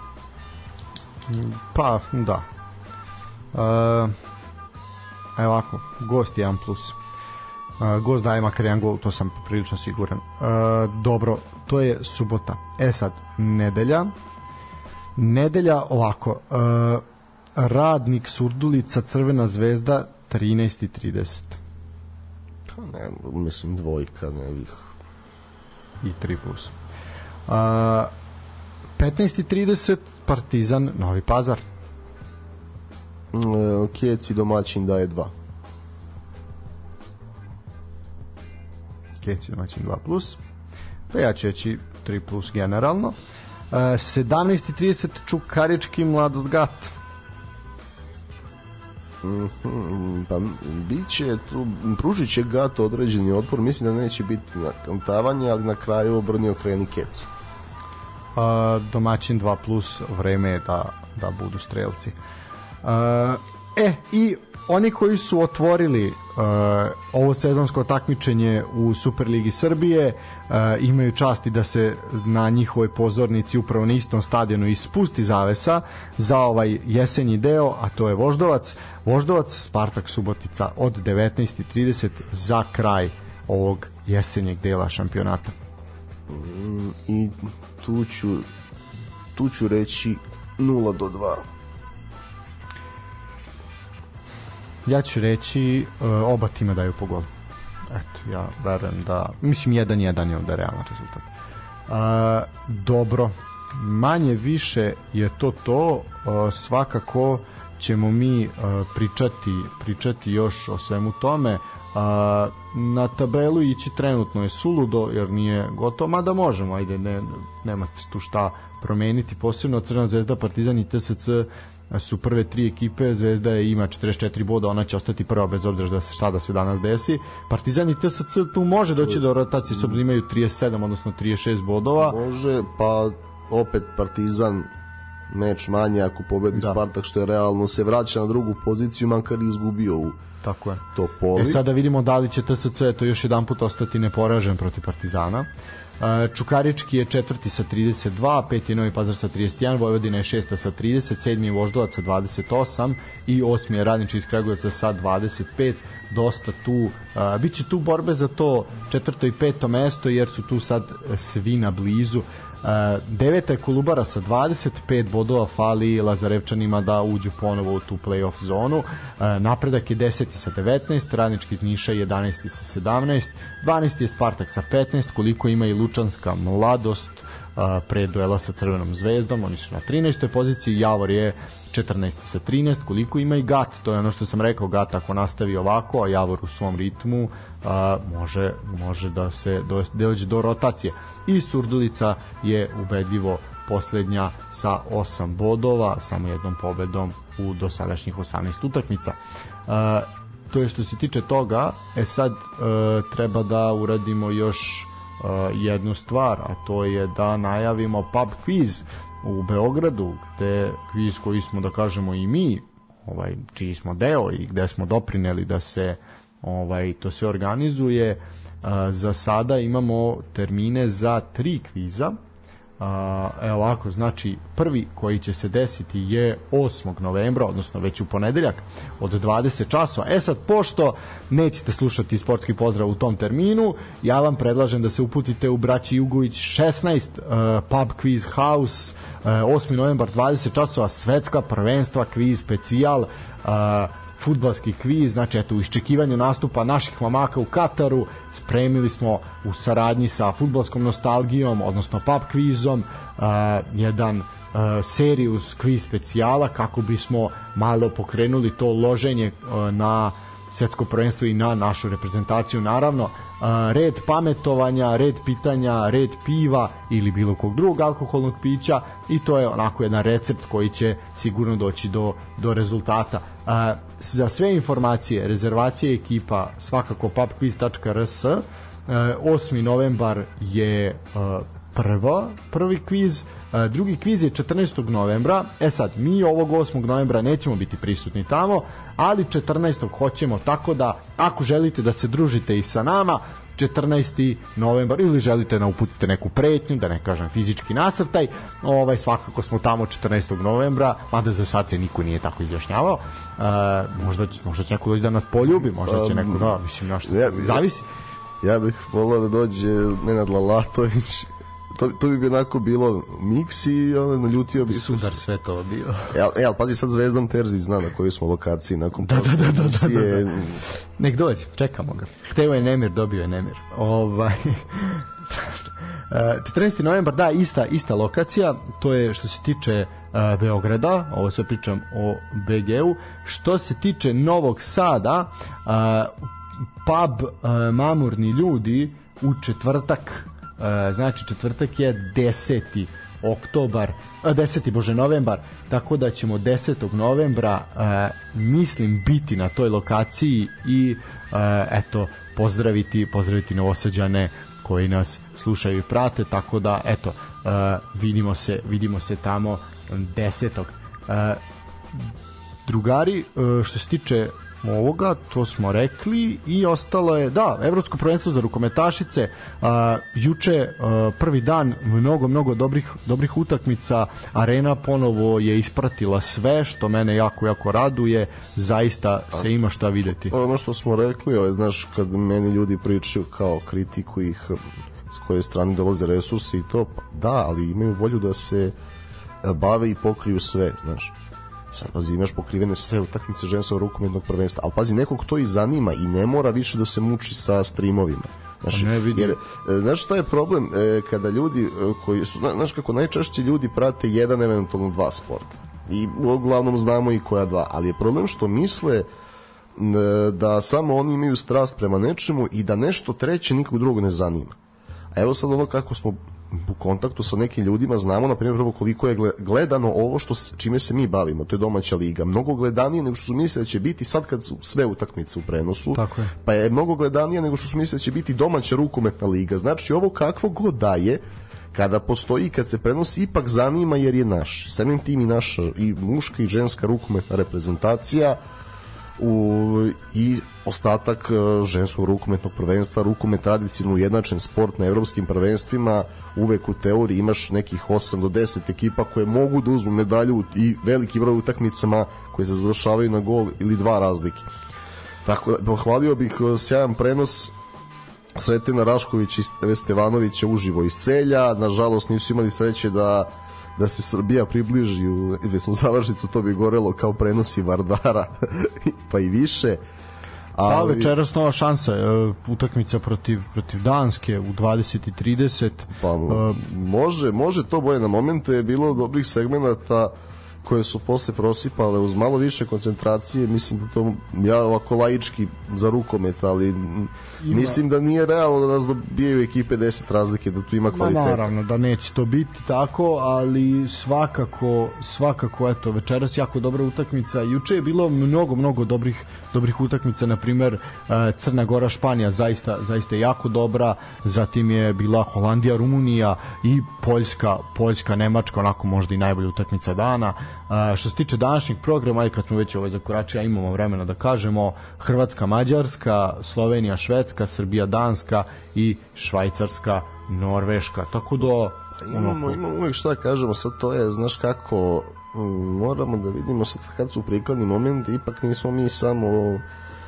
Pa, da. E, evo ovako, gost jedan plus. E, gost daje makar jedan gol, to sam prilično siguran. E, dobro, to je subota. E sad, nedelja. Nedelja ovako. E, Radnik, Surdulica, Crvena Zvezda, trinaest i trideset. Pa ne, mislim dvojka, ne bih. I tri plus. A, petnaest i trideset Partizan, Novi Pazar. E, Keci domaćin daje dva. Keci domaćin dva plus. Pa ja ću reći tri plus generalno. A, sedamnaest i trideset Čukarički, Mladost Gat. Mm-hmm, pa biće tu, pružit će Gat određeni otpor, mislim da neće biti na kantavanje, ali na kraju obrni okreni Kec. Uh, domaćin dva plus, vreme je da, da budu strelci. Uh, e, i oni koji su otvorili uh, ovo sezonsko takmičenje u Superligi Srbije uh, imaju časti da se na njihovoj pozornici upravo na istom stadionu ispusti zavesa za ovaj jesenji deo, a to je Voždovac. Voždovac, Spartak Subotica od devetnaest i trideset za kraj ovog jesenjeg dela šampionata. Mm, i tu ću tu ću reći nula do dva. Ja ću reći uh, oba tima daju po gol. Eto, ja verujem da mislim jedan jedan je onda realan rezultat. Uh, dobro, manje više je to to. Uh, svakako ćemo mi uh, pričati pričati još o svemu tome. Uh, na tabelu ići trenutno je suludo jer nije gotovo, mada možemo, ajde, ne, nema tu šta promeniti, posebno Crvena Zvezda, Partizan i T S C su prve tri ekipe. Zvezda je ima četrdeset četiri boda, ona će ostati prva bez obzira da se šta da se danas desi. Partizan i T S C tu može doći do rotacije, s obzirom imaju trideset sedam odnosno trideset šest bodova. Može, pa opet Partizan meč manje ako pobedi da. Spartak, što je realno, se vraća na drugu poziciju, makar izgubio u tako je. Topoli. E sada vidimo da li će T S C to još jedan put ostati neporažen protiv Partizana. Čukarički je četvrti sa trideset dva, peti je Novi Pazar sa trideset jedan, Vojvodina je šesta sa trideset, sedmi je Voždovac sa dvadeset osam i osmi je Radnički iz Kragujevca sa dvadeset pet. Dosta tu, uh, bit će tu borbe za to četvrto i peto mesto jer su tu sad svi na blizu. Uh, deveta je Kolubara sa dvadeset pet bodova, fali Lazarevčanima da uđu ponovo u tu play-off zonu. Uh, Napredak je deseti sa devetnaest, Radnički iz Niša jedanaesti sa sedamnaest, dvanaesti je Spartak sa petnaest, koliko ima i Lučanska Mladost pre duela sa Crvenom zvezdom, oni su na trinaestoj poziciji, Javor je četrnaesti sa trinaest, koliko ima i Gat, to je ono što sam rekao, Gat ako nastavi ovako, a Javor u svom ritmu, a, može, može da se do, dođe do rotacije. I Surdulica je ubedljivo poslednja sa osam bodova, samo jednom pobedom u dosadašnjih osamnaest utakmica. A, to je što se tiče toga. E sad a, treba da uradimo još a, jednu stvar, a to je da najavimo pub quiz u Beogradu, gde kviz koji smo, da kažemo, i mi, ovaj, čiji smo deo i gde smo doprineli da se ovaj, to sve organizuje. A, za sada imamo termine za tri kviza. A, evo ovako, znači prvi koji će se desiti je osmog novembra, odnosno već u ponedeljak od dvadeset časova. E sad, pošto nećete slušati sportski pozdrav u tom terminu, ja vam predlažem da se uputite u Braći Jugović šesnaest, uh, Pub Quiz House, uh, osmi novembar dvadeset časova, svetska prvenstva, kviz specijal, uh, fudbalski kviz, znači eto, u iščekivanju nastupa naših mamaka u Kataru spremili smo u saradnji sa fudbalskom nostalgijom, odnosno pub kvizom, uh, jedan uh, serijus kviz specijala kako bismo malo pokrenuli to loženje uh, na svetsko prvenstvo i na našu reprezentaciju, naravno. Uh, red pametovanja, red pitanja, red piva ili bilo kog drugog alkoholnog pića, i to je onako jedan recept koji će sigurno doći do, do rezultata. Uh, za sve informacije, rezervacije ekipa, svakako pubquiz tačka r s. uh, osmi novembar je uh, prva, prvi kviz. Uh, drugi kviz je četrnaestog novembra. E sad, mi ovog osmog novembra nećemo biti prisutni tamo, ali četrnaestog hoćemo, tako da ako želite da se družite i sa nama četrnaesti novembar, ili želite da uputite neku pretnju, da ne kažem fizički nasrtaj, ovaj, svakako smo tamo četrnaestog novembra, mada za sad se niko nije tako izjašnjavao. Uh, možda, možda će neko doći da nas poljubi, možda će um, neko da, mislim, nešto, ja, zavisi. Ja bih volao da dođe Nenad Lalatović. To, to bi bi onako bilo miks i ono, naljutio bi sudar sve to bio. E, ali pazi, sad Zvezdan Terzić zna na kojoj smo lokaciji nakon da, da, da, da, da, da, da. Nek dođe, čekamo ga. Hteo je nemir, dobio je nemir. Ovaj četrnaesti novembar, da, ista, ista lokacija, to je što se tiče uh, Beograda, ovo sve pričam o B G-u. Što se tiče Novog Sada, uh, pub uh, Mamurni ljudi u četvrtak, Uh, znači četvrtak je deseti oktobar, uh, deseti bože novembar, tako da ćemo desetog novembra uh, mislim biti na toj lokaciji i uh, eto, pozdraviti pozdraviti Novosađane koji nas slušaju i prate, tako da eto, uh, vidimo se vidimo se tamo desetog. Uh, drugari, uh, što se tiče ovoga, to smo rekli, i ostalo je, da, evropsko prvenstvo za rukometašice, a, juče a, prvi dan, mnogo, mnogo dobrih, dobrih utakmica, Arena ponovo je ispratila sve, što mene jako, jako raduje, zaista se ima šta videti. Ono što smo rekli, ovaj, znaš, kad meni ljudi pričaju kao kritiku ih, s koje strane dolaze resursi i to, da, ali imaju volju da se bave i pokriju sve, znaš. Sad, pazi, imaš pokrivene sve utakmice ženskog rukometnog prvenstva, ali pazi, nekog to i zanima i ne mora više da se muči sa streamovima. Znaš, jer, znaš šta je problem? E, kada ljudi koji su, znaš kako najčešće ljudi prate jedan, eventualno dva sporta. I uglavnom znamo i koja dva, ali je problem što misle da samo oni imaju strast prema nečemu i da nešto treće nikog drugog ne zanima. A evo sad ono kako smo u kontaktu sa nekim ljudima, znamo na primjer prvo koliko je gledano ovo što čime se mi bavimo, to je domaća liga, mnogo gledanije nego što su mislili da će biti sad kad su sve utakmice u prenosu. Tako je. Pa je mnogo gledanije nego što su mislili da će biti domaća rukometna liga. Znači ovo kakvo god daje, kada postoji, kad se prenosi, ipak zanima jer je naš. Samim tim i naša i muška i ženska rukometna reprezentacija u, i ostatak ženskog rukometnog prvenstva, rukomet tradicionalno ujednačen sport na evropskim prvenstvima, uvek u teoriji imaš nekih osam do deset ekipa koje mogu da uzmu medalju i veliki broj utakmicama koje se završavaju na gol ili dva razlike. Tako da, pohvalio bih sjajan prenos Sretena Raškovića i Stevanovića uživo iz Celja. Nažalost nisu imali sreće da da se Srbija približi u desnu završnicu, to bi gorelo kao prenosi Vardara pa i više. Ali... Pa večeras nova šansa, uh, utakmica protiv, protiv Danske u dvadeset i trideset. Pa, uh, može, može to boje na momente, je bilo dobrih segmenata koje su posle prosipale uz malo više koncentracije. Mislim da to, ja ovako laički za rukomet, ali ima... mislim da nije realno da nas dobijaju ekipe deset razlike, da tu ima kvaliteta. Naravno da neće to biti tako, ali svakako svakako eto, večeras jako dobra utakmica. Juče je bilo mnogo mnogo dobrih dobrih utakmica, na primer Crna Gora Španija, zaista zaista jako dobra, zatim je bila Holandija Rumunija i Poljska Poljska Nemačka, onako možda i najbolja utakmica dana. Uh, što se tiče današnjeg programa, aj kad smo već ovaj zakoračili, a imamo vremena da kažemo, Hrvatska Mađarska, Slovenija Švedska, Srbija Danska i Švajcarska Norveška, tako da imamo, imamo uvijek što da kažemo, sad to je, znaš kako, moramo da vidimo sad kad su prikladni momenti, ipak nismo mi samo uh,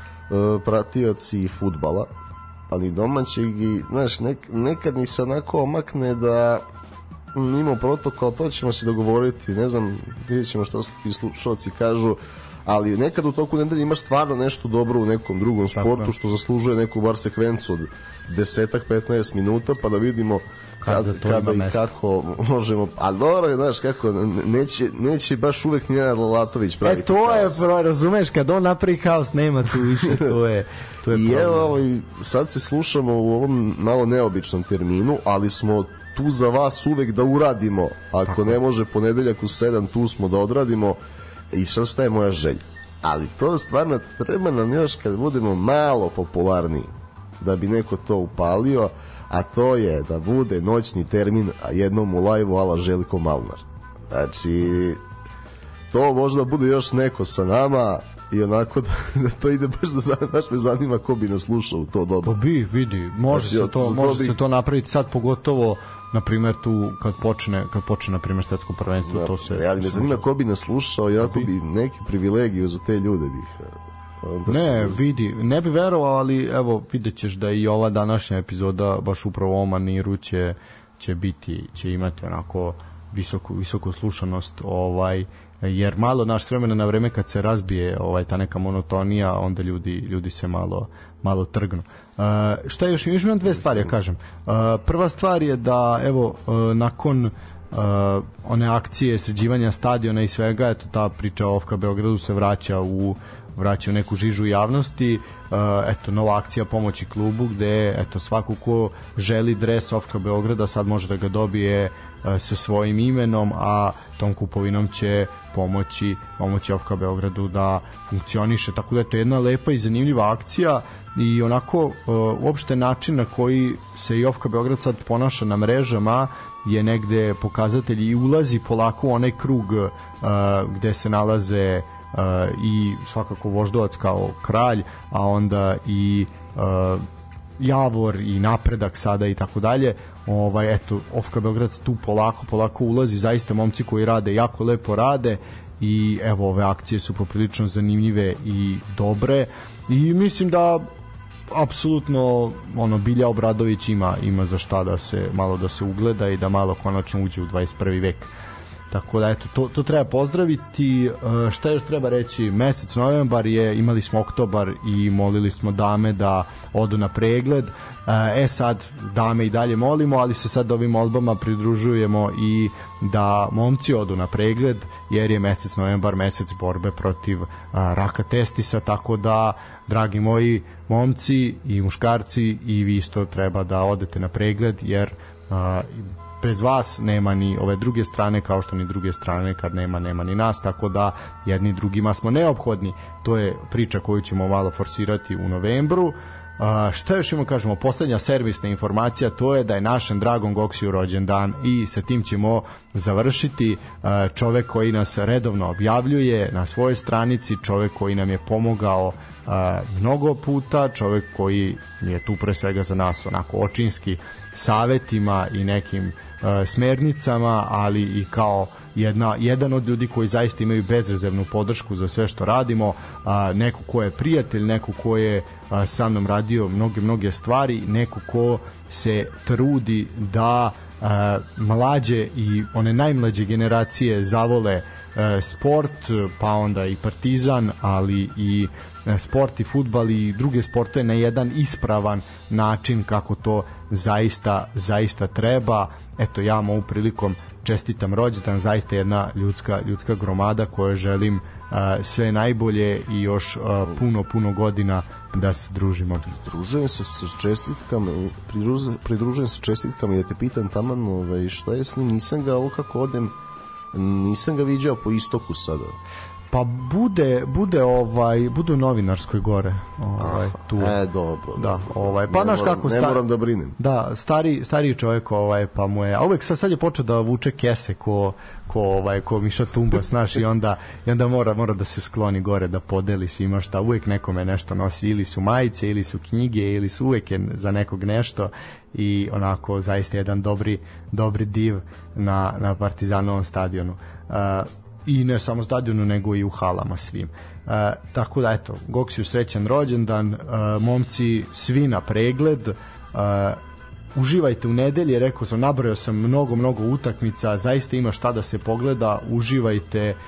pratioci fudbala, ali domaćeg i, znaš, nek, nekad mi se onako omakne da imamo protokol, to ćemo se dogovoriti, ne znam, vidjet ćemo što slušalci kažu, ali nekad u toku nedelje imaš stvarno nešto dobro u nekom drugom sportu, tako, što zaslužuje neku bar sekvencu od desetak petnaest minuta, pa da vidimo kada, kada i mesta. Kako možemo, a dobro, znaš kako, neće, neće baš uvek Nenad Lolatović praviti. E to haos. Je, razumeš, kad on napravi haos, nema tu više, to je, to je I evo, sad se slušamo u ovom malo neobičnom terminu, ali smo tu za vas uvek da uradimo, ako tako. Ne može ponedeljak u sedam, tu smo da odradimo. I sad šta je moja želja, ali to stvarno treba nam još kad budemo malo popularniji da bi neko to upalio, a to je da bude noćni termin, a jednom u live-u ala Željko Malnar. Znači to možda bude još neko sa nama i onako da, da to ide baš da baš me zanima ko bi nas slušao u to doba. Pa bi, vidi, može, znači, se, to, može bi... se to napraviti sad, pogotovo na primjer tu kad počne kad počne na primjer svetsko prvenstvo, da, to se ja, ali me zanima ko bi nas slušao, jako bi, bi neki privilegiju za te ljude bih ne se... vidi, ne bi verovao, ali evo videćeš da i ova današnja epizoda baš upravo o maniru će, će biti, će imati onako visoku, visoku slušanost, ovaj, jer malo naš vremena na vreme kad se razbije ovaj, ta neka monotonija, onda ljudi, ljudi se malo, malo trgnu. Uh, šta je još, još imam dve stvari, ja kažem. Uh, prva stvar je da evo uh, nakon uh, one akcije sređivanja stadiona i svega, eto ta priča o O F K Beogradu se vraća u vraća u neku žižu javnosti. Uh, eto nova akcija pomoći klubu gde eto svako ko želi dres O F K Beograda sad može da ga dobije uh, sa svojim imenom, a tom kupovinom će pomoći pomoći O F K Beogradu da funkcioniše, tako da je to jedna lepa i zanimljiva akcija i onako uh, uopšte način na koji se i O F K Beograd sad ponaša na mrežama je negde pokazatelj i ulazi polako u onaj krug uh, gde se nalaze uh, i svakako Voždovac kao kralj, a onda i uh, Javor i Napredak sada i tako dalje. Ovaj, eto, O F K Beograd tu polako, polako ulazi, zaista momci koji rade, jako lepo rade i evo ove akcije su poprilično zanimljive i dobre i mislim da apsolutno ono Bilja Obradović ima ima za šta da se malo da se ugleda i da malo konačno uđe u dvadeset prvi vek. Tako da eto to to treba pozdraviti. E, šta još treba reći? Mesec novembar je, imali smo oktobar i molili smo dame da odu na pregled. E sad dame i dalje molimo, ali se sad ovim molbama pridružujemo i da momci odu na pregled, jer je mesec novembar mesec borbe protiv a, raka testisa, tako da dragi moji momci i muškarci i vi isto treba da odete na pregled, jer a, bez vas nema ni ove druge strane, kao što ni druge strane kad nema, nema ni nas, tako da jedni drugima smo neophodni. To je priča koju ćemo malo forsirati u novembru. Uh, šta još imamo kažemo, poslednja servisna informacija, to je da je našem dragom Goksiju rođendan i sa tim ćemo završiti. Uh, čovek koji nas redovno objavljuje na svojoj stranici, čovek koji nam je pomogao uh, mnogo puta, čovek koji je tu pre svega za nas onako očinski savetima i nekim uh, smernicama, ali i kao jedna, jedan od ljudi koji zaista imaju bezrezervnu podršku za sve što radimo, a, neko ko je prijatelj, neko ko je a, sa mnom radio mnoge, mnoge stvari, neko ko se trudi da a, mlađe i one najmlađe generacije zavole e, sport, pa onda i Partizan, ali i e, sport i fudbal i druge sportove na jedan ispravan način kako to zaista zaista treba. Eto, ja mu ovom prilikom čestitam rođendan, zaista jedna ljudska ljudska gromada kojoj želim uh, sve najbolje i još uh, puno puno godina da se družimo. Pridružujem se sa čestitkama, pridružujem, pridružujem se čestitkama i da te pitam taman, ovaj, šta je s njim, nisam ga ovo kako odem, nisam ga viđao po istoku sada. Pa bude bude ovaj bude u Novinarskoj gore, ovaj tu. E, dobro. Da, ovaj pa znaš kako ne moram da brinem. Da, stari stari čovjek, ovaj pa mu je, a uvek sad sad je počeo da vuče kese ko ko ovaj ko Miša Tumba, znaš, i onda i onda mora mora da se skloni gore da podeli svima šta, uvek nekome nešto nosi, ili su majice ili su knjige ili su uvek za nekog nešto, i onako zaista jedan dobri dobri div na na Partizanovom stadionu. Uh, i ne samo stadionu nego i u halama svim. E, tako da eto, Goksiju srećan rođendan, e, momci svi na pregled, e, uživajte u nedelji, rekao sam, nabrojao sam mnogo mnogo utakmica, zaista ima šta da se pogleda, uživajte, e,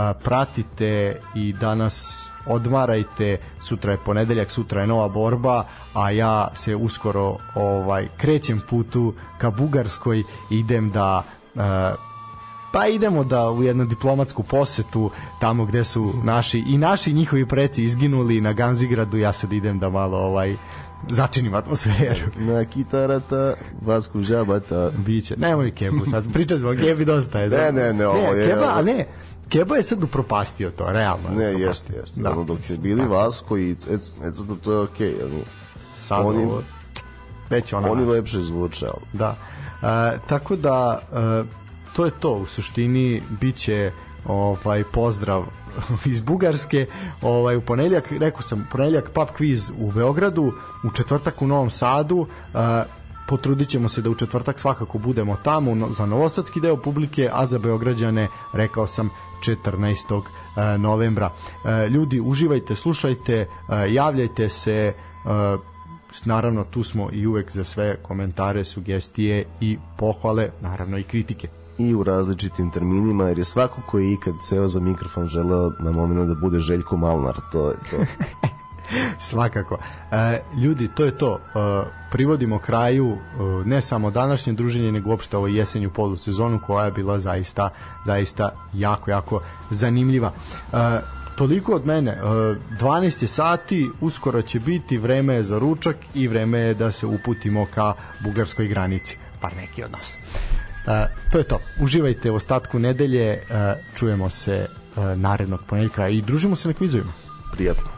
pratite i danas odmarajte, sutra je ponedeljak, sutra je nova borba, a ja se uskoro ovaj krećem putu ka Bugarskoj, idem da e, pa idemo da u jednu diplomatsku posetu tamo gde su naši i naši njihovi preci izginuli na Gamzigradu. Ja sad idem da malo ovaj začinim atmosferu. Na kitarata, vasku žabata. Biće, nemoj Kebu sad, pričat smo o Kebi dosta je. Ne, ne, ne, ovo je... Keba, a ne, Keba je sad upropastio to, realno. Ne, jeste, jeste. Da. Ono, dok je bili Vasko i Cec, Cec, to je okej. Okay, oni, sad oni, ovo, već ona... Oni lepše zvuče, ali... Da. E, tako da... E, to je to, u suštini biće ovaj pozdrav iz Bugarske, ovaj u ponedeljak, rekao sam, ponedeljak pub quiz u Beogradu, u četvrtak u Novom Sadu, uh, potrudićemo se da u četvrtak svakako budemo tamo za novosadski deo publike, a za Beograđane rekao sam četrnaestog novembra. Uh, ljudi, uživajte, slušajte, uh, javljajte se, uh, naravno tu smo i uvek za sve komentare, sugestije i pohvale, naravno i kritike. I u različitim terminima, jer je svako ko je ikad seo za mikrofon želeo na momentu da bude Željko Malnar, to je to. Svakako. E, ljudi, to je to. E, privodimo kraju e, ne samo današnje druženje, nego uopšte ovo jesenju polusezonu koja je bila zaista, zaista jako, jako zanimljiva. E, toliko od mene. E, dvanaest je sati, uskoro će biti, vreme je za ručak i vreme je da se uputimo ka bugarskoj granici. Par neki od nas. Uh, to je to. Uživajte u ostatku nedelje, uh, čujemo se uh, narednog ponedjeljka i družimo se na kvizovima. Prijatno.